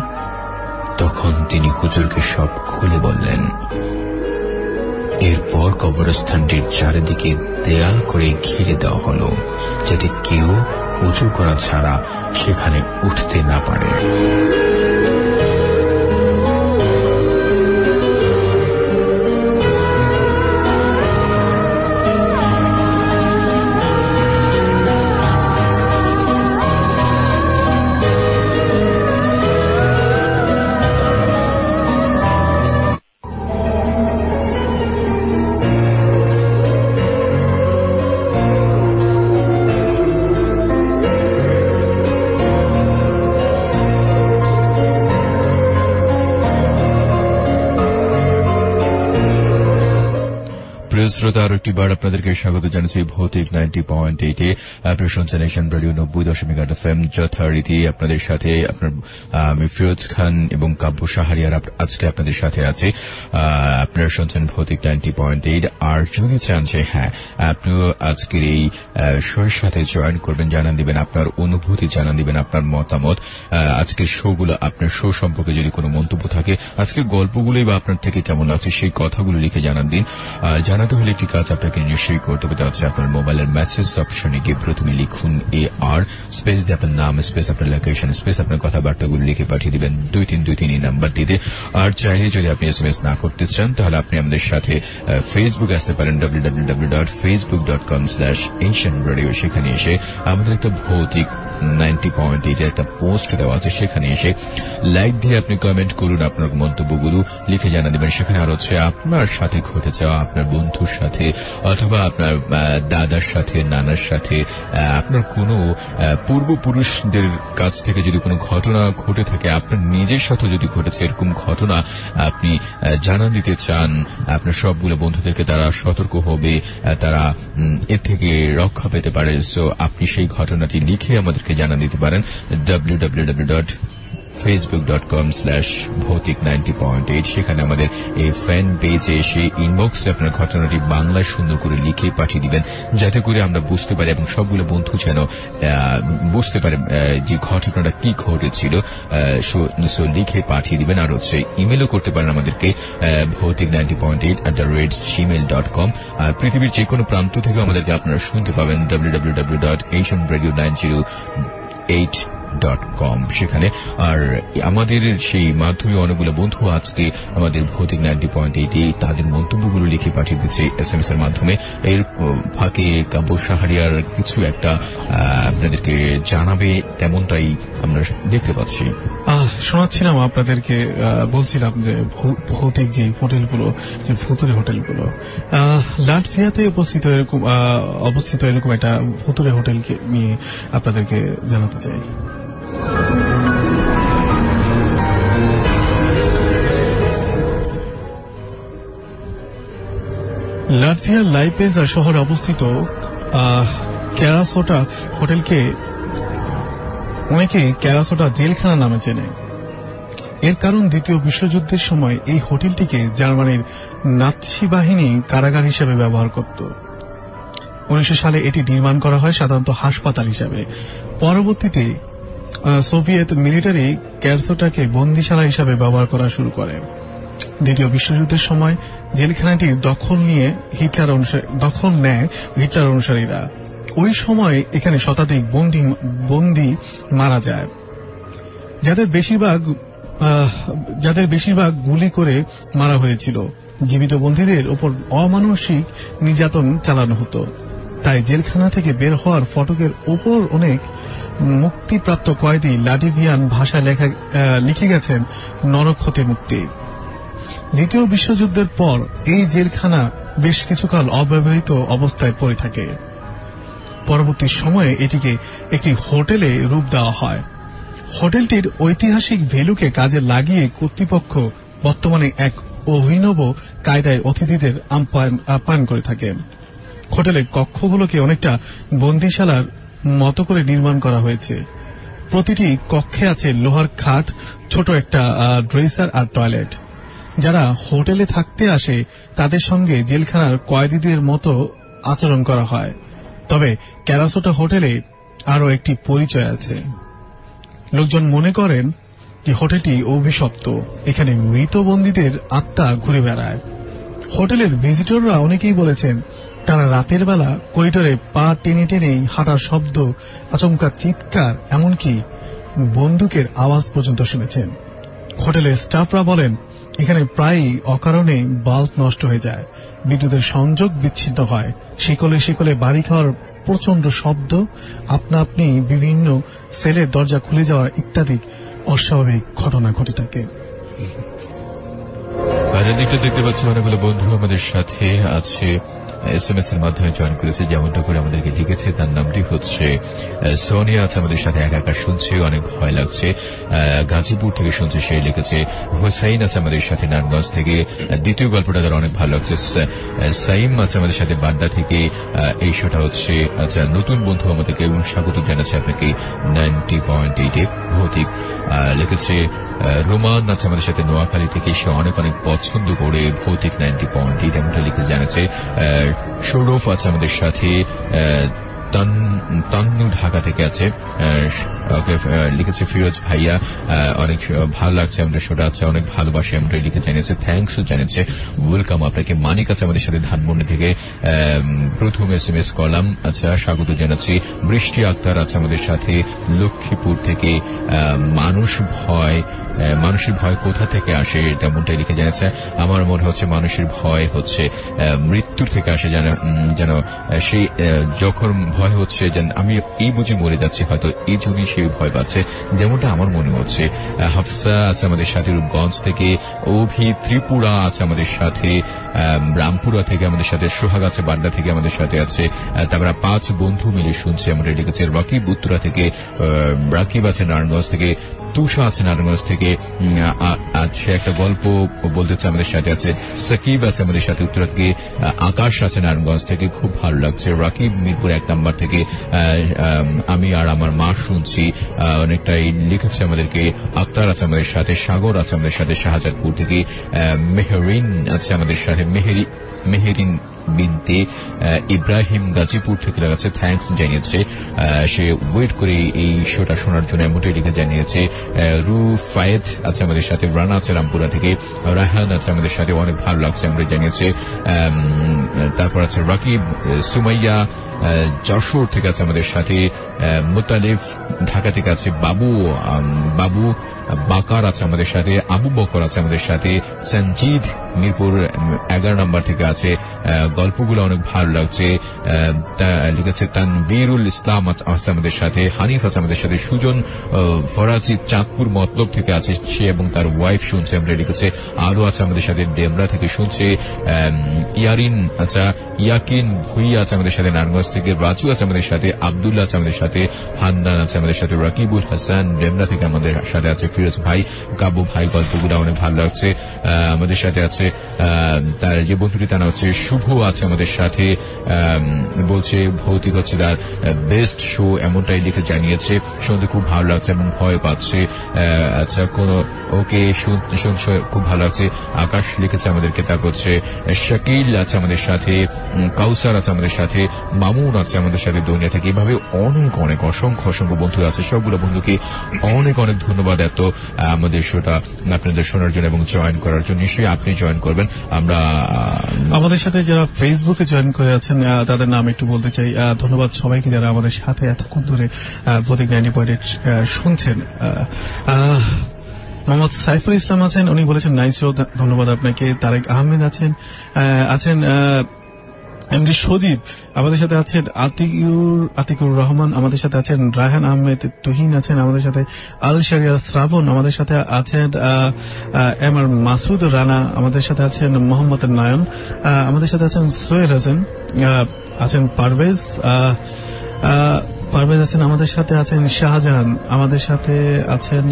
তখন তিনি হুজুরকে সব খুলে বললেন। এরপর কবরস্থানটির চারিদিকে দেয়াল করে ঘিরে দেওয়া হলো, যাতে কেউ উঁচু করা ছাড়া সেখানে উঠতে না পারে। শ্রোতা, আরো একটি বার আপনাদেরকে স্বাগত জানাচ্ছি ভৌতিক নাইনটি পয়েন্ট এইট এ। আপনারা শুনছেন এশিয়ান রেডিও নব্বই দশমিক আট এফ এম। যথারীতি আপনাদের সাথে আপনার আমি ফিরোজ খান এবং কাব্য সাহারিয়ার আজকে আপনাদের সাথে আছে। আপনারা শুনছেন ভৌতিক নাইনটি পয়েন্ট এইট। আর যদি চান যে হ্যাঁ আপনিও আজকের এই শোয়ের সাথে জয়েন করবেন, জানান দিবেন আপনার অনুভূতি, জানান দিবেন আপনার মতামত, আজকের শোগুলো আপনার শো সম্পর্কে যদি কোনো মন্তব্য থাকে, আজকের গল্পগুলোই বা আপনার থেকে কেমন লাগছে সেই কথাগুলো লিখে জানান দিন। জানাতে জানাতে হলে একটি কাজ আপনাকে নিশ্চয়ই করতে হবে, তা হচ্ছে আপনার মোবাইলের মেসেজ অপশনে গিয়ে প্রথমে লিখুন এ আর স্পেস দিয়ে আপনার নাম স্পেস আপনার লোকেশন স্পেস আপনার কথাবার্তাগুলো লিখে পাঠিয়ে দিবেন দুই তিন দুই তিন এই নাম্বারটিতে। আর চাইলে যদি আপনি এস এম এস না করতে চান তাহলে আপনি আমাদের সাথে ফেসবুক আসতে পারেন W W W dot Facebook dot com slash Asian radio. সেখানে এসে আমাদের একটা ভৌতিক নাইনটি পয়েন্ট এইট একটা পোস্ট দেওয়া আছে, সেখানে এসে লাইক দিয়ে আপনি কমেন্ট করুন, আপনার মন্তব্যগুলো লিখে জানা দেবেন। সেখানে আর হচ্ছে আপনার সাথে ঘটে যাওয়া আপনার বন্ধুর সাথে অথবা আপনার দাদার সাথে নানার সাথে আপনার কোনো পূর্বপুরুষদের কাছ থেকে যদি কোনো ঘটনা ঘটে থাকে, আপনার নিজের সাথে যদি ঘটেছে এরকম ঘটনা আপনি জানা দিতে চান, আপনার সবগুলো বন্ধুদেরকে তারা সতর্ক হবে, তারা এর থেকে রক্ষা পেতে পারে। সো আপনি সেই ঘটনাটি লিখে আমাদেরকে জানা দিতে পারেন W W W dot Facebook dot com slash ভৌতিক নাইনটি পয়েন্ট এইট। সেখানে আমাদের এই ফ্যান পেজে এসে ইনবক্সে আপনার ঘটনাটি বাংলায় সুন্দর করে লিখে পাঠিয়ে দিবেন, যাতে করে আমরা বুঝতে পারি এবং সবগুলো বন্ধু যেন বুঝতে পারে যে ঘটনাটা কি ঘটেছিল। সো লিখে পাঠিয়ে দিবেন। আর হচ্ছে ইমেলও করতে পারেন আমাদেরকে ভৌতিক ninety point eight at the rate Gmail dot com. আর পৃথিবীর যে কোনো প্রান্ত থেকে আমাদেরকে আপনারা শুনতে পাবেন W W W dot Asian radio nine zero eight dot com সেখানে। আর আমাদের সেই মাধ্যমে অনেকগুলো বন্ধু আজকে আমাদের ভৌতিক নাইনটি পয়েন্ট এইটে তাদের মন্তব্যগুলো লিখে পাঠিয়ে দিচ্ছে এস এম এস এর মাধ্যমে। এর ফাঁকে কাব্য সাহারিয়ার কিছু একটা আপনাদেরকে জানাবে তেমনটাই আমরা দেখতে পাচ্ছি। শোনাচ্ছিলাম আপনাদেরকে, বলছিলাম যে ভৌতিক যে হোটেলগুলো, যে ভুতুরে হোটেলগুলো লাটভিয়াতে উপস্থিত এরকম অবস্থিত এরকম একটা ভুতুরে হোটেলকে নিয়ে আপনাদেরকে জানাতে চাই। লাটভিয়ার লাইপেজা শহরে অবস্থিত ক্যারাসোটা হোটেলকে অনেকে ক্যারাসোটা জেলখানা নামে চেনে। এর কারণ দ্বিতীয় বিশ্বযুদ্ধের সময় এই হোটেলটিকে জার্মানির নাৎসি বাহিনী কারাগার হিসেবে ব্যবহার করত। উনিশশো সালে এটি নির্মাণ করা হয় সাধারণত হাসপাতাল হিসেবে। পরবর্তীতে সোভিয়েত মিলিটারি ক্যারাসোটাকে বন্দিশালা হিসেবে ব্যবহার করা শুরু করে। দ্বিতীয় বিশ্বযুদ্ধের সময় জেলখানাটির দখল নিয়ে হিটলার দখল নেয় হিটলার অনুসারীরা। ওই সময় এখানে শতাধিক বন্দী বন্দী মারা যায়, যাদের বেশিরভাগ যাদের বেশিরভাগ গুলি করে মারা হয়েছিল। জীবিত বন্দীদের উপর অমানসিক নির্যাতন চালানো হতো। তাই জেলখানা থেকে বের হওয়ার ফটকের ওপর অনেক মুক্তিপ্রাপ্ত কয়েদি লাটভিয়ান ভাষায় লেখা লিখে গেছেন নরক হতে মুক্তি। দ্বিতীয় বিশ্বযুদ্ধের পর এই জেলখানা বেশ কিছুকাল অব্যবহৃত অবস্থায় পড়ে থাকে। পরবর্তী সময়ে এটিকে একটি হোটেলে রূপ দেওয়া হয়। হোটেলটির ঐতিহাসিক ভ্যালুকে কাজে লাগিয়ে কর্তৃপক্ষ বর্তমানে এক অভিনব কায়দায় অতিথিদের আপ্যায়ন করে থাকে। হোটেলের কক্ষগুলোকে অনেকটা বন্দিশালার মতো করে নির্মাণ করা হয়েছে। প্রতিটি কক্ষে আছে লোহার খাট, ছোট একটা ড্রেসার আর টয়লেট। যারা হোটেলে থাকতে আসে তাদের সঙ্গে জেলখানার কয়েদিদের মতো আচরণ করা হয়। তবে ক্যারাসোটা হোটেলে আরও একটি পরিচয় আছে। লোকজন মনে করেন যে হোটেলটি অভিশপ্ত, এখানে মৃত বন্দীদের আত্মা ঘুরে বেড়ায়। হোটেলের ভিজিটররা অনেকেই বলেছেন তারা রাতের বেলা করিডোরে পা টেনে টেনে হাঁটার শব্দ, আচমকা চিৎকার, এমনকি বন্দুকের আওয়াজ পর্যন্ত শুনেছেন। হোটেলের স্টাফরা বলেন এখানে প্রায়ই অকারণে বাল্ব নষ্ট হয়ে যায়, বিদ্যুতের সংযোগ বিচ্ছিন্ন হয়, শিকলে শিকলে বাড়ি খাওয়ার প্রচন্ড শব্দ, আপনা আপনি বিভিন্ন সেলের দরজা খুলে যাওয়ার ইত্যাদি অস্বাভাবিক ঘটনা ঘটে থাকে। দেখতে পাচ্ছি অনেকগুলো বন্ধু আমাদের সাথে আছে, এস এম এস এর মাধ্যমে জয়েন করেছে। যেমনটা করে আমাদেরকে লিখেছে তার নামটি হচ্ছে সোনিয়া, আছে আমাদের সাথে একা একা শুনছে, অনেক ভয় লাগছে, গাজীপুর থেকে শুনছে সে লিখেছে। হুসাইন আছে আমাদের সাথে নারায়ণগঞ্জ থেকে, দ্বিতীয় গল্পটা তার অনেক ভালো লাগছে। সাইম আছে আমাদের সাথে বাড্ডা থেকে, এই শোটা হচ্ছে আচ্ছা নতুন বন্ধু আমাদেরকে এবং স্বাগত জানাচ্ছে আপনাকে নাইনটি পয়েন্ট এইটে ভৌতিক। লিখেছে রোমান আছে আমাদের সাথে নোয়াখালী থেকে, সে অনেক অনেক পছন্দ করে ভৌতিক নাইনটি পয়েন্ট এইট এমনটা লিখে জানাচ্ছে। সৌরভ আছে আমাদের সাথে, তান্নু ঢাকা থেকে আছে, ওকে, লিখেছে ফিরোজ ভাইয়া, অনেক ভালো লাগছে আমাদের শোটা, আছে অনেক ভালোবাসে আমরা লিখে জানিয়েছে, থ্যাঙ্কসও জানিয়েছে, ওয়েলকাম আপনাকে। মানিক আছে আমাদের সাথে ধানমন্ডি থেকে, প্রথম এস এম এস করলাম, আচ্ছা স্বাগত জানাচ্ছি। বৃষ্টি আক্তার আছে আমাদের সাথে লক্ষ্মীপুর থেকে, মানুষ ভয়, মানুষের ভয় কোথা থেকে আসে তেমনটাই লিখে জানিয়েছে। আমার মনে হচ্ছে মানুষের ভয় হচ্ছে মৃত্যুর থেকে আসে, যেন যেন সেই যখন ভয় হচ্ছে যেন আমি এই বুঝে মরে যাচ্ছি হয়তো এই জন্যই সে ভয় পাচ্ছে, যেমনটা আমার মনে হচ্ছে। হাফসা আছে আমাদের সাথে রূপগঞ্জ থেকে, অভি ত্রিপুরা আছে আমাদের সাথে, রামপুরা থেকে আমাদের সাথে, সোহাগ আছে বাড্ডা থেকে আমাদের সাথে আছে। তারপরে পাঁচ বন্ধু মিলে শুনছি আমরা লিখেছে। রাকিব উত্তরা থেকে, রাকিব আছে নারায়ণগঞ্জ থেকে, তুষা আছে নারায়ণগঞ্জ থেকে, সে একটা গল্প বলতে চাচ্ছে আমাদের সাথে আছে। সাকিব আছে আমাদের সাথে উত্তরা থেকে, আকাশ আছে নারায়ণগঞ্জ থেকে, খুব ভালো লাগছে। রাকিব মিরপুর এক নম্বর থেকে, আমি আর আমার মা শুনছি, অনেকটাই লিখেছে আমাদেরকে। আক্তার আছে আমাদের সাথে, সাগর আছে আমাদের সাথে শাহজাদপুর থেকে, মেহরিন আছে আমাদের সাথে, মেহেরি মেহেরিন বিনতে ইব্রাহিম গাজীপুর থেকে লাগাচ্ছে, থ্যাঙ্কস জানিয়েছে। সে ওয়েট করে এই শোটা শোনার জন্য এমনটাই লিখে জানিয়েছে। রু ফায়েদ আছে আমাদের সাথে, রানা আছে রামপুরা থেকে, রায়হান আছে আমাদের সাথে, অনেক ভালো লাগছে আমরা জানিয়েছে। তারপর আছে রাকিব, সুমাইয়া যশোর থেকে আছে আমাদের সাথে, মুতালিফ ঢাকা থেকে আছে, বাবু বাবু বাকার আছে আমাদের সাথে, আবু বকর আছে আমাদের সাথে, সঞ্জিদ মিরপুর এগারো নম্বর থেকে আছে। গল্পগুলো অনেক ভালো লাগছে লিখেছে। তানভীরুল ইসলাম আছে আমাদের সাথে, হানিফ আছে আমাদের সাথে, সুজন ফরাজি চাঁদপুর মতলব থেকে আছে, সে এবং তার ওয়াইফ শুনছে আমরা লিখেছে। আরো আছে আমাদের সাথে ডেমরা থেকে শুনছে, ইয়ারিন আচ্ছা ইয়াকিন ভুইয়া আছে আমাদের সাথে নারায়ণগঞ্জ থেকে, রাজু আছে আমাদের সাথে, আব্দুল্লাহ আছে আমাদের সাথে, হান্নান আছে আমাদের সাথে, রাকিবুল হাসান ডেমরা থেকে আমাদের সাথে আছে, ফিরোজ ভাই, কাবু ভাই, গল্পগুলো অনেক ভালো লাগছে। আমাদের সাথে আছে তার যে বন্ধুটি তার হচ্ছে শুভ আছে আমাদের সাথে, বলছে ভৌতিক হচ্ছে তার বেস্ট শো, এমনটাই লিখে জানিয়েছে। শুনতে খুব ভালো লাগছে এবং ভয় পাচ্ছে। আচ্ছা কোন ওকে শুনছে খুব ভালো লাগছে। আকাশ লিখেছে আমাদেরকে। তারপর হচ্ছে শাকিল আছে আমাদের সাথে, কাউসার আছে আমাদের সাথে, মামুন আছে আমাদের সাথে দুনিয়া থেকে। এভাবে অনেক অনেক অসংখ্য অসংখ্য বন্ধু আছে। সবগুলো বন্ধুকে অনেক অনেক ধন্যবাদ এত আমাদের শোটা আপনাদের শোনার জন্য এবং জয়েন করার জন্য। নিশ্চয়ই আপনি জয়েন করবেন। আমরা আমাদের সাথে যারা ফেসবুকে জয়েন করে আছেন তাদের নাম একটু বলতে চাই। ধন্যবাদ সবাইকে যারা আমাদের সাথে এতক্ষণ ধরে ভৌতিক নাইনটি পয়েন্ট এইট শুনছেন। মোহাম্মদ সাইফুল ইসলাম আছেন, উনি বলেছেন নাইস শো, ধন্যবাদ আপনাকে। তারেক আহমেদ আছেন আছেন এমডি সজীব আমাদের সাথে আছেন, আতিকুর আতিকুর রহমান আমাদের সাথে আছেন, রায়হান আহমেদ তুহিন আছেন আমাদের সাথে, আল শারিয়ার শ্রাবণ আমাদের সাথে আছেন, এম আর মাসুদ রানা আমাদের সাথে আছেন, মোহাম্মদ নয়ন আমাদের সাথে আছেন, সোহেল হাসান আছেন, পারভেজ পারভেজ আছেন আমাদের সাথে আছেন, শাহজাহান আমাদের সাথে আছেন,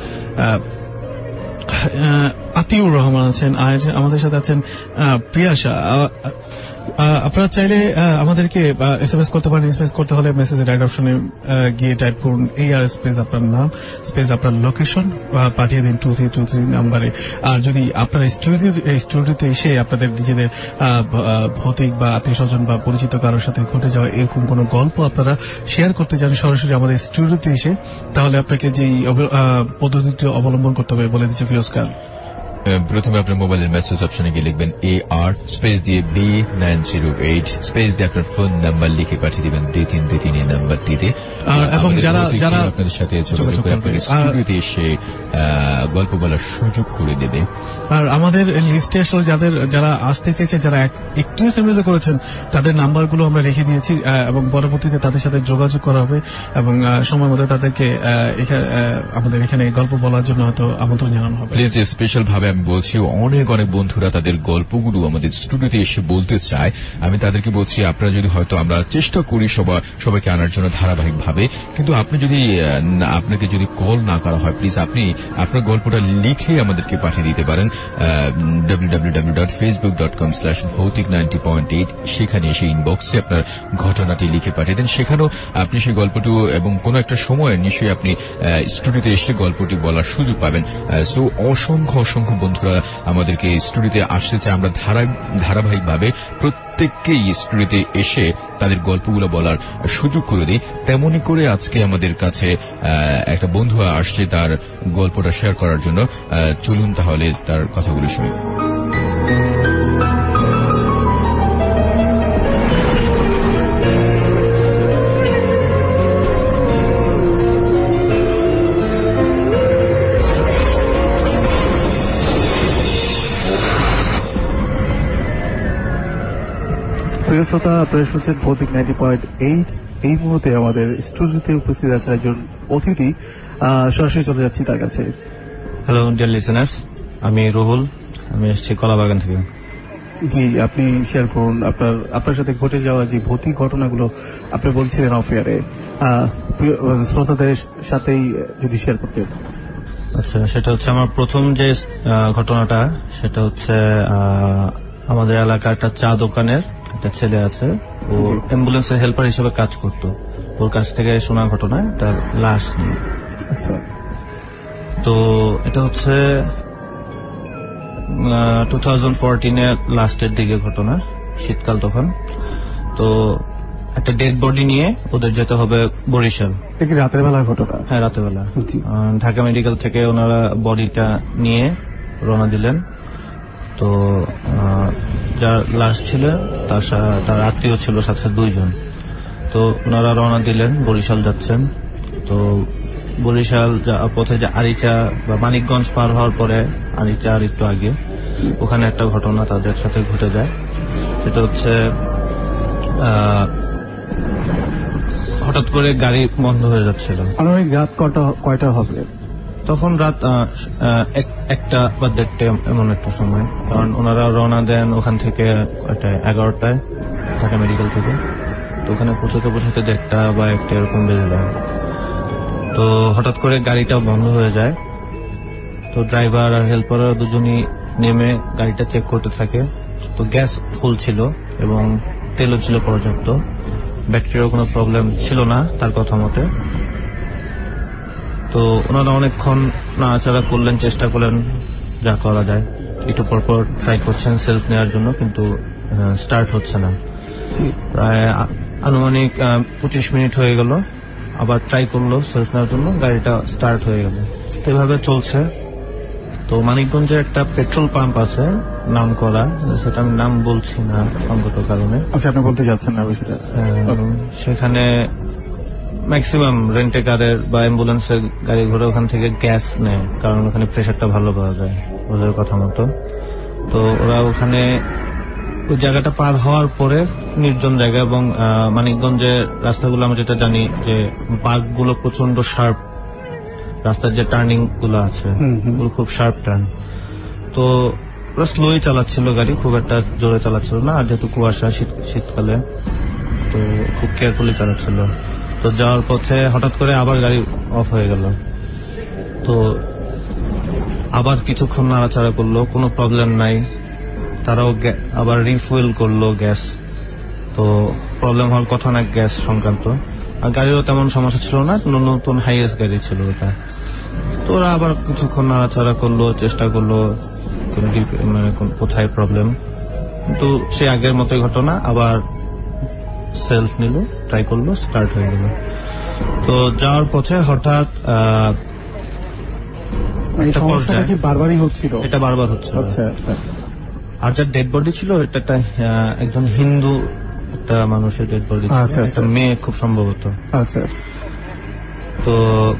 আতিউর রহমান আছেন আমাদের সাথে আছেন, প্রিয়াশা। আপনারা চাইলে আমাদেরকে এস এম এস করতে পারেন। এস এম এস করতে হলে মেসেজের রাইট অপশনে গিয়ে টাইপ করুন এই আর স্পেস আপনার নাম স্পেস আপনার লোকেশন, পাঠিয়ে দিন টু থ্রি টু থ্রি নাম্বারে। আর যদি আপনারা স্টুডিও স্টুডিওতে এসে আপনাদের নিজেদের ভৌতিক বা আত্মীয় স্বজন বা পরিচিত কারোর সাথে ঘটে যাওয়া এরকম কোন গল্প আপনারা শেয়ার করতে চান সরাসরি আমাদের স্টুডিওতে এসে, তাহলে আপনাকে যেই পদ্ধতিটি অবলম্বন করতে হবে বলে দিচ্ছে ফিরোজ খান। প্রথমে আপনার মোবাইলের মেসেজ অপশনে গিয়ে লিখবেন এ আর স্পেস দিয়ে B nine zero eight space দিয়ে আপনার ফোন নাম্বার লিখে পাঠিয়ে দিবেন দুই তিন দুই তিন এই নাম্বারটিতে, এবং যারা যারা আপনাদের সাথে যোগাযোগ করে আপনাকে স্টুডিওতে এসে গল্প বলার সুযোগ করে দেবে। আর আমাদের লিস্টে আসলে যাদের যারা আসতে চেয়েছে, যারা একটু এসএমএস করেছেন, তাদের নাম্বারগুলো আমরা রেখে দিয়েছি এবং পরবর্তীতে তাদের সাথে যোগাযোগ করা হবে এবং সময় মতো তাদেরকে আমাদের এখানে গল্প বলার জন্য হয়তো আমন্ত্রণ জানানো হবে। প্লিজ স্পেশাল ভাবে আমি বলছি, অনেক অনেক বন্ধুরা তাদের গল্পগুলো আমাদের স্টুডিওতে এসে বলতে চায়। আমি তাদেরকে বলছি আপনারা যদি হয়তো আমরা চেষ্টা করি সবাই সবাইকে আনার জন্য ধারাবাহিক ভাবে, কিন্তু আপনি যদি আপনাকে যদি কল না করা হয়, প্লিজ আপনি আপনার গল্পটা লিখে আমাদেরকে পাঠিয়ে দিতে পারেন W W W dot Facebook dot com slash ভৌতিক নাইনটি পয়েন্ট এইট। সেখানে এসে ইনবক্সে আপনার ঘটনাটি লিখে পাঠিয়ে দেন। সেখানেও আপনি সেই গল্পটি এবং কোনো একটা সময় নিশ্চয়ই আপনি স্টুডিওতে এসে গল্পটি বলার সুযোগ পাবেন। সো অসংখ্য অসংখ্য বন্ধুরা আমাদেরকে স্টুডিওতে আসতে চায়, আমরা ধারাবাহিকভাবে প্রত্যেককেই স্টুডিওতে এসে তাদের গল্পগুলো বলার সুযোগ করে দিই। তেমনি করে আজকে আমাদের কাছে একটা বন্ধু আসছে তার গল্পটা শেয়ার করার জন্য। চলুন তাহলে তার কথাগুলো শুনি। প্রিয় শ্রোতা, আপনারা শুনছেন ভৌতিক নাইনটি পয়েন্ট এইট। এই মুহূর্তে আমাদের স্টুডিওতে উপস্থিত আছে একজন অতিথি। সরাসরি চলে যাচ্ছি তার কাছে। হ্যালো ডিয়ার লিসেনার্স, আমি রুহুল, আমি এসেছি কলাবাগান থেকে। জি, আপনি শেয়ার করুন আপনার আপনার সাথে ঘটে যাওয়া যে ভৌতিক ঘটনাগুলো আপনি বলছিলেন অফেয়ারে, শ্রোতাদের সাথেই যদি শেয়ার করতেন। আচ্ছা, সেটা হচ্ছে আমার প্রথম যে ঘটনাটা, সেটা হচ্ছে আমাদের এলাকার একটা চা দোকানের একটা ছেলে আছে, ও অ্যাম্বুলেন্সের হেল্পার হিসেবে কাজ করতো। ওর কাছ থেকে শোনা ঘটনা, একটা লাশ নিয়ে। আচ্ছা, তো এটা হচ্ছে টু থাউজেন্ড ফোরটিনে লাস্টের দিকে ঘটনা, শীতকাল তখন। তো একটা ডেড বডি নিয়ে ওদের যেতে হবে বরিশাল। রাতের বেলার ঘটনা? হ্যাঁ, রাতের বেলা। ঢাকা মেডিকেল থেকে ওনারা বডিটা নিয়ে রওনা দিলেন। তো যার লাশ ছিল তার তার আত্মীয় ছিল সাথে দুইজন। তো ওনারা রওনা দিলেন, বরিশাল যাচ্ছেন। তো বরিশাল পথে যে আরিচা বা মানিকগঞ্জ পার হওয়ার পরে, আরিচা আর একটু আগে, ওখানে একটা ঘটনা তাদের সাথে ঘটে যায়। সেটা হচ্ছে হঠাৎ করে গাড়ি বন্ধ হয়ে যাচ্ছিল। রাত কয়টা হবে তখন? রাত একটা বা দেড়টা, এমন একটা সময়। কারণ ওনারা রওনা দেন ওখান থেকে এগারোটায় ঢাকা মেডিকেল থেকে। তো ওখানে পৌঁছতে পৌঁছতে দেড়টা বা একটা এরকম বেজে যায়। তো হঠাৎ করে গাড়িটা বন্ধ হয়ে যায়। তো ড্রাইভার আর হেল্পার দুজনই নেমে গাড়িটা চেক করতে থাকে। তো গ্যাস ফুল ছিল এবং তেলও ছিল পর্যাপ্ত, ব্যাটারিরও কোনো প্রবলেম ছিল না তার কথা মতে। তো ওনারা অনেকক্ষণ নাড়াচাড়া করলেন, চেষ্টা করলেন যা করা যায়, একটু পরপর ট্রাই করছেন সেলফ নেওয়ার জন্য, কিন্তু স্টার্ট হচ্ছে না। প্রায় আনুমানিক পঁচিশ মিনিট হয়ে গেল, আবার ট্রাই করলো সেলফ নেওয়ার জন্য, গাড়িটা স্টার্ট হয়ে গেল। এভাবে চলছে। তো মানিকগঞ্জে একটা পেট্রোল পাম্প আছে নাম করা, সেটা আমি নাম বলছি না সঙ্গত কারণে। আচ্ছা, আপনি বলতে যাচ্ছেন না বিষয়টা? সেখানে ম্যাক্সিমাম রেন্টে কারের বা অ্যাম্বুলেন্সের গাড়ি ঘোড়া ওখান থেকে গ্যাস নেয়, কারণ ওখানে প্রেশারটা ভালো পাওয়া যায় ওদের কথা মতো। তো ওরা ওখানে ওই জায়গাটা পার হওয়ার পরে নির্জন জায়গা, এবং মানিকগঞ্জের রাস্তাগুলো আমরা যেটা জানি যে বাঁকগুলো প্রচন্ড শার্প, রাস্তার যে টার্নিং গুলো আছে ওগুলো খুব শার্প টার্ন। তো ওরা স্লোই চালাচ্ছিল গাড়ি, খুব একটা জোরে চালাচ্ছিল না, আর যেহেতু কুয়াশা শীতকালে, তো খুব কেয়ারফুলি চালাচ্ছিল। তো যাওয়ার পথে হঠাৎ করে আবার গাড়ি অফ হয়ে গেল। তো আবার কিছুক্ষণ নাড়াচাড়া করলো, কোনো প্রবলেম নাই। তারাও আবার রিফুয়েল করলো গ্যাস। তো প্রবলেম হওয়ার কথা না গ্যাস সংক্রান্ত, আর গাড়িরও তেমন সমস্যা ছিল না, নতুন হাইয়েস্ট গাড়ি ছিল ওটা। তো ওরা আবার কিছুক্ষণ নাড়াচাড়া করলো, চেষ্টা করলো মানে কোথায় প্রবলেম, কিন্তু সে আগের মতোই ঘটনা। আবার সেলফ নিল, ট্রাই করলো, স্টার্ট হয়ে গেল। তো যাওয়ার পথে হঠাৎ বারবারই হচ্ছিল, এটা বারবার হচ্ছিল। আর যার ডেড বডি ছিল এটা একটা একজন হিন্দু একটা মানুষের ডেড বডি, একটা মেয়ে খুব সম্ভবত। তো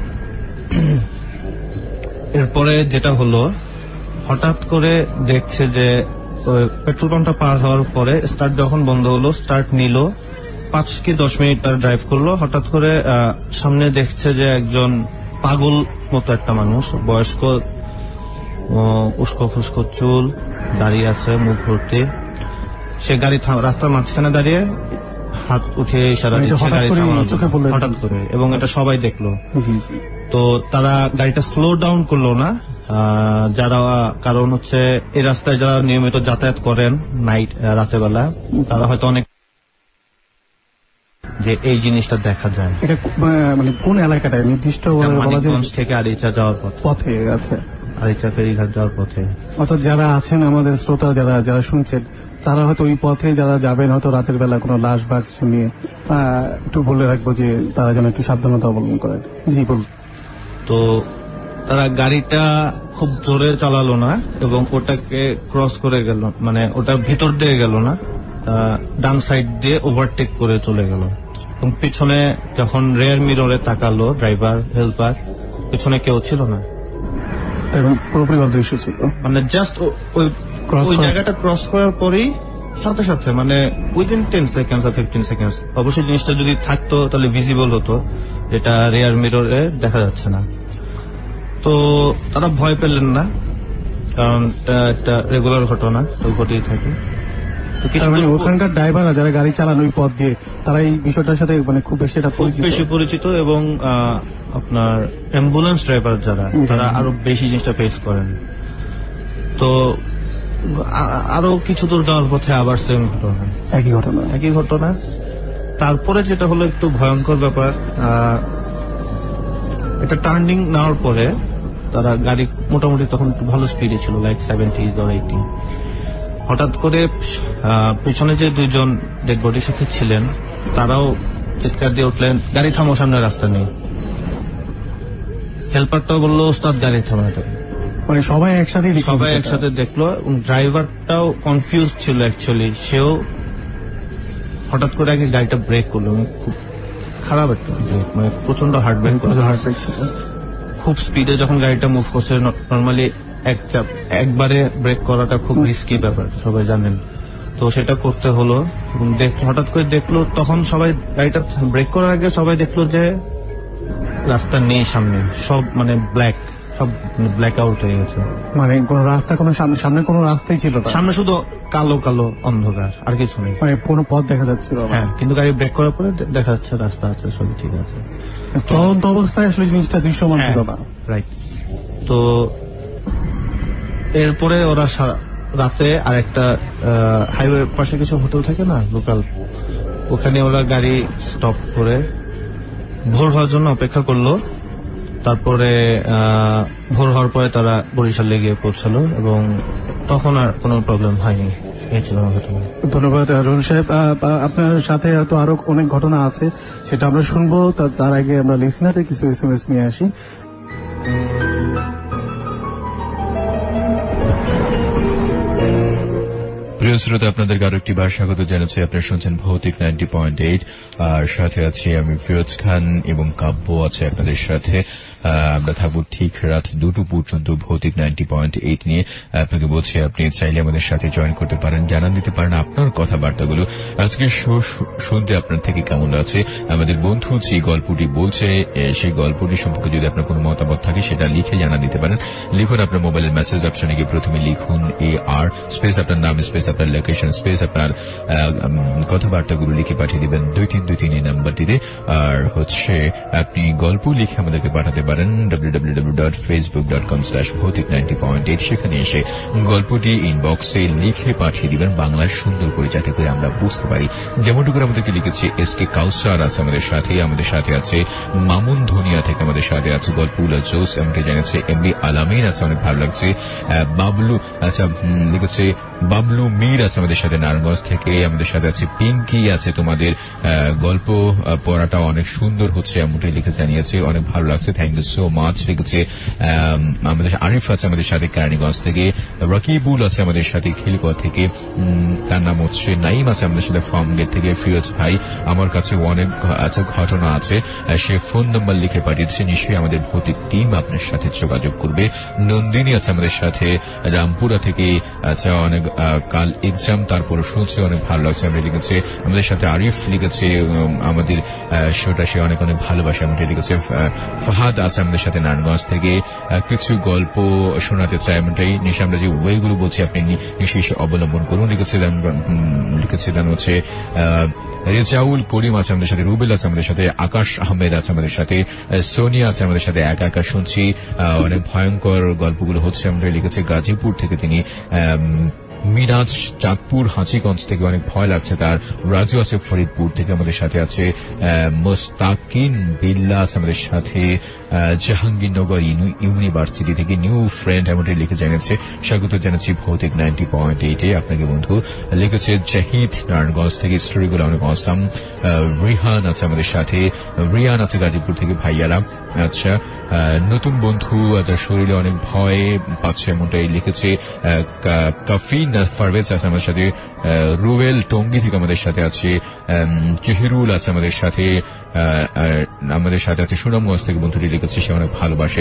এরপরে যেটা হলো, হঠাৎ করে দেখছে যে পেট্রোল পাম্পটা পার হওয়ার পরে স্টার্ট যখন বন্ধ হলো, স্টার্ট নিল, পাঁচ কি দশ মিনিট তার ড্রাইভ করলো। হঠাৎ করে সামনে দেখছে যে একজন পাগল মতো একটা মানুষ, বয়স্ক, উস্কো খুস্কো চুল, দাঁড়িয়ে আছে, মুখ ভর্তি। সে গাড়ি রাস্তার মাঝখানে দাঁড়িয়ে হাত উঠিয়ে ইশারা দিচ্ছে গাড়ি থামানোর জন্য, হঠাৎ করে, এবং এটা সবাই দেখলো। তো তারা গাড়িটা স্লো ডাউন করলো না, যারা, কারণ হচ্ছে এই রাস্তায় যারা নিয়মিত যাতায়াত করেন নাইট রাতের বেলা, তারা হয়তো অনেক যে এই জিনিসটা দেখা যায়। এটা মানে কোন এলাকাটায় নির্দিষ্ট? মানিকগঞ্জ থেকে আরিচা যাওয়ার পথে। আচ্ছা। আরিচা ফেরিঘাট যাওয়ার পথে। অর্থাৎ যারা আছেন আমাদের শ্রোতা যারা যারা শুনছেন তারা হয়তো ওই পথে যারা যাবেন হয়তো রাতের বেলা কোনো লাশ বা কিছু নিয়ে আহ, একটু বলে রাখবো যে তারা যেন একটু সাবধানতা অবলম্বন করেন। জি বলুন। তো তারা গাড়িটা খুব জোরে চালালো না এবং ওটাকে ক্রস করে গেল, মানে ওটার ভিতর দিয়ে গেল না, ডান সাইড দিয়ে ওভারটেক করে চলে গেল। এবং পিছনে যখন রেয়ার মিররে তাকালো ড্রাইভার হেল্পার, পিছনে কেউ ছিল না এবং পুরোপুরি অদৃশ্য ছিল, মানে জাস্ট ওই Cross ওই করা- জায়গাটা ক্রস করার পরেই সাথে সাথে মানে উইদিন টেন সেকেন্ডস আর ফিফটিন সেকেন্ডস অবশ্যই জিনিসটা যদি থাকতো তাহলে ভিজিবল হতো, যেটা রেয়ার মিররে দেখা যাচ্ছে না। তো তারা ভয় পেলেন না, কারণ এটা একটা রেগুলার ঘটনা, তো ঘটেই থাকে। তো কিছু তার মানে দূর- ওখানকার ড্রাইভাররা যারা গাড়ি চালান ওই পথ দিয়ে তারা এই বিষয়টার সাথে মানে খুব বেশি এটা খুব পরিচিত। বেশি পরিচিত এবং আহ, আপনার অ্যাম্বুলেন্স ড্রাইভার যারা তারা আরো বেশি জিনিসটা ফেস করেন। তো আ- আরো কিছু দূর যাওয়ার পথে আবার সেম ঘটনা, একই ঘটনা। একই ঘটনা। তারপরে যেটা হলো একটু ভয়ঙ্কর ব্যাপার, আহ, একটা টার্নিং নেওয়ার পরে তারা গাড়ি মোটামুটি তখন একটু ভালো স্পিডে ছিল, লাইক সেভেন্টি বা এইটি। হঠাৎ করে আহ, পেছনে যে দুইজন ডেড বডির সাথে ছিলেন তারাও চিৎকার দিয়ে উঠলেন, গাড়ি থামো, সামনে রাস্তা নেই। হেল্পারটাও বললো ওস্তাদ গাড়ি থামাতে। মানে সবাই একসাথে সবাই একসাথে দেখলো এবং ড্রাইভারটাও কনফিউজ ছিল অ্যাকচুয়ালি, সেও হঠাৎ করে আগে গাড়িটা ব্রেক করলো। মানে খুব খারাপ একটা ব্রেক, মানে প্রচন্ড হার্ট ব্রেক করলো। খুব স্পিডে যখন গাড়িটা মুভ করছে, নর্মালি এক চাপ একবারে ব্রেক করাটা খুব রিস্কি ব্যাপার, সবাই জানেন। তো সেটা করতে হলো এবং দেখ- হঠাৎ করে দেখলো, তখন সবাই গাড়িটা ব্রেক করার আগে সবাই দেখলো যে রাস্তা নেই সামনে, সব মানে ব্ল্যাক, সব ব্ল্যাক আউট হয়ে গেছে। মানে কোন রাস্তা কোনো সামনে সামনে কোনো রাস্তাই ছিল না, সামনে শুধু কালো কালো অন্ধকার, আর কিছু নেই। মানে কোনো পথ দেখা যাচ্ছিল না। হ্যাঁ, কিন্তু গাড়ি ব্রেক করার পরে দে- দেখা যাচ্ছে রাস্তা আছে, সবই ঠিক আছে। চলন্ত অবস্থায় আসলে জিনিসটা দৃশ্যমান ছিল না। রাইট। তো এরপরে ওরা সারা- রাতে আর একটা হাইওয়ে পাশে কিছু হোটেল থাকে না লোকাল, ওখানে ওরা গাড়ি স্টপ করে ভোর হওয়ার জন্য অপেক্ষা করলো। তারপরে আহ, ভোর হওয়ার পরে তারা বরিশালে গিয়ে পৌঁছালো এবং তখন আর কোনো প্রবলেম হয়নি। এই ছিল আমার ঘটনা। ধন্যবাদ রোহন সাহেব। আহ, আহ, আপনার সাথে হয়তো আরো অনেক ঘটনা আছে, সেটা আমরা শুনবো। তা- তার আগে আমরা লিসনারে কিছু এস এম এস নিয়ে আসি। প্রিয় শ্রোতা, আপনাদেরকে আরো একটি বার স্বাগত জানাচ্ছি। আপনারা শুনছেন ভৌতিক নাইনটি পয়েন্ট এইট, আর সাথে আছি আমি ফিরোজ খান এবং কাব্য আছে আপনাদের সাথে। আমরা থাকবো ঠিক রাত দুটো পর্যন্ত ভৌতিক নাইনটি পয়েন্ট এইট নিয়ে। আপনাকে বলছি, আপনি চাইলে আমাদের সাথে জয়েন করতে পারেন, জানান দিতে পারেন আপনার কথাবার্তাগুলো। আজকে শো শুনতে আপনার থেকে কেমন আছে, আমাদের বন্ধু যে গল্পটি বলছে সেই গল্পটি সম্পর্কে যদি আপনার কোনো মতামত থাকে সেটা লিখে জানা দিতে পারেন। লিখুন আপনার মোবাইলের মেসেজ অপশনে গিয়ে প্রথমে লিখুন এ আর স্পেস আপনার নাম স্পেস আপনার লোকেশন স্পেস আপনার কথাবার্তাগুলো লিখে পাঠিয়ে দিবেন দুই তিন দুই তিন এই নাম্বারটিতে। আর হচ্ছে আপনি গল্প লিখে আমাদেরকে পাঠাতে পারেন W W W dot Facebook dot com slash ভৌতিক নাইনটি পয়েন্ট এইট। সেখানে এসে গল্পটি ইনবক্সে লিখে পাঠিয়ে দিবেন বাংলায় সুন্দর করে, যাতে করে আমরা বুঝতে পারি। যেমনটুকু করে আমাদেরকে লিখেছে এস কে কাউসার আছে আমাদের সাথে, আমাদের সাথে আছে মামুন ধনিয়া থেকে আমাদের সাথে আছে গল্পগুলো জোস, এমনটি জানিয়েছে এমবি আলামিন আছে, অনেক ভালো লাগছে। বাবলু আচ্ছা লিখেছে বাবলু মীর আছে আমাদের সাথে নারায়ণগঞ্জ থেকে, আমাদের সাথে আছে পিঙ্কি আছে, তোমাদের গল্প পড়াটা অনেক সুন্দর হচ্ছে এমনটি লিখে জানিয়েছে, অনেক ভালো লাগছে, থ্যাংক ইউ সো মাচ। লিখেছে আমাদের আরিফ আছে আমাদের সাথে কেরানীগঞ্জ থেকে, রকিবুল আছে আমাদের সাথে খিলকোয়া থেকে, তার নাম হচ্ছে নাইম আছে আমাদের সাথে ফার্মগেট থেকে। ফিরোজ ভাই আমার কাছে অনেক আছে ঘটনা আছে, সে ফোন নাম্বার লিখে পাঠিয়েছে, নিশ্চয়ই আমাদের ভৌতিক টিম আপনার সাথে যোগাযোগ করবে। নন্দিনী আছে আমাদের সাথে রামপুরা থেকে, আচ্ছা অনেক কাল এক্সাম তারপর শুনছে, অনেক ভালো লাগছে। আমরা লিখেছে আমাদের সাথে আরিফ লিখেছে আমাদের শোটা সে অনেক অনেক ভালোবাসে, আমাদের লিখেছে ফাহাদ আছে আমাদের সাথে নারায়ণগঞ্জ থেকে, কিছু গল্প শোনাতে চাই এমনটাই। নিশ্চয় আমরা যে ওয়েগুলো বলছি আপনি নিশ্চয়ই অবলম্বন করুন। লিখেছে লিখেছে দেন হচ্ছে রেজাউল করিম আছে আমাদের সাথে, রুবেল আছে আমাদের সাথে, আকাশ আহমেদ আছে আমাদের সাথে, সোনিয়া আছে আমাদের সাথে। একা একা শুনছি, অনেক ভয়ঙ্কর গল্পগুলো হচ্ছে আমরা লিখেছে গাজীপুর থেকে তিনি। মিরাজ চাঁদপুর হাঁচিগঞ্জ থেকে অনেক ভয় লাগছে তার। রাজু আছে ফরিদপুর থেকে আমাদের সাথে আছে। মোস্তাকিন বিল্লাহ আছে আমাদের সাথে। জাহাঙ্গীরনগর ইউনিভার্সিটি থেকে নিউ ফ্রেন্ড এমনটি লিখে জানিয়েছে। স্বাগত জানাচ্ছি ভৌতিক নাইনটি পয়েন্ট এইটে আপনাকে বন্ধু। লিখেছে জাহিদ নারায়ণগঞ্জ থেকে, স্টোরিগুলো অনেক অসাম। রিহান আছে আমাদের সাথে, রিয়ান আছে গাজীপুর থেকে ভাইয়ারা। আচ্ছা, নতুন বন্ধু তার শরীরে অনেক ভয় পাচ্ছে এমনটাই লিখেছে। কাফিন ফারভেজ আছে আমাদের সাথে। রুয়েল টঙ্গী থেকে আমাদের সাথে আছে। জহিরুল আছে আমাদের সাথে। আমাদের সাথে আছে সুনামগঞ্জ থেকে বন্ধুটি লিখেছে, সে অনেক ভালোবাসে।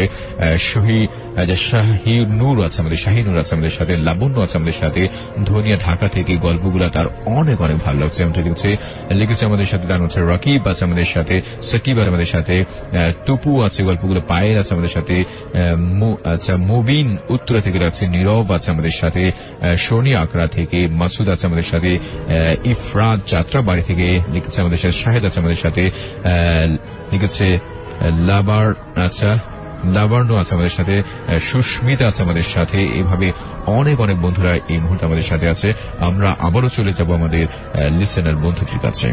শাহিনুর আছে আমাদের শাহিনুর আছে আমাদের সাথে। লাবণ্য আছে আমাদের সাথে। ধনিয়া ঢাকা থেকে, গল্পগুলো তার অনেক অনেক ভালো লাগছে এমনটা লিখেছে লিখেছে আমাদের সাথে। তার হচ্ছে রকিব আছে আমাদের সাথে। সাকিব আছে আমাদের সাথে। টুপু আছে, গল্পগুলো পায়ের আছে আমাদের সাথে। আচ্ছা, মুবিন উত্তরা থেকে আছে। নীরব আছে আমাদের সাথে। শনি আকরা থেকে। মাসুদ আছে আমাদের সাথে। ইফরাত যাত্রা বাড়ি থেকে লিখেছে আমাদের সাথে। শাহেদ আছে আমাদের সাথে। লিখেছে লাবার আচ্ছা লাবার্ণ আছে আমাদের সাথে। সুস্মিতা আছে আমাদের সাথে। এভাবে অনেক অনেক বন্ধুরা এই মুহূর্তে আমাদের সাথে আছে। আমরা আবারও চলে যাব আমাদের লিসেনার বন্ধুটির কাছে।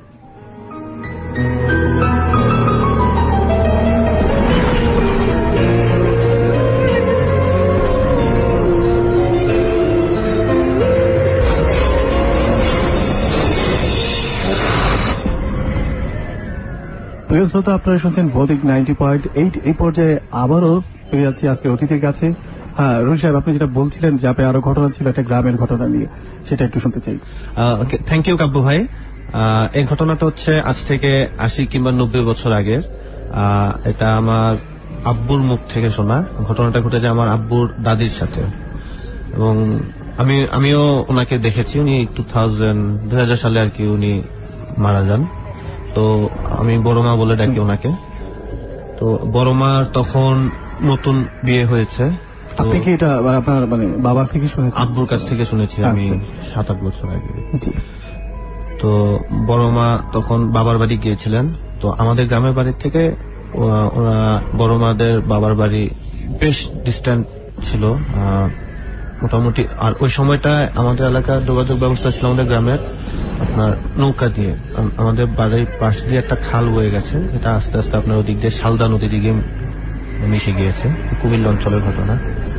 প্রিয় শ্রোতা, আপনারা শুনছেন ভৌতিক নাইনটি পয়েন্ট এইট। এই পর্যায়ে আবারও ফিরে যাচ্ছি আজকে অতিথির কাছে। হ্যাঁ, রুহি সাহেব, আপনি যেটা বলছিলেন যে আপনি আরো ঘটনা ছিল একটা গ্রামের ঘটনা নিয়ে, সেটা একটু শুনতে চাই। থ্যাংক ইউ কাব্য ভাই। এই ঘটনাটা হচ্ছে আজ থেকে আশি কিংবা নব্বই বছর আগের। এটা আমার আব্বুর মুখ থেকে শোনা। ঘটনাটা ঘটেছে আমার আব্বুর দাদির সাথে, এবং আমি আমিও ওনাকে দেখেছি। উনি টু থাউজেন্ড দুই হাজার সালে আর কি উনি মারা যান। তো আমি বড় মা বলে ডাকি ওনাকে। তো বড় মার তখন নতুন বিয়ে হয়েছে। আপনি কি এটা আপনার মানে বাবার থেকে শুনেছেন? আব্বুর কাছ থেকে শুনেছি আমি সাত আট বছর আগে। তো বড় মা তখন বাবার বাড়ি গিয়েছিলেন। তো আমাদের গ্রামের বাড়ির থেকে ওরা বড় মাদের বাবার বাড়ি বেশ ডিস্ট্যান্ট ছিল মোটামুটি। আর ওই সময়টায় আমাদের এলাকার যোগাযোগ ব্যবস্থা ছিল আমাদের গ্রামের আপনার নৌকা দিয়ে। আমাদের বাড়ির পাশ দিয়ে একটা খাল বয়ে গেছে, এটা আস্তে আস্তে আপনার ওদিক দিয়ে শালদা নদী দিকে মিশে গিয়েছে। কুমিল্লা অঞ্চলের ঘটনা।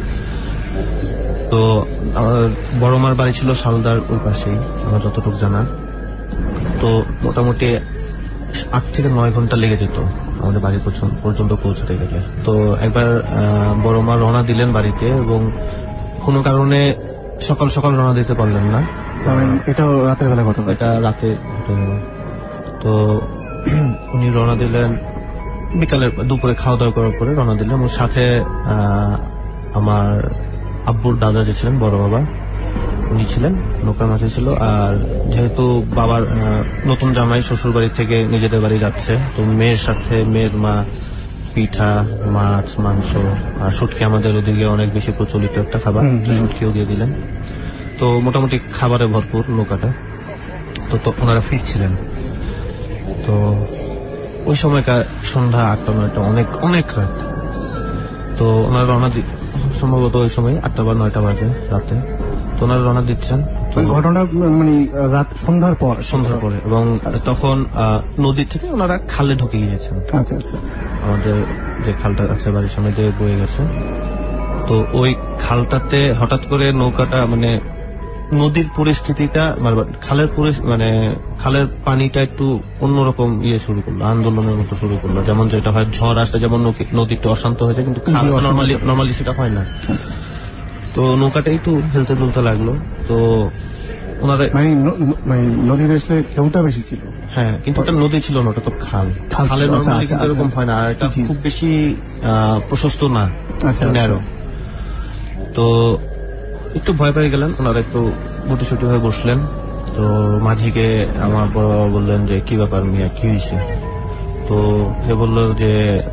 তো আমার বড় মার বাড়ি ছিল শালদার ওই পাশেই, আমার যতটুকু জানা। তো মোটামুটি আট থেকে নয় ঘন্টা লেগে যেত আমাদের বাড়ি পর্যন্ত পৌঁছতে গেলে। তো একবার বড় মা রওনা দিলেন বাড়িতে, এবং কোনো কারণে সকাল সকাল রওনা দিতে পারলেন না। এটাও রাতের বেলা ঘটনা? এটা রাতে ঘটে গেল। তো উনি রওনা দিলেন বিকালের দুপুরে খাওয়া দাওয়া করার পরে রওনা দিলেন। ওর সাথে আমার আব্বুর দাদা যে ছিলেন, বড় বাবা, উনি ছিলেন, নৌকার মাঝে ছিল। আর যেহেতু বাবার নতুন জামাই শ্বশুর বাড়ি থেকে নিজেদের বাড়ি যাচ্ছে, তো মেয়ের সাথে মেয়ের মা পিঠা, মাছ, মাংস আর শুটকি, আমাদের ওদিকে অনেক বেশি প্রচলিত একটা খাবার, শুটকিও দিয়ে দিলেন। তো মোটামুটি খাবারে ভরপুর নৌকাটা। তো তো ওনারা ফিরছিলেন। তো ওই সময়কার সন্ধ্যা আটটা নয়টা, অনেক অনেক রাত। তো ওনারা রওনা সম্ভবত ওই সময় আটটা বা নয়টা বাজে রাতে। তো ওনারা রওনা দিচ্ছেন। ঘটনা মানে রাত সন্ধ্যার পর সন্ধ্যার পরে এবং তখন নদী থেকে ওনারা খালে ঢুকে গিয়েছেন। আচ্ছা আচ্ছা। আমাদের যে খালটা আছে বাড়ির সামনে দিয়ে বয়ে গেছে, তো ওই খালটাতে হঠাৎ করে নৌকাটা মানে নদীর পরিস্থিতিটা খালের মানে খালের পানিটা একটু অন্যরকম ইয়ে শুরু করলো, আন্দোলনের মতো শুরু করলো। যেমন যেটা হয় ঝড় আসলে যেমন নদী একটু অশান্ত হয়ে যায়, কিন্তু নর্মালি নর্মালি সেটা হয় না। তো নৌকাটা একটু হেলতে দুলতে লাগলো। তো ওনারা মানে নদীর আসলে ঢেউটা বেশি ছিল। হ্যাঁ, কিন্তু এটা নদী ছিল না, ওটা তো খাল। খালে নর্মালি কিন্তু এরকম হয় না। আর এটা খুব বেশি প্রশস্ত না, ন্যারো। তো একটু ভয় পেয়ে গেলেন ওনারা, একটু গুটিসুটি হয়ে বসলেন। তো মাঝিকে আমার বড় বাবা বললেন যে কি ব্যাপার মিয়া, কি হয়েছে? তো সে বলল যে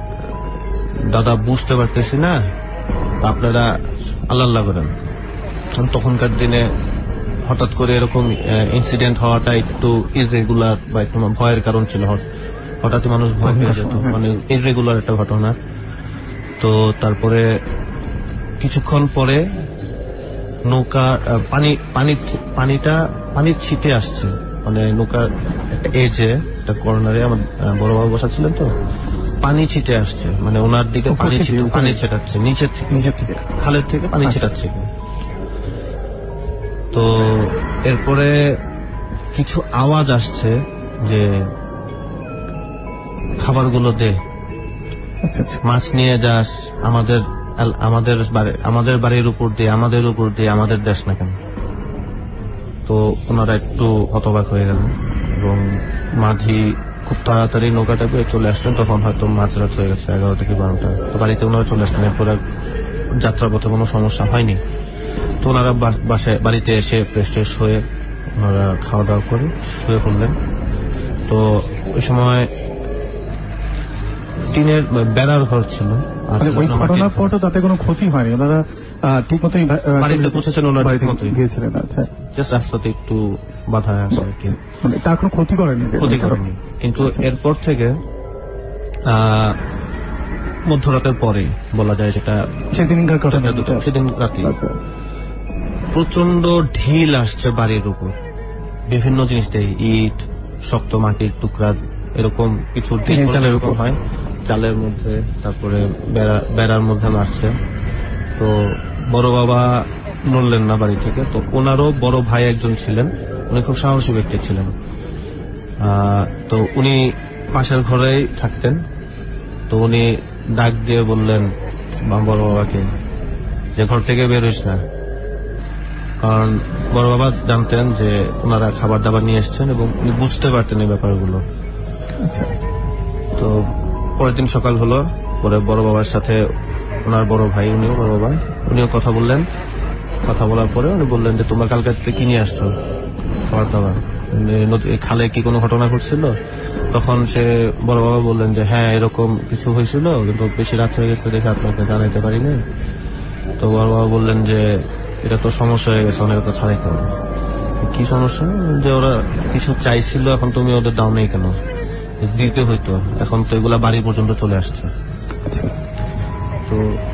দাদা বুঝতে পারতেছি না, আপনারা আল্লাহ আল্লাহ করেন। তখনকার দিনে হঠাৎ করে এরকম ইনসিডেন্ট হওয়াটা একটু ইররেগুলার বা একটু ভয়ের কারণ ছিল। হঠাৎ মানুষ ভয় পেয়ে যেত, মানে ইররেগুলার একটা ঘটনা। তো তারপরে কিছুক্ষণ পরে নৌকা আহ, পানি পানি পানিটা পানির ছিটে আসছে, মানে নৌকার একটা এজে একটা কর্নারে আমার আহ, বড় বাবা বসা ছিলেন, তো পানি ছিটে আসছে, মানে ওনার দিকে পানি ছিটে পানি ছেটাচ্ছে নিচের থেকে নিচের থেকে খালের থেকে পানি ছেটাচ্ছে। তো এরপরে কিছু আওয়াজ আসছে যে খাবারগুলো দে, আচ্ছা আচ্ছা মাছ নিয়ে যাস, আমাদের আমাদের বাড়ি- আমাদের বাড়ির উপর দিয়ে আমাদের উপর দিয়ে আমাদের দেশ না কেন। তো ওনারা একটু হতবাক হয়ে গেলেন এবং মাঝি খুব তাড়াতাড়ি নৌকাটা পেয়ে চলে আসলেন। তখন হয়তো মাঝরাত হয়ে গেছে, এগারো থেকে বারোটা। তো বাড়িতে ওনারা চলে আসলেন, এরপরে যাত্রার পথে কোনো সমস্যা হয়নি। তো ওনারা বা- বাসায় বাড়িতে এসে ফ্রেশ ট্রেশ হয়ে ওনারা খাওয়া দাওয়া করে শুয়ে পড়লেন। তো ওই সময় টিনের বেড়ার ঘর ছিল। আর মানে ওই মাটির ঘটনার ঘর। পর তো তাতে কোনো ক্ষতি হয়নি, ওনারা ঠিক মতোই বাড়িতে পৌঁছেছেন, ওনারা বাড়িতে ঠিকমতোই। গিয়েছিলেন। আচ্ছা, জাস্ট রাস্তাতে একটু বাধা আছে আর কি, মানে তার কোনো ক্ষতি করেনি? ক্ষতি করেনি। কিন্তু এরপর থেকে আহ, মধ্যরাতের পরে বলা যায় যেটা সেদিনকার ঘটনা দুটো, সেদিন রাতে আচ্ছা প্রচন্ড ঢিল আসছে বাড়ির উপর, বিভিন্ন জিনিস দিয়ে, ইট, শক্ত মাটির টুকরা, এরকম কিছু ঢিল টিনের চালের এরকম উপর। হয় চালের মধ্যে, তারপরে বেড়া বেড়ার মধ্যে মারছে। তো বড় বাবা নড়লেন না বাড়ি থেকে। তো ওনারও বড় ভাই একজন ছিলেন, উনি খুব সাহসী ব্যক্তি ছিলেন। আহ, তো উনি পাশের ঘরেই থাকতেন। তো উনি ডাক দিয়ে বললেন বা- বড় বাবাকে যে ঘর থেকে বের হইস না, কারণ বড় বাবা জানতেন যে ওনারা খাবার দাবার নিয়ে এসছেন এবং উনি বুঝতে পারতেন এই ব্যাপারগুলো। আচ্ছা তো পরের দিন সকাল হলো, পরে বড় বাবার সাথে ওনার বড় ভাই, উনিও বড় বাবা, উনিও কথা বললেন। কথা বলার পরে উনি বললেন যে তোমরা কালকে থেকে কি নিয়ে আসছো খাবার দাবার, মানে নদী- খালে কি কোনো ঘটনা ঘটছিল? তখন সে বড় বাবা বললেন যে হ্যাঁ এরকম কিছু হয়েছিল, কিন্তু বেশি রাত হয়ে গেছে দেখে আপনাকে জানাইতে পারিনি। তো বড় বাবা বললেন যে এটা তো সমস্যা হয়ে গেছে, অনেক তো ছাড়াইতে হবে। কি সমস্যা? যে ওরা কিছু চাইছিল, এখন তুমি ওদের দাও নেই কেন? দিতে হইতো, এখন তো এগুলা বাড়ি পর্যন্ত চলে আসছে। তো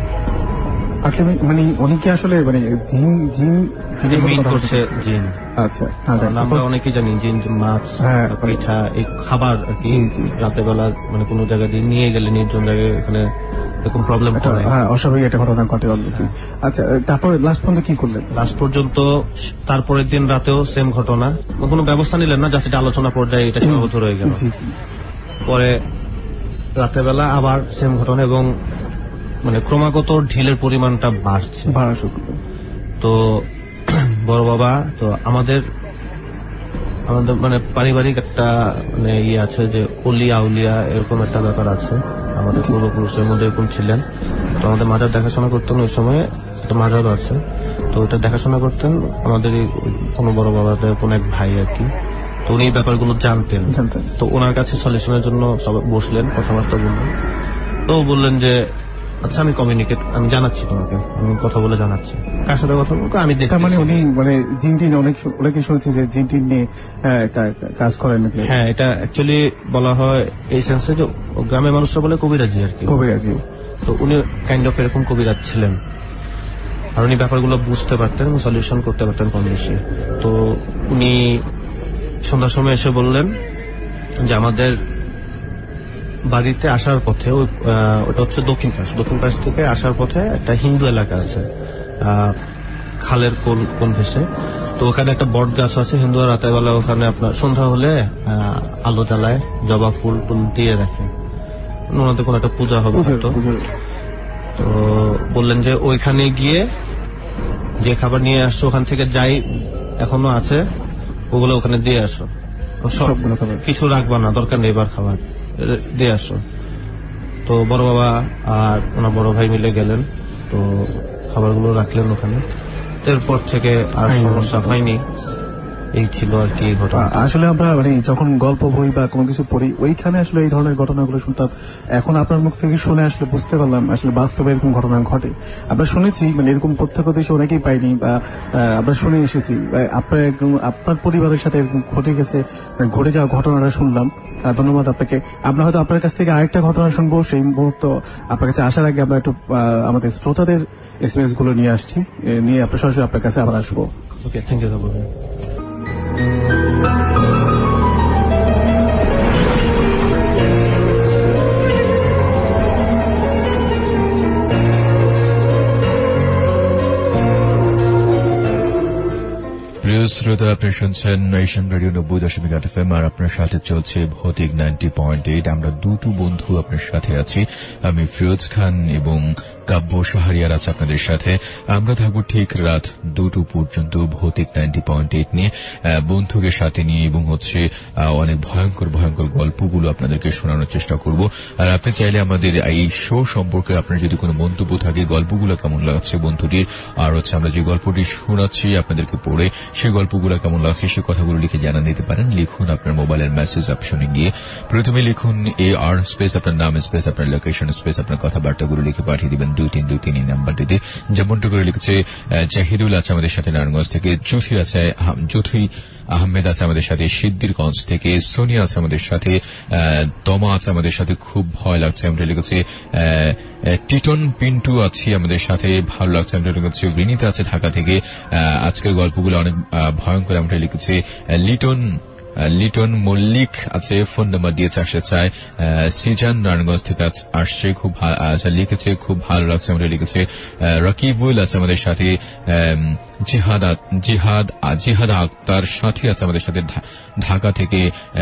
আসলে মানে উনি কি আসলে মানে জিন জিন জিনের মিন কথা করছে বলছেন? জিন। আচ্ছা হ্যাঁ, কারণ আমরা অনেকেই জানি জিন যে মাছ, হ্যাঁ। পিঠা, এই খাবার আর কি জি, জি। রাতের বেলা মানে কোনো জায়গায় দিয়ে নিয়ে গেলে নির্জন জায়গায় এখানে এরকম প্রবলেম একটা, করে। হ্যাঁ অস্বাভাবিক একটা ঘটনা ঘটে অলরেডি। আচ্ছা তারপরে লাস্ট পর্যন্ত কি করলেন? লাস্ট পর্যন্ত তারপরের দিন রাতেও সেম ঘটনা, কোনো ব্যবস্থা নিলেন না, জাস্ট এটা আলোচনা পর্যায়ে এটা সীমাবদ্ধ রয়ে গেল। জি, জি। পরে রাতের বেলা আবার সেম ঘটনা এবং মানে ক্রমাগত ঢিলের পরিমাণটা বাড়ছে। ভাড়া শুরু করলেন। তো বড় বাবা তো আমাদের আমাদের মানে পারিবারিক একটা মানে ইয়ে আছে যে অলি আউলিয়া এরকম একটা ব্যাপার আছে, আমাদের পূর্বপুরুষের মধ্যে এরকম ছিলেন। তো আমাদের মাজার দেখাশোনা করতেন, ওই সময় একটা মাজারও আছে, তো ওটা দেখাশোনা করতেন আমাদের কোনো বড় বাবাদের কোনো এক ভাই আর কি। তো উনি এই ব্যাপারগুলো জানতেন। জানতেন। তো ওনার কাছে সলিউশনের জন্য সবাই বসলেন, কথাবার্তা বললেন। তো বললেন যে আচ্ছা আমি কমিউনিকেট আমি জানাচ্ছি তোমাকে, আমি কথা বলে জানাচ্ছি। কার সাথে কথা বলবো আমি দেখছি। তার মানে উনি মানে জিন টিন অনেক শু- অনেকে শুনেছি যে জিন টিন নিয়ে আহ, কা- কা- কাজ করেন নাকি? হ্যাঁ, এটা অ্যাকচুয়ালি বলা হয় এই সেন্সে যে ও গ্রামের মানুষরা বলে কবিরাজি আর কি। কবিরাজি। তো উনি কাইন্ড অফ এরকম কবিরাজ ছিলেন, আর উনি ব্যাপারগুলো বুঝতে পারতেন এবং সলিউশন করতে পারতেন কম বেশি। তো উনি সন্ধ্যার সময় এসে বললেন যে আমাদের বাড়িতে আসার পথে ওই, আহ, ওটা হচ্ছে দক্ষিণ পাশ, দক্ষিণ পাশ থেকে আসার পথে একটা হিন্দু এলাকা আছে, আহ, খালের কোল কোন ভেসে। তো ওখানে একটা বট গাছ আছে, হিন্দুরা রাতের বেলা ওখানে আপনার সন্ধ্যা হলে আহ, আলো জ্বালায়, জবা ফুল টুল দিয়ে রাখে, ওনাদের কোনো একটা পূজা হবে বুঝে- হয়তো। বুঝে- তো বললেন যে ওইখানে গিয়ে যে খাবার নিয়ে আসছো ওখান থেকে যাই এখনো আছে ওগুলো ওখানে দিয়ে আসো, সব- সবগুলো খাবার। কিছু রাখবা না, দরকার নেই এবার খাবার, এ, দিয়ে আসো। তো বড় বাবা আর ওনার বড় ভাই মিলে গেলেন, তো খাবারগুলো রাখলেন ওখানে। এরপর থেকে আর সমস্যা হয়নি। এই ছিল আর কি ঘটনা। আসলে আমরা মানে যখন গল্প বই বা কোনো কিছু পড়ি ওইখানে আসলে এই ধরনের ঘটনাগুলো শুনতাম, এখন আপনার মুখ থেকে শুনে আসলে বুঝতে পারলাম আসলে বাস্তবে এরকম ঘটনা ঘটে। আমরা শুনেছি মানে এরকম প্রত্যক্ষদর্শী অনেকেই পাইনি বা আমরা শুনে এসেছি, আপনার আপনার পরিবারের সাথে এরকম ঘটে গেছে, ঘটে যাওয়া ঘটনাটা শুনলাম, ধন্যবাদ আপনাকে। আমরা হয়তো আপনার কাছ থেকে আরেকটা ঘটনা শুনবো, সেই মুহূর্ত আপনার কাছে আসার আগে আমরা একটু আমাদের শ্রোতাদের এসএমএস গুলো নিয়ে আসছি, নিয়ে আপনার সরাসরি আপনার কাছে আবার আসবো। Okay, thank you. প্রিয় শ্রোতা, আপনি শুনছেন নেশন রেডিও নব্বই দশমিক আট এফএম, আর আপনার সাথে চলছে ভৌতিক নাইনটি পয়েন্ট এইট। আমরা দুটো বন্ধু আপনার সাথে আছি, আমি ফিরোজ খান এবং কাব্য সাহারিয়ার আছে আপনাদের সাথে। আমরা থাকবো ঠিক রাত দুটো পর্যন্ত ভৌতিক নাইনটি পয়েন্ট এইট নিয়ে, বন্ধুকে সাথে নিয়ে, এবং হচ্ছে অনেক ভয়ঙ্কর ভয়ঙ্কর গল্পগুলো আপনাদেরকে শোনানোর চেষ্টা করব। আর আপনি চাইলে আমাদের এই শো সম্পর্কে আপনার যদি কোনো মন্তব্য থাকে, গল্পগুলো কেমন লাগছে বন্ধুটির, আর হচ্ছে আমরা যে গল্পটি শোনাচ্ছি আপনাদেরকে পড়ে সেই গল্পগুলো কেমন লাগছে, সে কথাগুলো লিখে জানান দিতে পারেন। লিখুন আপনার মোবাইলের মেসেজ অপশনে গিয়ে, প্রথমে লিখুন এ আর স্পেস আপনার নাম স্পেস আপনার লোকেশন স্পেস আপনার কথাবার্তাগুলো লিখে পাঠিয়ে দিবেন দুই তিন দুই তিন এই নাম্বারটিতে। যেমনটা করে লিখেছে জাহিদুল আছে আমাদের সাথে নারায়ণগঞ্জ থেকে, জুথি আছে জুথি আহমেদ আছে আমাদের সাথে সিদ্দিরগঞ্জ থেকে, সোনিয়া আছে আমাদের সাথে, তমা আছে আমাদের সাথে, খুব ভয় লাগছে আমরা লিখেছে, টিটন পিন্টু আছি আমাদের সাথে, ভালো লাগছে আমরা লিখেছে, রিনিতা আছে ঢাকা থেকে, আজকের গল্পগুলো অনেক ভয়ঙ্কর আমরা লিখেছে, লিটন লিটন মল্লিক আছে, ফোন নাম্বার দিয়েছে আসতে চায়, সিজান নারায়ণগঞ্জ থেকে আসছে, খুব লিখেছে খুব ভালো লাগছে আমরা লিখেছে, রকিবুল আছে আমাদের সাথে, জিহাদ জিহাদ জিহাদ আক্তার সাথী আছে আমাদের সাথে ঢাকা থেকে,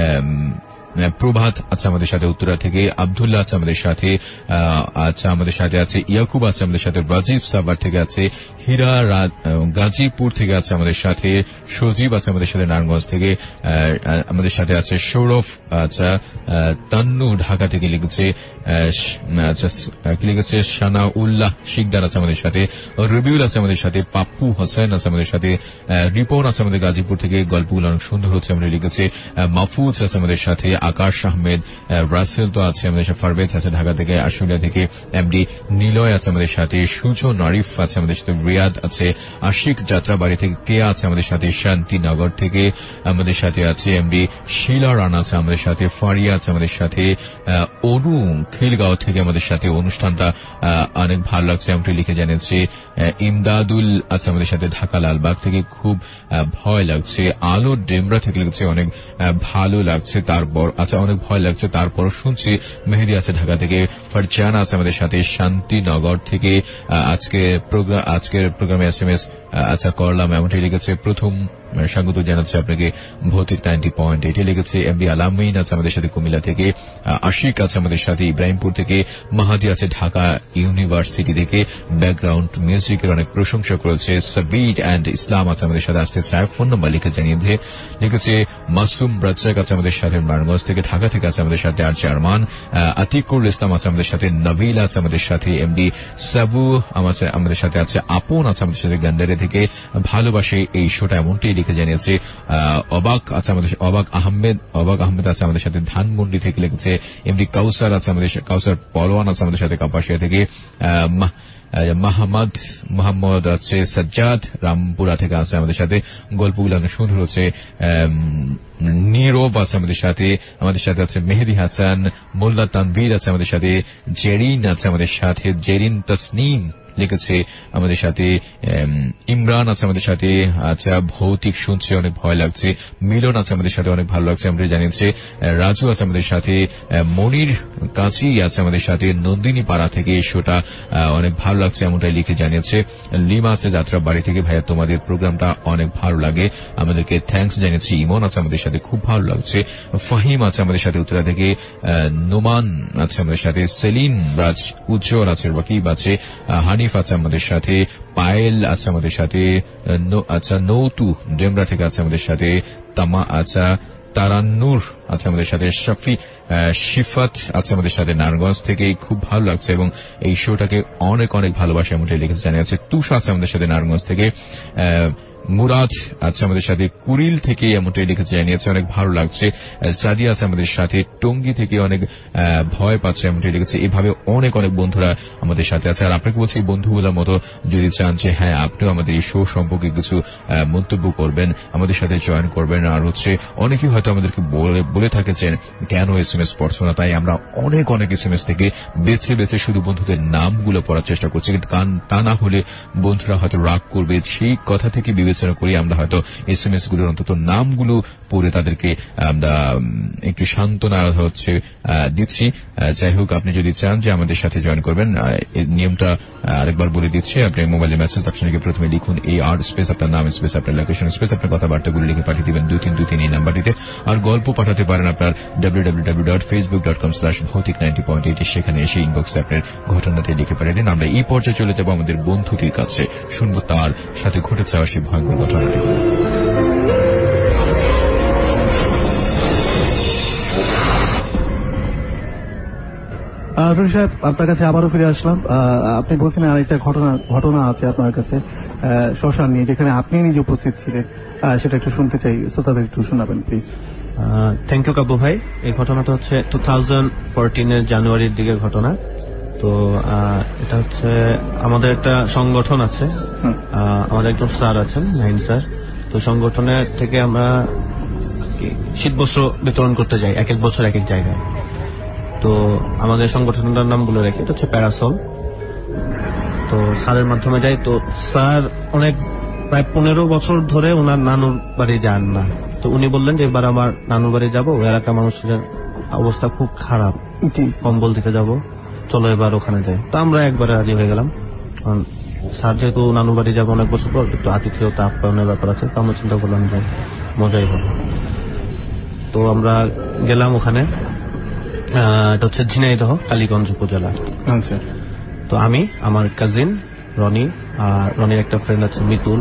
প্রভাত আছে আমাদের সাথে উত্তরা থেকে, আব্দুল্লাহ আছে আমাদের সাথে, আচ্ছা আমাদের সাথে আছে ইয়াকুব আছে আমাদের সাথে, রাজীব সাবার থেকে আছে, হীরা গাজীপুর থেকে আছে আমাদের সাথে, সজীব আছে আমাদের সাথে নারায়ণগঞ্জ থেকে, আমাদের সাথে আছে সৌরভ, আচ্ছা তান্নু ঢাকা থেকে লিখেছে, আচ্ছা কি লিখেছে, সানা উল্লাহ শিকদার আছে আমাদের সাথে, রবিউল আছে আমাদের সাথে, পাপ্পু হোসেন আছে আমাদের সাথে, রিপন আছে আমাদের গাজীপুর থেকে, গল্পগুলো অনেক সুন্দর হচ্ছে আমরা লিখেছে, মাহফুজ আছে আমাদের সাথে, আকাশ আহমেদ, রাসেল তো আছে আমাদের সাথে, ফারবেজ আছে ঢাকা থেকে, আশুলিয়া থেকে, এমডি নিলয় আছে আমাদের সাথে, সুজন আরিফ আছে আমাদের সাথে, রিয়াদ আছে, আশিক যাত্রাবাড়ি থেকে, কে আছে আমাদের সাথে, শান্তিনগর থেকে আমাদের সাথে আছে, এমডি শিলা রানা আছে আমাদের সাথে, ফারিয়া আছে আমাদের সাথে, অনু খিলগাঁও থেকে আমাদের সাথে, অনুষ্ঠানটা অনেক ভালো লাগছে এমটি লিখে জানিয়েছে, ইমদাদুল আছে আমাদের সাথে ঢাকা লালবাগ থেকে, খুব ভয় লাগছে, আলো ডেমরা থেকে লিখছে অনেক ভালো লাগছে, তারপর আচ্ছা অনেক ভয় লাগছে তারপর শুনছি, মেহেদি আছে ঢাকা থেকে, ফারজানা আছে আমাদের সাথে শান্তিনগর থেকে, আজকে প্রোগ্রাম আজকের প্রোগ্রামে এস এম এস আচ্ছা করলাম এমনটি লিখেছে, প্রথম স্বাগত জানাচ্ছে আপনাকে ভৌতিক নাইনটি পয়েন্ট এইটে লিখেছে, এমডি আলামিন আছে আমাদের সাথে কুমিল্লা থেকে, আশিক আছে আমাদের সাথে ইব্রাহিমপুর থেকে, মাহাদি আছে ঢাকা ইউনিভার্সিটি থেকে, ব্যাকগ্রাউন্ড মিউজিকের অনেক প্রশংসা করেছে, সাবিদ অ্যান্ড ইসলাম আছে আমাদের সাথে আসতে চায়, ফোন নাম্বার লিখে জানিয়েছে লিখেছে, মাসুম রাজ্জাক আছে আমাদের সাথে নারায়ণগঞ্জ থেকে, ঢাকা থেকে আছে আমাদের সাথে আর জার্মান, আতিকুল ইসলাম আছে আমাদের সাথে, নবিল আছে আমাদের সাথে, এমডি সাবু আমাদের সাথে আছে, আপন আছে আমাদের সাথে গান্ডারে থেকে, ভালোবাসে এই শোটা এমনটি লিখে জানিয়েছে, অবাক আছে আমাদের অবাক আহমেদ অবাক আহমেদ আছে আমাদের সাথে ধানমন্ডি থেকে লিখেছে, এমডি কাউসার আছে আমাদের কাউসার পলোয়ান আছে আমাদের সাথে কাপাসিয়া থেকে, মাহমদ মোহাম্মদ আছে, সাজ্জাদ রামপুরা থেকে আছে আমাদের সাথে, গল্পগুলো অনেক সুন্দর হচ্ছে, নীরব আছে আমাদের সাথে, আমাদের সাথে আছে মেহেদি হাসান, মোল্লা তানভীর আছে আমাদের সাথে, জেরিন আছে আমাদের সাথে, জেরিন তসনিম লিখেছে আমাদের সাথে, ইমরান আছে আমাদের সাথে, আচ্ছা ভৌতিক শুনছে অনেক ভয় লাগছে, মিলন আছে আমাদের সাথে অনেক ভালো লাগছে আমরা জানিয়েছে, রাজু আছে আমাদের সাথে, মনির কাছি আছে আমাদের সাথে, নন্দিনী পাড়া থেকে শোটা অনেক ভালো লাগছে এমনটাই লিখে জানিয়েছে, লিমা আছে যাত্রা বাড়ি থেকে, ভাইয়া তোমাদের প্রোগ্রামটা অনেক ভালো লাগে, আমাদেরকে থ্যাঙ্কস জানিয়েছি, ইমন আছে আমাদের সাথে খুব ভালো লাগছে, ফাহিম আছে আমাদের সাথে উত্তরা থেকে, নোমান আছে আমাদের সাথে, সেলিন রাজ উজ্জ্বল আছে, রকিব আছে, হানি আছে আমাদের সাথে, পায়েল আছে আমাদের সাথে, আচ্ছা নৌতু ডেমরা থেকে আছে আমাদের সাথে, তামা আচ্ছা তারান্নুর আছে আমাদের সাথে, শফি শিফাত আছে আমাদের সাথে নারায়ণগঞ্জ থেকে, খুব ভালো লাগছে এবং এই শোটাকে অনেক অনেক ভালোবাসে এমনটাই লিখেছে জানিয়েছে, তুষা আছে আমাদের সাথে নারায়ণগঞ্জ থেকে, মুরাদ আছে আমাদের সাথে, কুড়িল থেকে এমনটাই লিখে জানিয়েছে, অনেক ভালো লাগছে। সাদিয়া আছে আমাদের সাথে, টঙ্গী থেকে অনেক ভয় পাচ্ছে এমনটাই লিখেছে। এভাবে অনেক অনেক বন্ধুরা আমাদের সাথে আছে। আর আপনাকে বলছি, এই বন্ধুগুলোর মতো যদি চান যে হ্যাঁ আপনিও আমাদের এই শো সম্পর্কে কিছু মন্তব্য করবেন, আমাদের সাথে জয়েন করবেন। আর হচ্ছে অনেকেই হয়তো আমাদেরকে বলে বলে থাকেছেন কেন এস এম এস পড়ছো না, তাই আমরা অনেক অনেক এস এম এস থেকে বেছে বেছে শুধু বন্ধুদের নামগুলো পড়ার চেষ্টা করছি, কিন্তু তা না হলে বন্ধুরা হয়তো রাগ করবে। সেই কথা থেকে বিবেচনা করি আমরা হয়তো এস এম এস গুলোর অন্তত নামগুলো পড়ে তাদেরকে আমরা একটু সান্ত্বনা হচ্ছে দিচ্ছি। যাই হোক, আপনি যদি চান যে আমাদের সাথে জয়েন করবেন, নিয়মটা আরেকবার বলে দিচ্ছি। আপনি মোবাইলে মেসেজ অপশনে প্রথমে লিখুন এই আর স্পেস আপনার নাম স্পেস আপনার লোকেশন স্পেস আপনার কথাবার্তাগুলো লিখে পাঠিয়ে দিবেন দুই তিন দুই তিন এই নাম্বারটিতে। আর গল্প পাঠাতে পারেন আপনার W W W dot Facebook dot com slash ভৌতিক নাইনটি পয়েন্ট এইট, সেখানে এসে ইনবক্সে আপনার ঘটনাটি লিখে পাঠালেন। আমরা এই পর্যায়ে চলে যাবো আমাদের বন্ধুটির কাছে, শুনবো তার সাথে ঘটে যাওয়া সেই ভয়ঙ্কর ঘটনাটি। রনি সাহেব, আপনার কাছে আবারও ফিরে আসলাম। আপনি বলছেন আরেকটা ঘটনা ঘটনা আছে আপনার কাছে শ্মশান নিয়ে, যেখানে আপনি নিজে উপস্থিত ছিলেন, সেটা একটু শুনতে চাই, শ্রোতাদের একটু শোনাবেন প্লিজ। থ্যাংক ইউ কাব্য ভাই। এই ঘটনাটা হচ্ছে টু থাউজেন্ড ফোরটিন এর জানুয়ারির দিকে ঘটনা। তো এটা হচ্ছে আমাদের একটা সংগঠন আছে, আমাদের একজন স্যার আছেন, নাইন স্যার। তো সংগঠনের থেকে আমরা শীতবস্ত্র বিতরণ করতে যাই এক এক বছর এক এক জায়গায়। তো আমাদের সংগঠনটার নাম বলে রাখি, এটা হচ্ছে প্যারাসল। তো স্যারের মাধ্যমে যাই। তো স্যার অনেক প্রায় পনেরো বছর ধরে ওনার নানুর বাড়ি যান না। তো উনি বললেন যে এবার আমার নানুর বাড়ি যাবো, এলাকার মানুষের অবস্থা খুব খারাপ, কম্বল দিতে যাব, চলো এবার ওখানে যাই। তো আমরা একবারে রাজি হয়ে গেলাম, কারণ স্যার যেহেতু নানুর বাড়ি যাবো অনেক বছর পর, একটু আতিথেয়তা আপ্যায়নের ব্যাপার আছে। তো আমরা চিন্তা করলাম যে মজাই হবে। তো আমরা গেলাম ওখানে, এটা হচ্ছে ঝিনাইদহ কালীগঞ্জ উপজেলা। তো আমি, আমার কাজিন রনি, আর রনির একটা ফ্রেন্ড আছে মিতুল,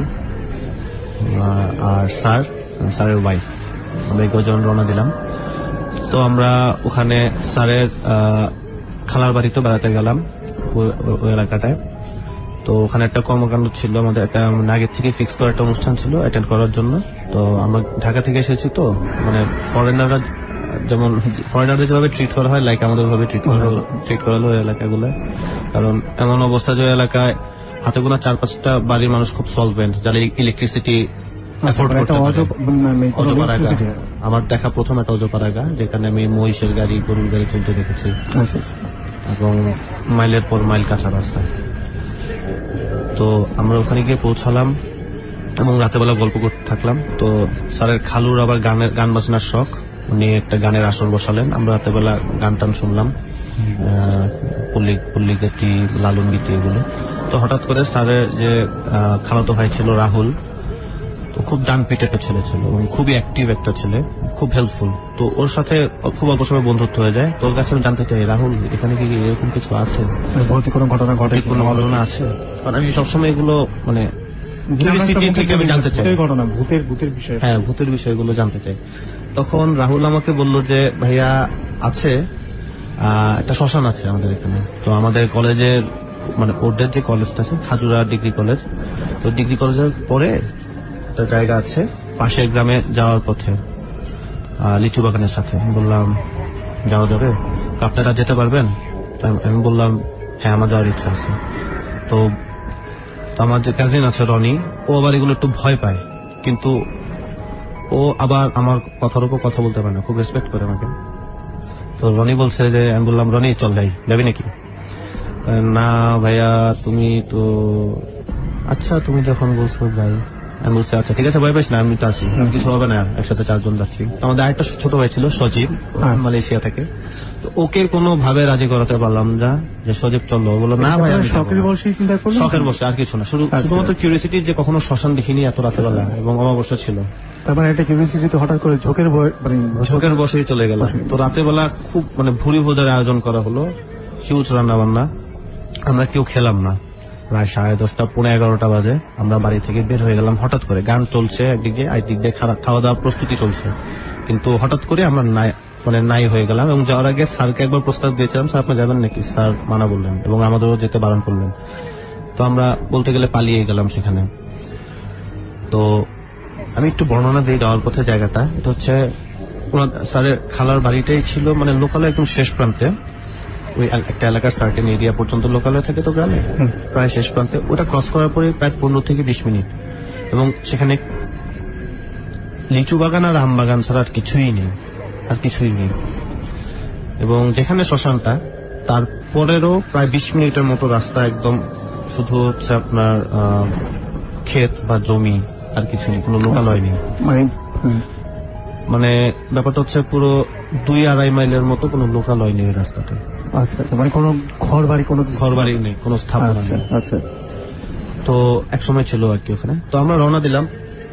আর স্যার, স্যারের ওয়াইফ, আমরা কজন রওনা দিলাম। তো আমরা ওখানে স্যারের খালার বাড়িতে বেড়াতে গেলাম ওই এলাকাটায়। তো ওখানে একটা কর্মকাণ্ড ছিল, আমাদের একটা আগের থেকে ফিক্স করা একটা অনুষ্ঠান ছিল অ্যাটেন্ড করার জন্য। তো আমরা ঢাকা থেকে এসেছি, তো মানে ফরেনাররা যেমন ফরেনারদের যেভাবে ট্রিট করা হয়, লাইক আমাদের ভাবে ট্রিট করা ট্রিট করা হলো এলাকাগুলো। কারণ এমন অবস্থা যে এলাকায় হাতে গোনা চার পাঁচটা বাড়ির মানুষ খুব সলভেন্ট, যারা ইলেকট্রিসিটি অ্যাফোর্ড করতে পারে। আমার দেখা প্রথম একটা অজপাড়াগা, যেখানে আমি মহিষের গাড়ি, গরুর গাড়ি চলতে দেখেছি, এবং মাইলের পর মাইল কাঁচা রাস্তা। তো আমরা ওখানে গিয়ে পৌঁছালাম এবং রাতেবেলা গল্প করতে থাকলাম। তো স্যারের খালুর আবার গানের গান বাজনার শখ, উনি একটা গানের আসর বসালেন। আমরা রাতেবেলা গান টান শুনলাম, পল্লী পল্লী গীতি, লালন গীতি, এগুলো। তো হঠাৎ করে স্যারের যে খালাতো ভাই ছিল রাহুল, তো খুব ডান পিটে একটা ছেলে ছিল এবং খুবই অ্যাক্টিভ একটা ছেলে, খুব হেল্পফুল। তো ওর সাথে খুব অল্প সময় বন্ধুত্ব হয়ে যায়। তোর কাছে আমি জানতে চাই, রাহুল এখানে কি এরকম কিছু আছে, ভৌতিক কোনো ঘটনা ঘটে, কোনো ঘটনা আছে? কারণ আমি সবসময় এগুলো মানে আমি জানতে চাই, ঘটনা ভূতের ভূতের বিষয়, হ্যাঁ ভূতের বিষয়গুলো জানতে চাই। তখন রাহুল আমাকে বলল যে ভাইয়া আছে, একটা শ্মশান আছে আমাদের এখানে। তো আমাদের কলেজের মানে ওদের যে কলেজটা আছে, খাজুরা ডিগ্রি কলেজ, তো ডিগ্রি কলেজের পরে একটা জায়গা আছে পাশের গ্রামে যাওয়ার পথে, লিচু বাগানের সাথে। বললাম যাওয়া যাবে, আপনারা যেতে পারবেন? আমি বললাম হ্যাঁ, আমার যাওয়ার ইচ্ছা আছে। তো আমার যে কাজিন আছে রনি, ও আবার এগুলো একটু ভয় পায়, কিন্তু ও আবার আমার কথার উপর কথা বলতে পারে না, খুব রেসপেক্ট করে আমাকে। তো রনি বলছে যে, আমি বললাম রনি চল যাই, যাবি নাকি? না ভাইয়া তুমি তো, আচ্ছা তুমি যখন বলছো যাই। আমি বলছি আচ্ছা ঠিক আছে, ভয় পাইস না, আমি তো আছি, কিছু হবে না, একসাথে চারজন যাচ্ছি। আমাদের আরেকটা ছোট ভাই ছিল সজীব, মালয়েশিয়া থেকে। তো ওকে কোনো ভাবে রাজি করাতে পারলাম না যে সজীব চললো। বললো না ভাই, শখের বসে চিন্তা করলাম, শখের বসে, আর কিছু না, শুধু শুধুমাত্র কিউরিয়াসিটি, যে কখনো শ্মশান দেখিনি এত রাতেবেলা, এবং অমাবস্যা ছিল। তারপরে একটা কিউরিয়াসিটি হঠাৎ করে ঝোঁকের মানে ঝোঁকের বসেই চলে গেল। তো রাতেবেলা খুব মানে ভুরি ভোজের আয়োজন করা হলো, হিউজ রান্না বান্না। আমরা কেউ খেলাম না, প্রায় সাড়ে দশটা পৌনে এগারোটা বাজে আমরা বাড়ি থেকে বের হয়ে গেলাম। হঠাৎ করে গান চলছে একদিকে, একদিক দিয়ে খাওয়া দাওয়া প্রস্তুতি চলছে, কিন্তু হঠাৎ করে আমরা নাই মানে নাই হয়ে গেলাম। এবং যাওয়ার আগে স্যারকে একবার প্রস্তাব দিয়েছিলাম, স্যার আপনি যাবেন নাকি? স্যার মানা বললেন এবং আমাদেরও যেতে বারণ করলেন। তো আমরা বলতে গেলে পালিয়ে গেলাম সেখানে। তো আমি একটু বর্ণনা দিই যাওয়ার পথে জায়গাটা। এটা হচ্ছে ওনার স্যারের খালার বাড়িটাই ছিল মানে লোকালয় একদম শেষ প্রান্তে, ওই একটা এলাকার সার্টেন এরিয়া পর্যন্ত লোকালয় থাকে তো গ্রামে, প্রায় শেষ প্রান্তে। ওটা ক্রস করার পরে প্রায় পনেরো থেকে বিশ মিনিট, এবং সেখানে লিচু বাগান আর আম বাগান ছাড়া আর কিছুই নেই, আর কিছুই নেই। এবং যেখানে শ্মশানটা তারপরেরও প্রায় বিশ মিনিটের মতো রাস্তা, একদম শুধু হচ্ছে আপনার ক্ষেত বা জমি, আর কিছু নেই, কোনো লোকালয় নেই। মানে ব্যাপারটা হচ্ছে পুরো দুই আড়াই মাইলের মতো কোনো লোকালয় নেই রাস্তাটা। আচ্ছা, মানে কোনো ঘর বাড়ি, কোনো ঘর বাড়ি নেই, কোনো স্থাপনা নেই। আচ্ছা, তো একসময় ছিল আর কি ওখানে। তো আমরা রওনা দিলাম।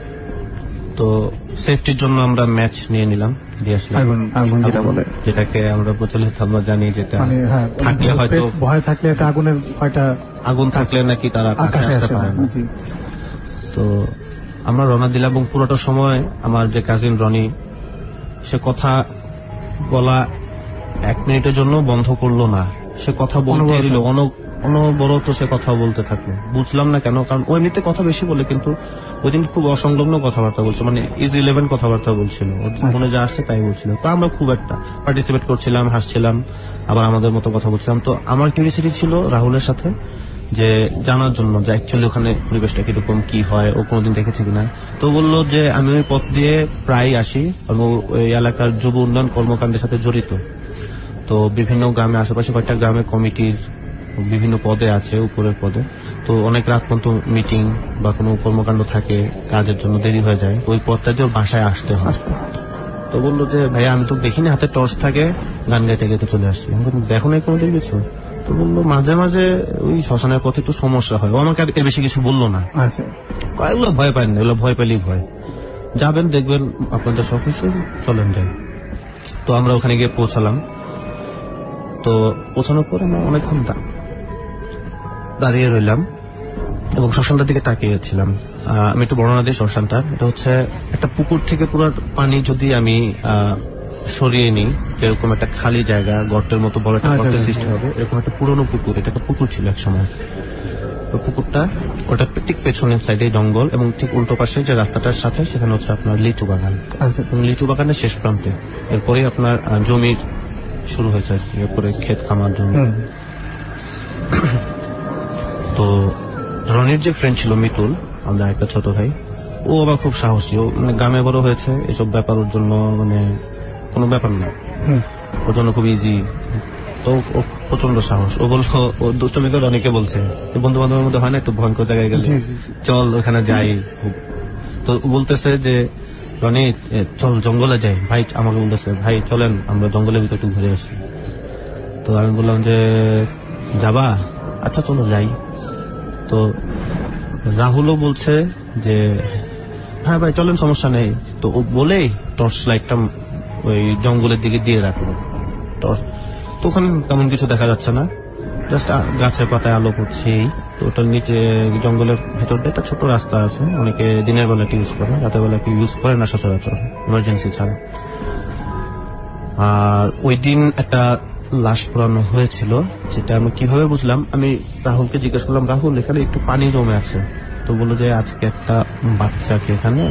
তো সেফটির জন্য আমরা ম্যাচ নিয়ে নিলাম, দিয়ে আসলাম আগুন যেটা বলে, যেটাকে আমরা প্রচলিত আমরা জানি, যেটা থাকলে হয়তো ভয় থাকলে একটা আগুনের ভয়টা, আগুন থাকলে নাকি তারা কাছে আসতে পারে না। তো আমরা রওনা দিলাম, এবং পুরোটা সময় আমার যে কাজিন রনি, সে কথা বলা এক মিনিটের জন্য বন্ধ করলো না। সে কথা বলতে দিল, অনবরত সে কথা বলতে থাকলো। বুঝলাম না কেন, কারণ ও এমনিতে কথা বেশি বলে, কিন্তু ওই দিন খুব অসংলগ্ন কথাবার্তা বলছে, মানে ইররিলেভেন্ট কথাবার্তা বলছিল, মনে যা আসছে তাই বলছিল। তো আমরা খুব একটা পার্টিসিপেট করছিলাম, হাসছিলাম, আবার আমাদের মতো কথা বলছিলাম। তো আমার কিউরিওসিটি ছিল রাহুলের সাথে যে জানার জন্য যে অ্যাকচুয়ালি ওখানে পরিবেশটা কিরকম, কি হয়, ও কোনোদিন দেখেছে কিনা। তো বললো যে আমি ওই পথ দিয়ে প্রায় আসি, এবং ওই এলাকার যুব উন্নয়ন কর্মকাণ্ডের সাথে জড়িত। তো বিভিন্ন গ্রামে, আশেপাশে কয়েকটা গ্রামে কমিটির বিভিন্ন পদে আছে, উপরের পদে। তো অনেক রাত পর্যন্ত মিটিং বা কোনো কর্মকাণ্ড থাকে, কাজের জন্য দেরি হয়ে যায়, ওই পথটা দিয়ে ওর বাসায় আসতে হয়। তো বললো যে ভাইয়া আমি তো দেখিনি, হাতে টর্চ থাকে, গান গাইতে গাইতে চলে আসছি। আমি দেখো না কোনোদিন কিছু? তো বললো মাঝে মাঝে ওই শ্মশানের পথে একটু সমস্যা হয়। ও আমাকে আর বেশি কিছু বললো না। এগুলো ভয় পায় না, এগুলো ভয় পেলেই ভয়। যাবেন, দেখবেন, আপনাদের সব কিছু, চলেন যাই। তো আমরা ওখানে গিয়ে পৌঁছালাম। তো পৌঁছানোর পর আমরা অনেকক্ষণ দাঁড়িয়ে রইলাম এবং শ্মশানটার দিকে তাকিয়েছিলাম। আমি একটু বর্ণনা দিই শ্মশানটা। এটা হচ্ছে একটা পুকুর থেকে পুরো পানি যদি আমি সরিয়ে নিই, যেরকম একটা খালি জায়গা, গর্তের মতো বড় একটা গর্তের সৃষ্টি হবে, এরকম একটা পুরনো পুকুর। এটা একটা পুকুর ছিল এক সময়। তো পুকুরটা, ওটা ঠিক পেছনের সাইডে জঙ্গল, এবং ঠিক উল্টো পাশে যে রাস্তাটার সাথে, সেখানে হচ্ছে আপনার লিচু বাগান। লিচু বাগানের শেষ প্রান্তে এরপরে আপনার জমির শুরু হয়েছে আর কি, এরপরে ক্ষেত খামার জমি। তো রনির যে ফ্রেন্ড ছিল মিতুল, আমাদের একটা ছোট ভাই, ও আবার খুব সাহসী। ও মানে গ্রামে বড় হয়েছে, এসব ব্যাপার ওর জন্য মানে কোনো ব্যাপার না, ওর জন্য খুব ইজি। তো ও প্রচন্ড সাহস। ও বললো, ও দুষ্টমি করে রনিকে বলছে, বন্ধু বান্ধবের মধ্যে হয় না একটু ভয়ঙ্কর জায়গায় গেলে, চল ওখানে যাই। তো বলতেছে যে রনি চল জঙ্গলে যাই। ভাই আমাকে বলতেছে, ভাই চলেন আমরা জঙ্গলের ভিতরে একটু ঘুরে আসি। তো আমি বললাম যে যাবা? আচ্ছা চলো যাই। তো রাহুলও বলছে যে হ্যাঁ ভাই চলেন, সমস্যা নেই। তো ও বলেই টর্চ লাইটটা ওই জঙ্গলের দিকে দিয়ে রাখলো। টর্চ তো ওখানে তেমন কিছু দেখা যাচ্ছে না, জাস্ট গাছের পাতায় আলো পড়ছেই। তো ওটার নিচে জঙ্গলের ভেতর দিয়ে একটা ছোট রাস্তা আছে, অনেকে দিনের বেলা ইউজ করে, রাতের বেলা ইউজ করে না সচরাচর, ইমার্জেন্সি ছাড়া। আর ওই দিন একটা লাশ পোড়ানো হয়েছিল, যেটা আমি কিভাবে বুঝলাম, আমি রাহুলকে জিজ্ঞেস করলাম, রাহুল এখানে একটু পানি জমে আছে। তো বললো যে আজকে একটা বাচ্চাকে এখানে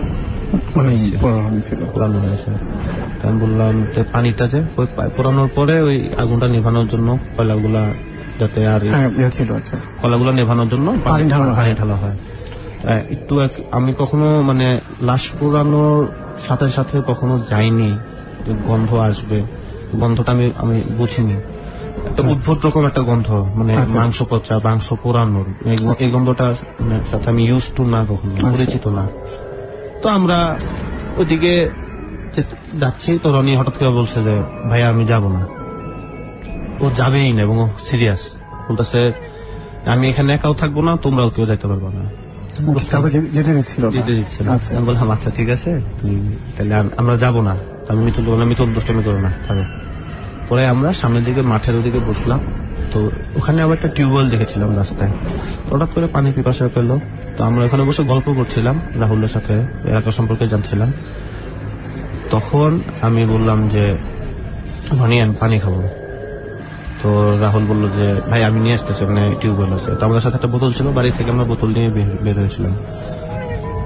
পোড়ানো হয়েছে। আমি বললাম যে পানিটা যে ওই পোড়ানোর পরে ওই আগুনটা নেভানোর জন্য কয়লাগুলা, যাতে আর কয়লাগুলা নেভানোর জন্য পানি ঢালা হয়। একটু আমি কখনো মানে লাশ পোড়ানোর সাথে সাথে কখনো যাইনি, গন্ধ আসবে, গন্ধটা আমি আমি বুঝিনি। একটা উদ্ভুত রকম একটা গন্ধ, মানে মাংস পচা, মাংস পোড়ানোর, এই গন্ধটার সাথে আমি ইউজ টু না, কখনো পরিচিত না। তো আমরা ওইদিকে যাচ্ছি, তো রনি হঠাৎ করে বলছে যে ভাইয়া আমি যাব না। ও যাবেই না, এবং ও সিরিয়াস বলতেছে আমি এখানে একাও থাকবো না, তোমরাও কেউ যাইতে পারবো না। যেতে দিচ্ছিল। আমি বললাম আচ্ছা ঠিক আছে, তাহলে আমরা যাবো না। আমি মিতুল বললাম, মিতুল দুষ্টমি করো না, থাকো। পরে আমরা সামনের দিকে মাঠের ওদিকে বসলাম। তো ওখানে আবার একটা টিউবওয়েল দেখেছিলাম রাস্তায়, হঠাৎ করে পানি পিপাসা পেলো। তো আমরা ওখানে বসে গল্প করছিলাম, রাহুলের সাথে এলাকা সম্পর্কে জানছিলাম। তখন আমি বললাম যে ভানিয়ান পানি খাবো। তো রাহুল বললো যে ভাই আমি নিয়ে আসতেছি, ওখানে টিউবওয়েল আছে। তো আমাদের সাথে একটা বোতল ছিল, বাড়ি থেকে আমরা বোতল নিয়ে বের হয়েছিলাম।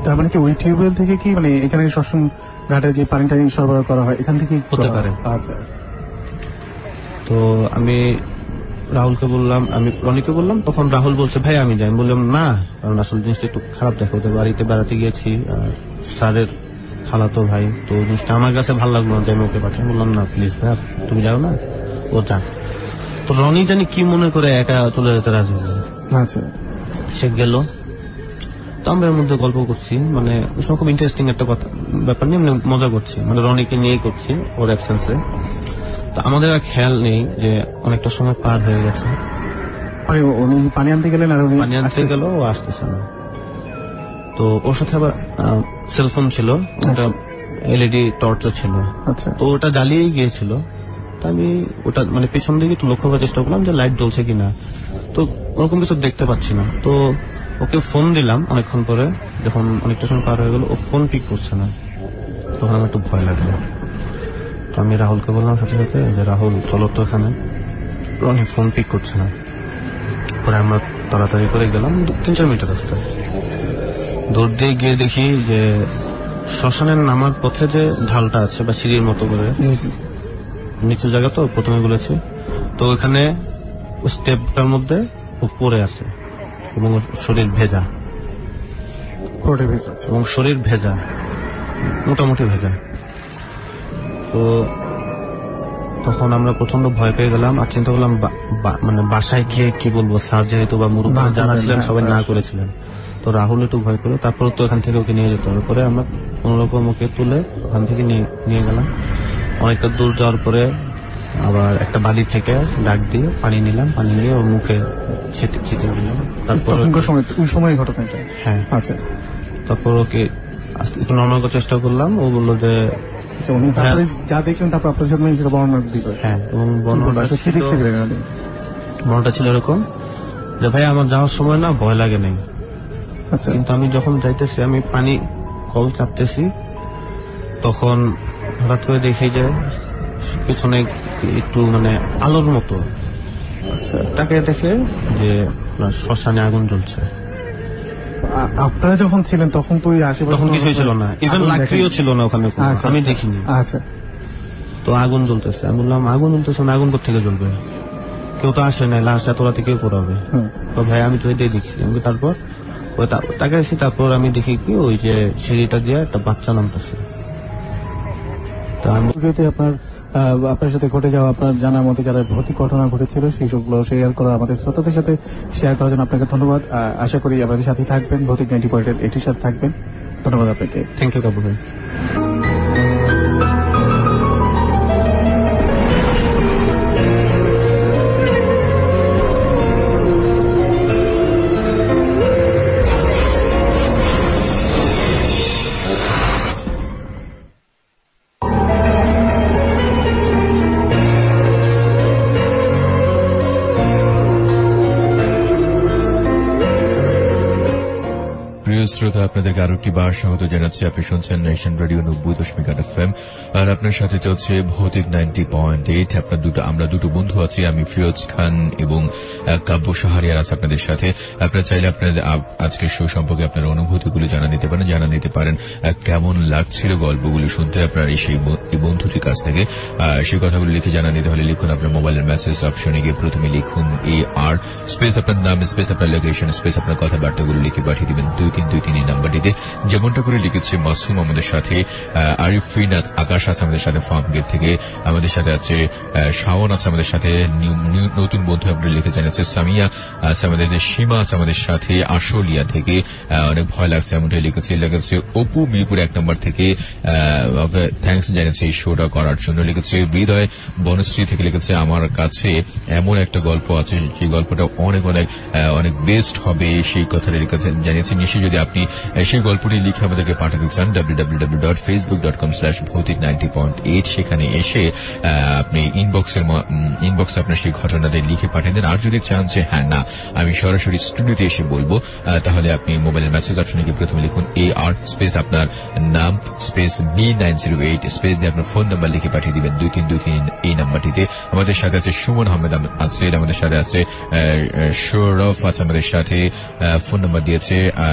তার মানে কি ওই টিউবওয়েল থেকে কি মানে এখানে শ্মশান ঘাটে যে পানি টানি সরবরাহ করা হয় এখান থেকে হতে পারে। আচ্ছা আচ্ছা। তো আমি রাহুলকে বললাম, আমি রনিকে বললাম, তখন রাহুল বলছে ভাই আমি যাই। আমি বললাম না, কারণ আসলে জিনিসটা একটু খারাপ দেখো, ওদের বাড়িতে বেড়াতে গিয়েছি, স্যারের খালাতো ভাই, তো জিনিসটা আমার কাছে ভালো লাগলো না যে আমি ওকে পাঠাই। বললাম না প্লিজ ভাই তুমি যাও না, ও যা। তো রনি জানি কি মনে করে একা চলে যেতে রাজি হলো। আচ্ছা, সে গেল। তো আমরা এর মধ্যে গল্প করছি, মানে ওই সময় খুব ইন্টারেস্টিং একটা কথা ব্যাপার নিয়ে মানে মজা করছি, মানে রনিকে নিয়েই করছি ওর অ্যাবসেন্সে। তো আমাদের আর খেয়াল নেই যে অনেকটা সময় পার হয়ে গেছে। উনি পানি আনতে গেলেন আর উনি পানি আনতে গেল, ও আসতেছে না। তো ওর সাথে আবার সেলফোন ছিল, ওটা এলইডি টর্চও ছিল। আচ্ছা, তো ওটা জ্বালিয়েই গিয়েছিল। তো আমি ওটা মানে পেছন দিকে একটু লক্ষ্য করার চেষ্টা করলাম যে লাইট জ্বলছে কিনা, তো ওরকম কিছু দেখতে পাচ্ছি না। তো ওকে ফোন দিলাম অনেকক্ষণ পরে, যখন অনেকটা সময় পার হয়ে গেল, ও ফোন পিক করছে না। তখন আমার একটু ভয় লাগলো। তো আমি রাহুলকে বললাম সাথে সাথে যে রাহুল চলো তো এখানে, রনি ফোন পিক করছে না। পরে আমরা তাড়াতাড়ি করে গেলাম, তিন চার মিনিটের রাস্তা। দৌড় দিয়ে গিয়ে দেখি যে শ্মশানের নামার পথে যে ঢালটা আছে বা সিঁড়ির মতো করে, নিচু জায়গা তো প্রথমে বলেছি, তো ওখানে স্টেপটার মধ্যে ও পড়ে আছে এবং শরীর ভেজা, এবং শরীর ভেজা, মোটামুটি ভেজা। তো তখন আমরা প্রচন্ড ভয় পেয়ে গেলাম আর চিন্তা করলাম মানে বাসায় গিয়ে কি বলবো, স্যার যেহেতু বা মুরব্বী যারা ছিলেন সবাই না করেছিলেন। তো রাহুল একটু ভয় পেল, তারপর তো এখান থেকে ওকে নিয়ে যেতে হবে। পরে আমরা কোন রকম ওকে তুলে ওখান থেকে নিয়ে গেলাম। অনেকটা দূর যাওয়ার পরে আবার একটা বাড়ি থেকে ডাক দিয়ে পানি নিলাম, পানি নিয়ে ওর মুখে ছিটে ছিটে দিলাম। তারপর ওই সময় ঘটনাটা, হ্যাঁ আচ্ছা। তারপর ওকে একটু নর্মাল করার চেষ্টা করলাম। ও বললো যে যা দেখলেন তারপর আপনার সাথে বর্ণনা দিবে। হ্যাঁ, এবং বর্ণনাটা ছিল এরকম যে ভাই আমার যাওয়ার সময় না ভয় লাগে নাই, কিন্তু আমি যখন যাইতেছি আমি পানি কল চাপতেছি, তখন হঠাৎ করে দেখি যে পিছনে একটু মানে আলোর মতো, তাকে দেখে যে শ্মশানে আগুন জ্বলছে। আপনারা যখন ছিলেন তখন তো আশেপাশে তখন কিছুই ছিল না, ইভেন লাকড়িও ছিল না ওখানে, আমি দেখিনি। আচ্ছা, তো আগুন জ্বলতেছে। আমি বললাম আগুন জ্বলতেছে না, আগুন কোথা থেকে জ্বলবে, কেউ তো আসে না, লাশ এত রাতে কেউ পড়াবে। তো ভাই আমি তো এটাই দেখছি। আমি তারপর তাকে আসি, তারপর আমি দেখি কি ওই যে সিঁড়িটা দিয়ে একটা বাচ্চা নামতেছে। আপনার আপনার সাথে ঘটে যাওয়া আপনার জানার মধ্যে যারা ভৌতিক ঘটনা ঘটেছিল সেই সবগুলো শেয়ার করা, আমাদের শ্রোতাদের সাথে শেয়ার করার জন্য আপনাকে ধন্যবাদ। আশা করি আমাদের সাথে থাকবেন, ভৌতিক নাইনটি পয়েন্ট এটির সাথে থাকবেন। ধন্যবাদ আপনাকে। থ্যাংক ইউ কাবু ভাই। শ্রোতা, আপনাদেরকে আরো একটি বার স্বাগত জানাচ্ছি। আপনি শুনছেন নেশন রেডিও নব্বই দশমিক আট এফ এম, আর আপনার সাথে চলছে ভৌতিক নাইনটি পয়েন্ট এইট। আপনার দুটো আমরা দুটো বন্ধু আছি, আমি ফিরোজ খান এবং কাব্য সাহারিয়ার আছে আপনাদের সাথে। আপনারা চাইলে আপনাদের আজকের শো সম্পর্কে আপনার অনুভূতিগুলি জানা দিতে পারেন, জানা দিতে পারেন কেমন লাগছিল গল্পগুলি শুনতে আপনার এই সেই বন্ধুটির কাছ থেকে। সেই কথাগুলি লিখে জানা দিতে হলে লিখুন আপনার মোবাইলের মেসেজ অপশনে গিয়ে প্রথমে লিখুন এ আর স্পেস আপনার নাম স্পেস আপনার লোকেশন স্পেস আপনার কথাবার্তাগুলো লিখে পাঠিয়ে দিবেন দুই তিন দুই তিন এই নাম্বারটিতে, যেমনটা করে লিখেছে মাসুম আমাদের সাথে, আরিফিন আকাশ আছে আমাদের সাথে ফার্ম গেট থেকে, আমাদের সাথে আছে শাওন আছে আমাদের সাথে, নতুন বন্ধু আপনারা লিখে জানাচ্ছে, সামিয়া আছে আমাদের, সীমা আছে আমাদের সাথে আশুলিয়া থেকে, অনেক ভয় লাগছে এমনটাই লিখেছে। লিখেছে অপু মিরপুর এক নম্বর থেকে, থ্যাংকস জানাচ্ছে এই শোটা করার জন্য। লিখেছে হৃদয় বনশ্রী থেকে, লিখেছে আমার কাছে এমন একটা গল্প আছে, সেই গল্পটা অনেক অনেক অনেক বেস্ট হবে, সেই কথাটা লিখেছে জানিয়েছে। নিশ্চয়ই যদি আপনি সেই গল্পটি লিখে আমাদেরকে পাঠাতে চান W W W dot Facebook dot com slash ভৌতিক নাইনটি পয়েন্ট এইট, সেখানে এসে আপনি ইনবক্সের ইনবক্সে আপনার সেই ঘটনাটি লিখে পাঠিয়ে দেন। আর যদি চান যে হ্যাঁ না আমি সরাসরি স্টুডিওতে এসে বলবো, তাহলে আপনি মোবাইলের মেসেজ অপশনে গিয়ে প্রথমে লিখুন এ আর স্পেস আপনার নাম space B nine zero eight space দিয়ে আপনার ফোন নাম্বার লিখে পাঠিয়ে দিবেন দুই তিন দুই তিন এই নাম্বারটিতে। আমাদের সাথে আছে সুমন আহমেদ আছে, আমাদের সাথে আছে সৌরভ আছে আমাদের সাথে, ফোন নাম্বার দিয়েছে আখি আছে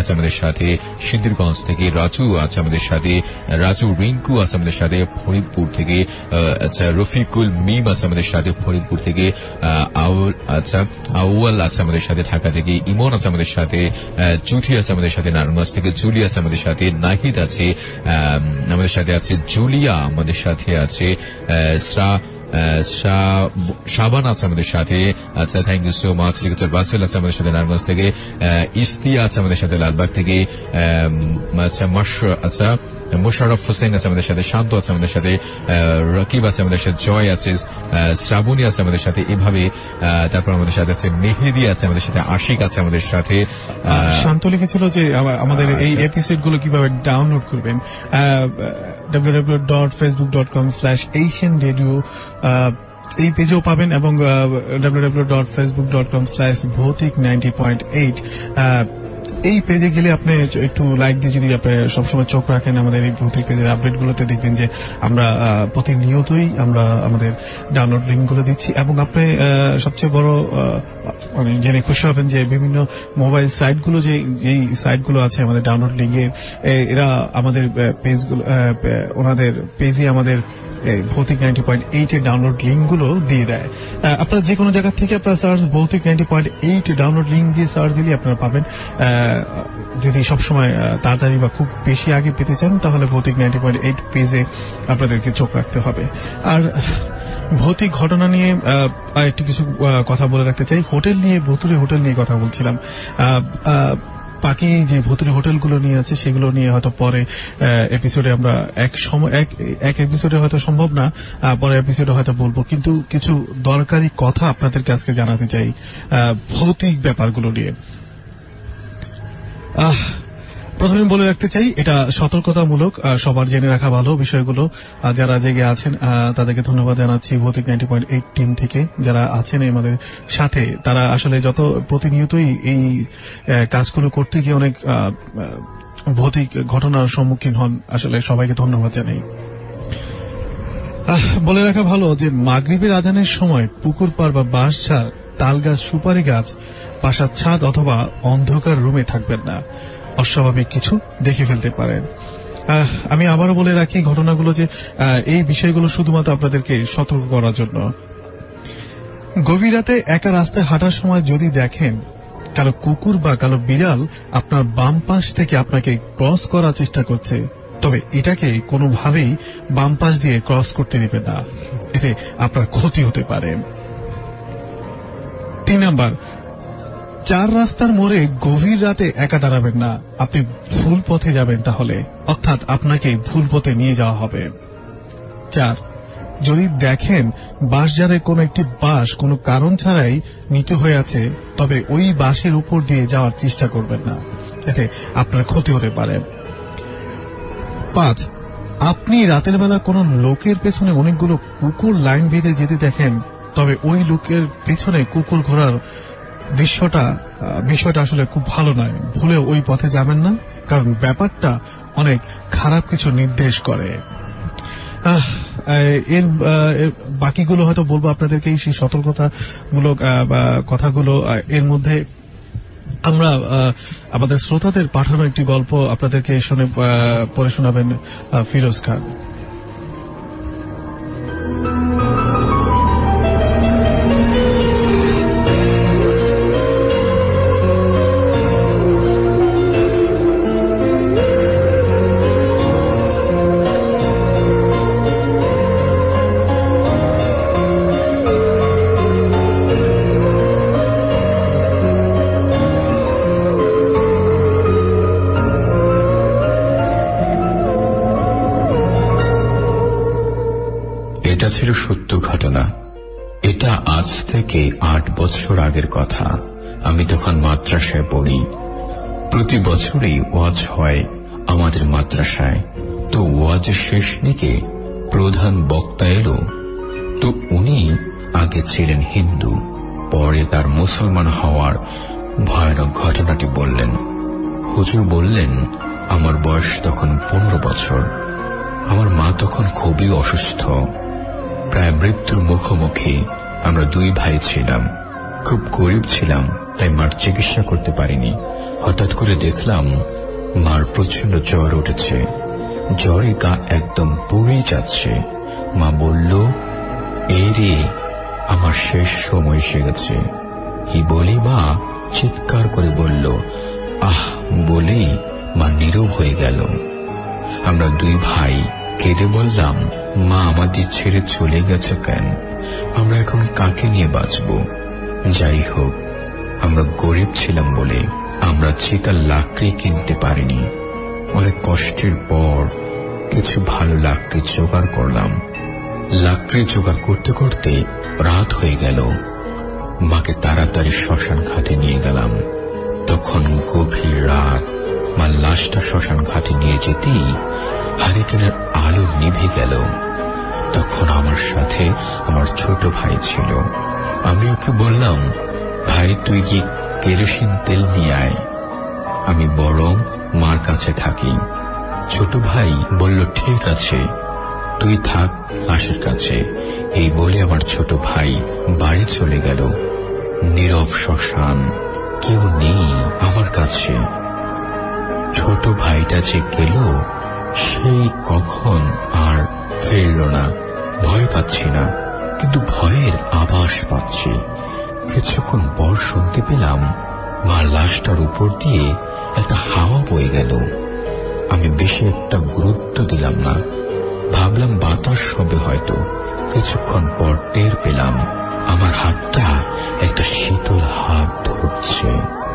আছে আমাদের সাথে, সিদ্ধিরগঞ্জ থেকে রাজু আছে আমাদের সাথে, রাজু রিঙ্কু আছে আমাদের সাথে ফরিদপুর থেকে, আচ্ছা রফিকুল মিম আছে আমাদের সাথে ফরিদপুর থেকে, আউল আচ্ছা আউয়াল আছে আমাদের সাথে ঢাকা থেকে, ইমন আছে আমাদের সাথে, চুথি আছে আমাদের সাথে নারায়ণগঞ্জ থেকে, জুলি আছে আমাদের সাথে, নাহিদ আছে আমাদের সাথে, আছে জুলিয়া আমাদের সাথে আছে, শ্রা শাবান আছে আমাদের সাথে, আচ্ছা থ্যাংক ইউ সো মাচ। লিখেছেন বাসেল আছে আমাদের সাথে নারায়ণগঞ্জ থেকে, ইস্তিয়া আছে আমাদের সাথে লালবাগ থেকে, আচ্ছা আচ্ছা মোশাররফ হোসেন আছে আমাদের সাথে, শান্ত আছে আমাদের সাথে, রকিব আছে আমাদের সাথে, জয় আছে, শ্রাবণী আছে আমাদের সাথে, এভাবে তারপর আমাদের সাথে আছে মেহেদি আছে আমাদের সাথে, আশিক আছে আমাদের সাথে। শান্ত লিখেছিল যে আমাদের এই এপিসোড গুলো কিভাবে ডাউনলোড করবেন, W W W dot Facebook dot com slash Asian radio এই পেজেও পাবেন, এবং W W W dot Facebook dot com slash ভৌতিক নাইনটি পয়েন্ট এইট এই পেজে গেলে আপনি একটু লাইক দিয়ে যদি আপনি সবসময় চোখ রাখেন আমাদের এই ভৌতিক পেজের আপডেট গুলোতে, দেখবেন যে আমরা প্রতিনিয়তই আমরা আমাদের ডাউনলোড লিঙ্ক গুলো দিচ্ছি, এবং আপনি সবচেয়ে বড় মানে জেনে খুশি হবেন যে বিভিন্ন মোবাইল সাইট গুলো যে যেই সাইট গুলো আছে আমাদের ডাউনলোড লিঙ্কের, এরা আমাদের পেজ গুলো ওনাদের পেজে আমাদের ভৌতিক নাইনটি পয়েন্ট এইট এর ডাউনলোড লিঙ্ক গুলো দিয়ে দেয়। আপনারা যে কোনো জায়গা থেকে আপনারা search Bhoutik ninety point eight download link দিয়ে সার্চ দিলে আপনারা পাবেন। যদি সবসময় তাড়াতাড়ি বা খুব বেশি আগে পেতে চান তাহলে ভৌতিক নাইনটি পয়েন্ট এইট পেজে আপনাদেরকে চোখ রাখতে হবে। আর ভৌতিক ঘটনা নিয়ে আরেকটু কিছু কথা বলে রাখতে চাই। হোটেল নিয়ে, ভুতুড়ে হোটেল নিয়ে কথা বলছিলাম। বাকি যে ভুতুড়ে হোটেলগুলো নিয়ে আছে সেগুলো নিয়ে হয়তো পরে এপিসোডে আমরা এক সময় এক এপিসোডে হয়তো সম্ভব না, পরে এপিসোডে হয়তো বলবো, কিন্তু কিছু দরকারি কথা আপনাদেরকে আজকে জানাতে চাই ভৌতিক ব্যাপারগুলো নিয়ে। আহ প্রথমে বলে রাখতে চাই এটা সতর্কতামূলক, সবার জেনে রাখা ভালো বিষয়গুলো। যারা জেগে আছেন তাদেরকে ধন্যবাদ জানাচ্ছি ভৌতিক নাইনটি পয়েন্ট এইট টিম থেকে, যারা আছেন আমাদের সাথে। তারা আসলে যত প্রতিনিয়তই এই কাজগুলো করতে গিয়ে অনেক ভৌতিক ঘটনার সম্মুখীন হন, আসলে সবাইকে ধন্যবাদ জানাই। বলে রাখা ভালো যে মাগরিবের আজানের সময় পুকুর পাড় বা বাঁশঝাড়, তাল গাছ, সুপারি গাছ, বাসার ছাদ অথবা অন্ধকার রুমে থাকবেন না, অস্বাভাবিক কিছু দেখে ফেলতে পারেন। আমি আবারও বলে রাখি ঘটনাগুলো যে এই বিষয়গুলো শুধুমাত্র আপনাদেরকে সতর্ক করার জন্য। গভীর রাতে একা রাস্তায় হাঁটার সময় যদি দেখেন কালো কুকুর বা কালো বিড়াল আপনার বাম পাশ থেকে আপনাকে ক্রস করার চেষ্টা করছে, তবে এটাকে কোনোভাবেই বাম পাশ দিয়ে ক্রস করতে দিবেন না, এতে আপনার ক্ষতি হতে পারে। তিন নাম্বার, চার রাস্তার মোড়ে গভীর রাতে একা দাঁড়াবেন না, আপনি ভুল পথে যাবেন তাহলে, অর্থাৎ আপনাকে ভুল পথে নিয়ে যাওয়া হবে। চার, যদি দেখেন বাঁশঝাড়ের কোন একটি বাঁশ কোনো কারণ ছাড়াই নিচু হয়ে আছে, তবে ওই বাঁশের উপর দিয়ে যাওয়ার চেষ্টা করবেন না, এতে আপনার ক্ষতি হতে পারে। পাঁচ, আপনি রাতের বেলা কোন লোকের পেছনে অনেকগুলো কুকুর লাইন বেঁধে যেতে দেখেন, তবে ওই লোকের পেছনে কুকুর ঘোরার দৃশ্যটা বিষয়টা আসলে খুব ভালো নয়, ভুলে ওই পথে যাবেন না, কারণ ব্যাপারটা অনেক খারাপ কিছু নির্দেশ করে। এর বাকিগুলো হয়তো বলবো আপনাদেরকে, সেই সতর্কতামূলক কথাগুলো। এর মধ্যে আমরা আমাদের শ্রোতাদের পাঠানো একটি গল্প আপনাদেরকে শুনে পড়ে শোনাবেন ফিরোজ খান। এটা ছিল সত্য ঘটনা। এটা আজ থেকে আট বছর আগের কথা। আমি তখন মাদ্রাসায় পড়ি। প্রতি বছরই ওয়াজ হয় আমাদের মাদ্রাসায়। তো ওয়াজের শেষ দিকে প্রধান বক্তা এলো। তো উনি আগে ছিলেন হিন্দু, পরে তার মুসলমান হওয়ার ভয়ানক ঘটনাটি বললেন। হুজুর বললেন, আমার বয়স তখন পনেরো বছর। আমার মা তখন খুবই অসুস্থ, প্রায় মৃত্যুর মুখোমুখি। আমরা দুই ভাই ছিলাম। খুব গরিব ছিলাম, তাই মার চিকিৎসা করতে পারিনি। হঠাৎ করে দেখলাম মার প্রচন্ড জ্বর উঠেছে, জ্বরে গা একদম পুড়ে যাচ্ছে। মা বলল, এই রে, আমার শেষ সময় এসে গেছে। এই বলি মা চিৎকার করে বলল, আহ বলেই মা নীরব হয়ে গেল। আমরা দুই ভাই কেঁদে বললাম, মা আমাদের ছেড়ে চলে গেছে কেন? আমরা এখন কাকে নিয়ে বাঁচব? যাই হোক, আমরা গরিব ছিলাম বলে আমরা চিতার লাকড়ি কিনতে পারিনি। অনেক কষ্টের পর কিছু ভালো লাকড়ি জোগাড় করলাম। লাকড়ি জোগাড় করতে করতে রাত হয়ে গেল। মাকে তাড়াতাড়ি শ্মশান ঘাটে নিয়ে গেলাম। তখন গভীর রাত। মা লাশটা শ্মশান ঘাটে নিয়ে যেতেই হারিকেনের আলো নিভে গেল। তখন আমার সাথে আমার ছোট ভাই ছিল। আমি ওকে বললাম, ভাই তুই কি কেরোসিন তেল নিয়ে আয়, আমি বরং মার কাছে থাকি। ছোট ভাই বলল, ঠিক আছে, তুই থাক লাশের কাছে। এই বলে আমার ছোট ভাই বাড়ি চলে গেল। নীরব শ্মশান, কেউ নেই আমার কাছে। ছোট ভাইটা যে গেল, সেই কখন আর ফিরল না। ভয় পাচ্ছি না, কিন্তু ভয়ের আভাস পাচ্ছি। কিছুক্ষণ পর শুনতে পেলাম মা লাশটার উপর দিয়ে একটা হাওয়া বয়ে গেল। আমি বেশি একটা গুরুত্ব দিলাম না, ভাবলাম বাতাস হবে হয়তো। কিছুক্ষণ পর টের পেলাম আমার হাতটা একটা শীতল হাত ধরছে।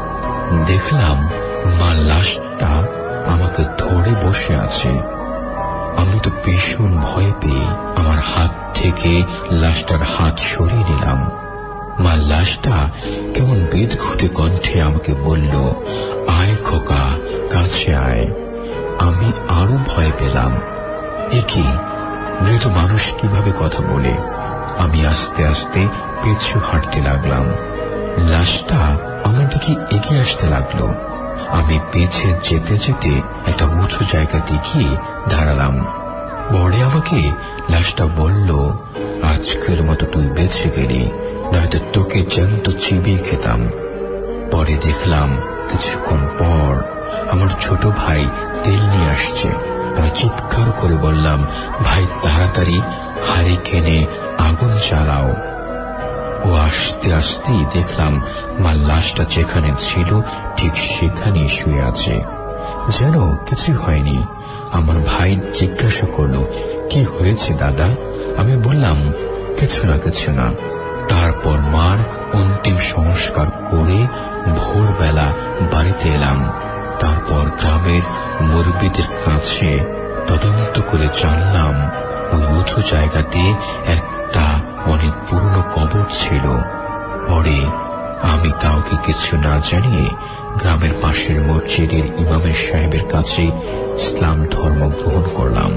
দেখলাম মা লাশটা আমাকে ধরে বসে আছে। আমি তো ভীষণ ভয় পেয়ে আমার হাত থেকে লাশটার হাত সরিয়ে নিলাম। মা লাশটা কেমন বিদঘুটে কণ্ঠে আমাকে বলল, আয় খোকা, কাছে আয়। আমি আরো ভয় পেলাম। একি মৃত মানুষ কিভাবে কথা বলে? আমি আস্তে আস্তে পিছু হাঁটতে লাগলাম। লাশটা আমার দিকে এগিয়ে আসতে লাগলো। আমি পেছে যেতে যেতে একটা উঁচু জায়গাতে গিয়ে দাঁড়ালাম। পরে আমাকে লাশটা বলল, আজকের মতো তুই বেঁচে গেলি, নয়তো তোকে জ্যান্ত চিবিয়ে খেতাম। পরে দেখলাম কিছুক্ষণ পর আমার ছোট ভাই তেল নিয়ে আসছে। আমি চিৎকার করে বললাম, ভাই তাড়াতাড়ি হারিকেনে আগুন জ্বালাও। ও আসতে আসতেই দেখলাম মা লাশটা যেখানে ছিল ঠিক সেখানেই শুয়ে আছে, যেন কিছুই হয়নি। আমার ভাই জিজ্ঞাসা করলো, কি হয়েছে দাদা? আমি বললাম, কিছু না কিছু না। তারপর মার অন্তিম সংস্কার করে ভোরবেলা বাড়িতে এলাম। তারপর গ্রামের মুরব্বিদের কাছে তদন্ত করে জানলাম ওই উঁচু জায়গাতে একটা অনেক পুরনো কবর ছিল। পরে আমি কাউকে কিছু না জানিয়ে গ্রামের পাশের মসজিদের ইমামের সাহেবের কাছে ইসলাম ধর্ম গ্রহণ করলাম।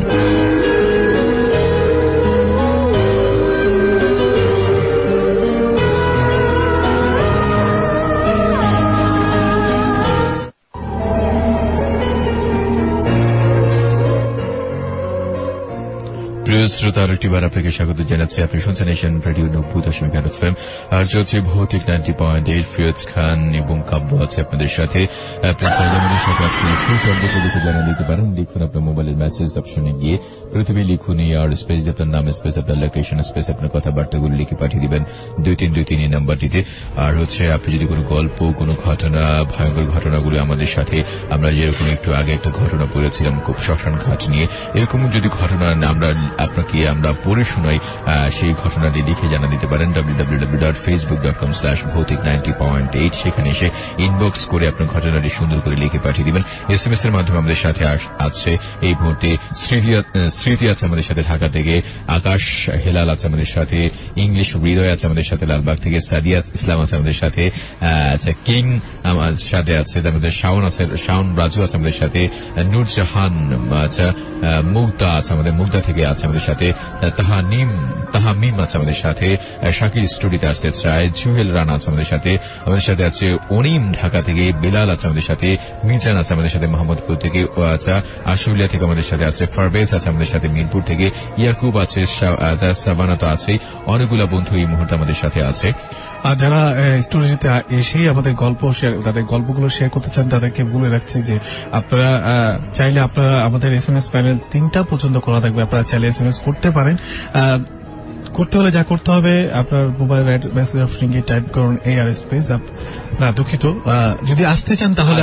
প্রিয় শ্রোতা, আরেকটি বার আপনাকে স্বাগত জানাচ্ছি। আপনি শুনছেন এশিয়ান রেডিও নব্বই দশমিক আট এফএম, আর চলছে Bhoutik ninety point eight. Firoz Khan এবং কাব্য আছে আপনাদের সাথে। প্রিন্স আলমের সাথে আজকে সুসম্পর্ক লিখে জানা দিতে পারেন। লিখুন আপনার মোবাইলের মেসেজ অপশনে গিয়ে প্রথমে লিখুন আর স্পেস আপনার নাম, স্পেস আপনার লোকেশন, স্পেস আপনার কথাবার্তাগুলো লিখে পাঠিয়ে দিবেন দুই তিন দুই তিন এই নাম্বারটিতে। আর হচ্ছে আপনি যদি কোনো গল্প, কোনো ঘটনা, ভয়ঙ্কর ঘটনাগুলো আমাদের সাথে, আমরা যেরকম একটু আগে একটা ঘটনা পড়েছিলাম খুব শ্মশান ঘাট নিয়ে, এরকম যদি ঘটনা আমরা আপনাকে আমরা পড়ে শোনাই, সেই ঘটনাটি লিখে জানা দিতে পারেন W W W dot Facebook dot com slash ভৌতিক নাইনটি পয়েন্ট এইট। সেখানে এসে ইনবক্স করে আপনার ঘটনাটি সুন্দর করে লিখে পাঠিয়ে দিবেন। এস এম এস এর মাধ্যমে আমাদের সাথে আছে এই মুহূর্তে স্মৃতি আছে আমাদের সাথে ঢাকা থেকে, আকাশ হেলাল আছে আমাদের সাথে, ইংলিশ হৃদয় আছে আমাদের সাথে লালবাগ থেকে, সাদিয়া ইসলাম আছে আমাদের সাথে, কিং আমার সাথে আছে, আমাদের শাওন আছে, শাওন রাজু আছে আমাদের সাথে, নূরজাহান আচ্ছা, মুগ্ধা আছে আমাদের, মুগ্ধা থেকে আছে আছে আমাদের সাথে, তাহানিম তাহামিম আছে আমাদের সাথে, শাকির স্টুডিওতে আসতে চায়, জুহেল রানা আছে আমাদের সাথে, আমাদের সাথে আছে অনিম ঢাকা থেকে, বেলাল আছে আমাদের সাথে, মিজান আছে আমাদের সাথে মোহাম্মদপুর থেকে, আশুলিয়া থেকে আমাদের সাথে আছে, ফারভেজ আছে আমাদের সাথে মিরপুর থেকে, ইয়াকুব আছে, সাবানা তো আছে, অনেকগুলা বন্ধু এই মুহূর্তে আমাদের সাথে আছে। আর যারা স্টুডিওতে এসেই আমাদের গল্প তাদের গল্পগুলো শেয়ার করতে চান তাদেরকে বলে রাখছি যে আপনারা চাইলে আপনারা আমাদের এস এম এস প্যানেল তিনটা পর্যন্ত খোলা থাকবে, আপনারা চাইলে এস এম এস করতে পারেন। করতে হলে যা করতে হবে আপনার মোবাইল মেসেজ অপশন গিয়ে টাইপ করুন এ আর স্পেস, না দুঃখিত, যদি আসতে চান তাহলে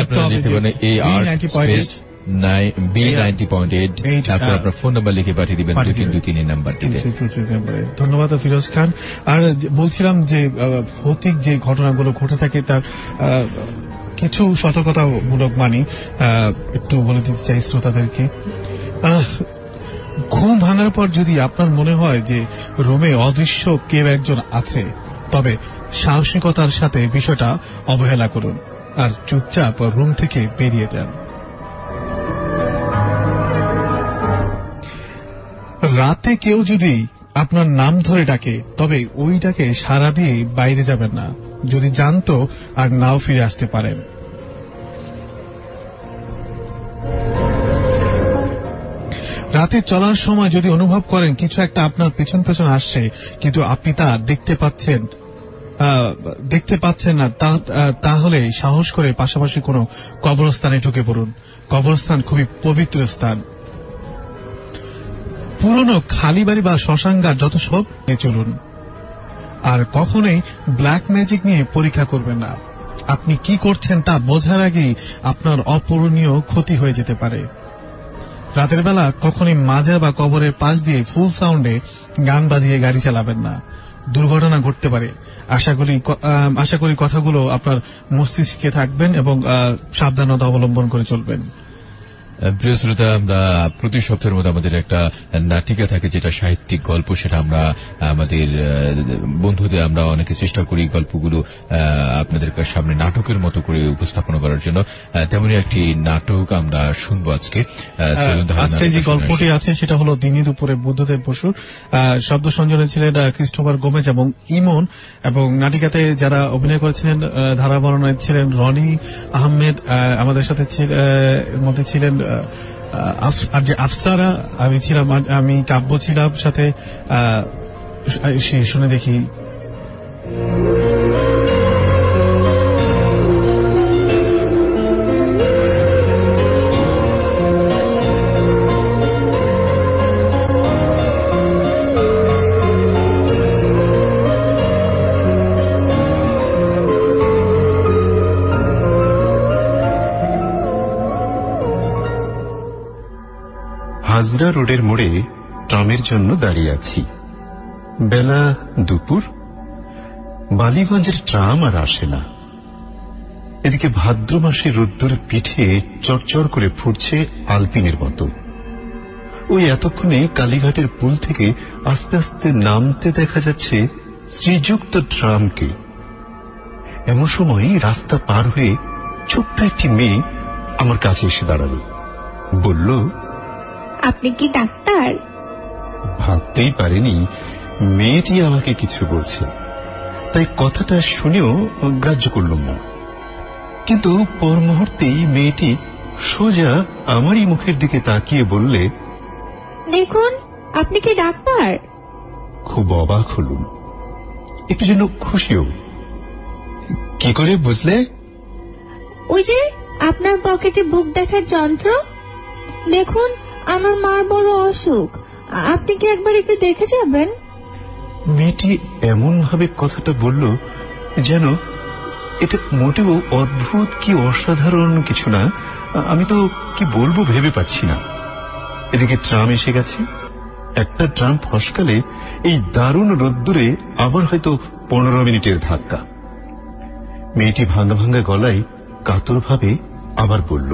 বি নাইনটি পয়েন্ট এইট আপনার ফোন নাম্বার লিখে পাঠিয়ে দিবেন দুই তিন দুই তিন নাম্বারটিতে। ধন্যবাদ ফিরোজ খান। আর বলছিলাম যে ভৌতিক যে ঘটনাগুলো ঘটে থাকে তার কিছু সতর্কতামূলক বাণী একটু বলে দিতে চাই শ্রোতাদেরকে। ঘুম ভাঙার পর যদি আপনার মনে হয় যে রুমে অদৃশ্য কেউ একজন আছে, তবে সাহসিকতার সাথে বিষয়টা অবহেলা করুন আর চুপচাপ রুম থেকে বেরিয়ে যান। রাতে কেউ যদি আপনার নাম ধরে ডাকে তবে ওইটাকে সাড়া দিয়ে বাইরে যাবেন না, যদি জানতো আর নাও ফিরে আসতে পারেন। রাতে চলার সময় যদি অনুভব করেন কিছু একটা আপনার পেছন পেছন আসছে কিন্তু আপনি তা দেখতে পাচ্ছেন দেখতে পাচ্ছেন না, তাহলে সাহস করে পাশাপাশি কোনো কবরস্থানে ঢুকে পড়ুন। কবরস্থান খুবই পবিত্র স্থান। পুরনো খালি বাড়ি বা শ্মশানঘাট যত সব নিয়ে চলুন। আর কখনোই ব্ল্যাক ম্যাজিক নিয়ে পরীক্ষা করবেন না। আপনি কি করছেন তা বোঝার আগেই আপনার অপূরণীয় ক্ষতি হয়ে যেতে পারে। রাতের বেলা কখনোই মাজার বা কবরের পাশ দিয়ে ফুল সাউন্ডে গান বাজিয়ে গাড়ি চালাবেন না, দুর্ঘটনা ঘটতে পারে। আশা করি আশা করি কথাগুলো আপনার মস্তিষ্কে থাকবেন এবং সাবধানতা অবলম্বন করে চলবেন। প্রিয় শ্রোতা, আমরা প্রতি সপ্তাহের মধ্যে আমাদের একটা নাটিকা থাকে যেটা সাহিত্যিক গল্প, সেটা আমরা আমাদের বন্ধুদের আমরা অনেকে চেষ্টা করি গল্পগুলো আপনাদের সামনে নাটকের মতো করে উপস্থাপন করার জন্য। তেমনি একটি নাটক আমরা শুনবো আজকে। আজকে যে গল্পটি আছে সেটা হলো দিনী দুপুরে বুদ্ধদেব বসুর। শব্দ সংযোজনে ছিলেন ক্রিস্টোফার গোমেজ এবং ইমন, এবং নাটিকাতে যারা অভিনয় করেছিলেন ধারাবর্ণনায় ছিলেন রনি আহমেদ, আমাদের সাথে মধ্যে ছিলেন আর যে আফসারা, আমি ছিলাম, আমি কাব্য ছিলাম সাথে। শুনে দেখি হাজরা রোডের মোড়ে ট্রামের জন্য দাঁড়িয়ে আছি। বেলা দুপুর, বালিগঞ্জের ট্রাম আর আসে না। এদিকে ভাদ্র মাসে রোদ্দুর পিঠে চড়চড় করে ফুটছে আলপিনের মতো। ওই এতক্ষণে কালীঘাটের পুল থেকে আস্তে আস্তে নামতে দেখা যাচ্ছে শ্রীযুক্ত ট্রামকে। এমন সময় রাস্তা পার হয়ে ছোট্ট একটি মেয়ে আমার কাছে এসে দাঁড়ালো, বলল, আপনি কি ডাক্তার? ভাবতেই পারেনি মেয়েটি আমাকে কিছু বলছে, তাই কথাটা শুনেও গ্রাহ্য করলাম না। কিন্তু পর মুহূর্তেই মেয়েটি সোজা আমারই মুখের দিকে তাকিয়ে বললে, দেখুন আপনি কি ডাক্তার? খুব অবাক হলুম, একটু যেন খুশিও। কি করে বুঝলে? ওই যে আপনার পকেটে বুক দেখার যন্ত্র। দেখুন আমার মার বড় অসুখ, আপনি কি একবার একটু দেখে যাবেন? মেয়েটি এমন ভাবে কথাটা বলল যেন এটা মোটেও অদ্ভুত কি অসাধারণ কিছু না। আমি তো কি বলবো ভেবে পাচ্ছি না। এদিকে ট্রাম এসে গেছে। একটা ট্রাম ফসকালে এই দারুণ রোদ্দুরে আবার হয়তো পনেরো মিনিটের ধাক্কা। মেয়েটি ভাঙ্গা ভাঙ্গা গলায় কাতর ভাবে আবার বলল,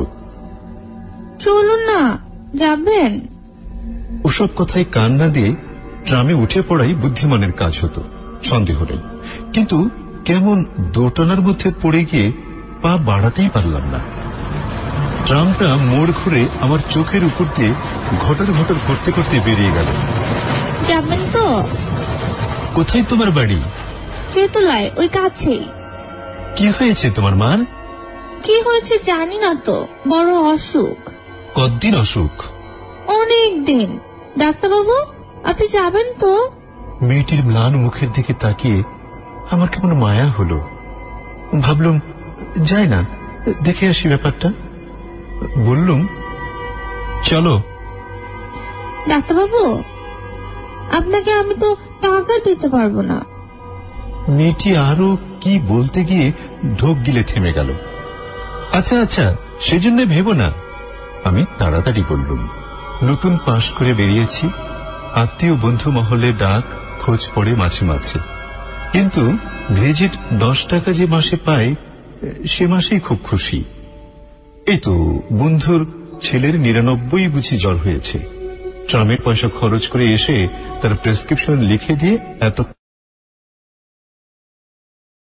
চলুন না, যাবেন? ওসব কথায় কান না দিয়ে ট্রামে উঠে পড়াই বুদ্ধিমানের কাজ হতো, সন্দেহ নেই। কিন্তু কেমন দোটানার মধ্যে পড়ে গিয়ে পা বাড়াতেই পারলাম না। ট্রামটা মোড় ঘুরে আমার চোখের উপর দিয়ে ঘটর ঘটর করতে করতে বেরিয়ে গেল। যাবেন তো? কোথায় তোমার বাড়ি? চেতলায়, ওই কাছেই। কি হয়েছে তোমার মার? কি হয়েছে জানি না তো, বড় অসুখ। কতদিন অসুখ? অনেক দিন। ডাক্তারবাবু, আপনি যাবেন তো? মেয়েটির ম্লান মুখের দিকে তাকিয়ে আমার কেমন মায়া হলো। ভাবলুম যাই না, দেখে আসি ব্যাপারটা। বললুম, চলো। ডাক্তারবাবু, আপনাকে আমি তো টাকা দিতে পারবো না। মেয়েটি আরো কি বলতে গিয়ে ঢোক গিলে থেমে গেল। আচ্ছা আচ্ছা, সেজন্য ভেবো না, আমি তাড়াতাড়ি বললুম। নতুন পাশ করে বেরিয়েছি, আত্মীয় বন্ধু মহলে ডাক খোঁজ পড়ে মাঝে মাঝে, কিন্তু ভিজিট দশ টাকা যে মাসে পাই সে মাসেই খুব খুশি। এই তো বন্ধুর ছেলের নিরানব্বই বুঝি জ্বর হয়েছে, ট্রামের পয়সা খরচ করে এসে তার প্রেসক্রিপশন লিখে দিয়ে এত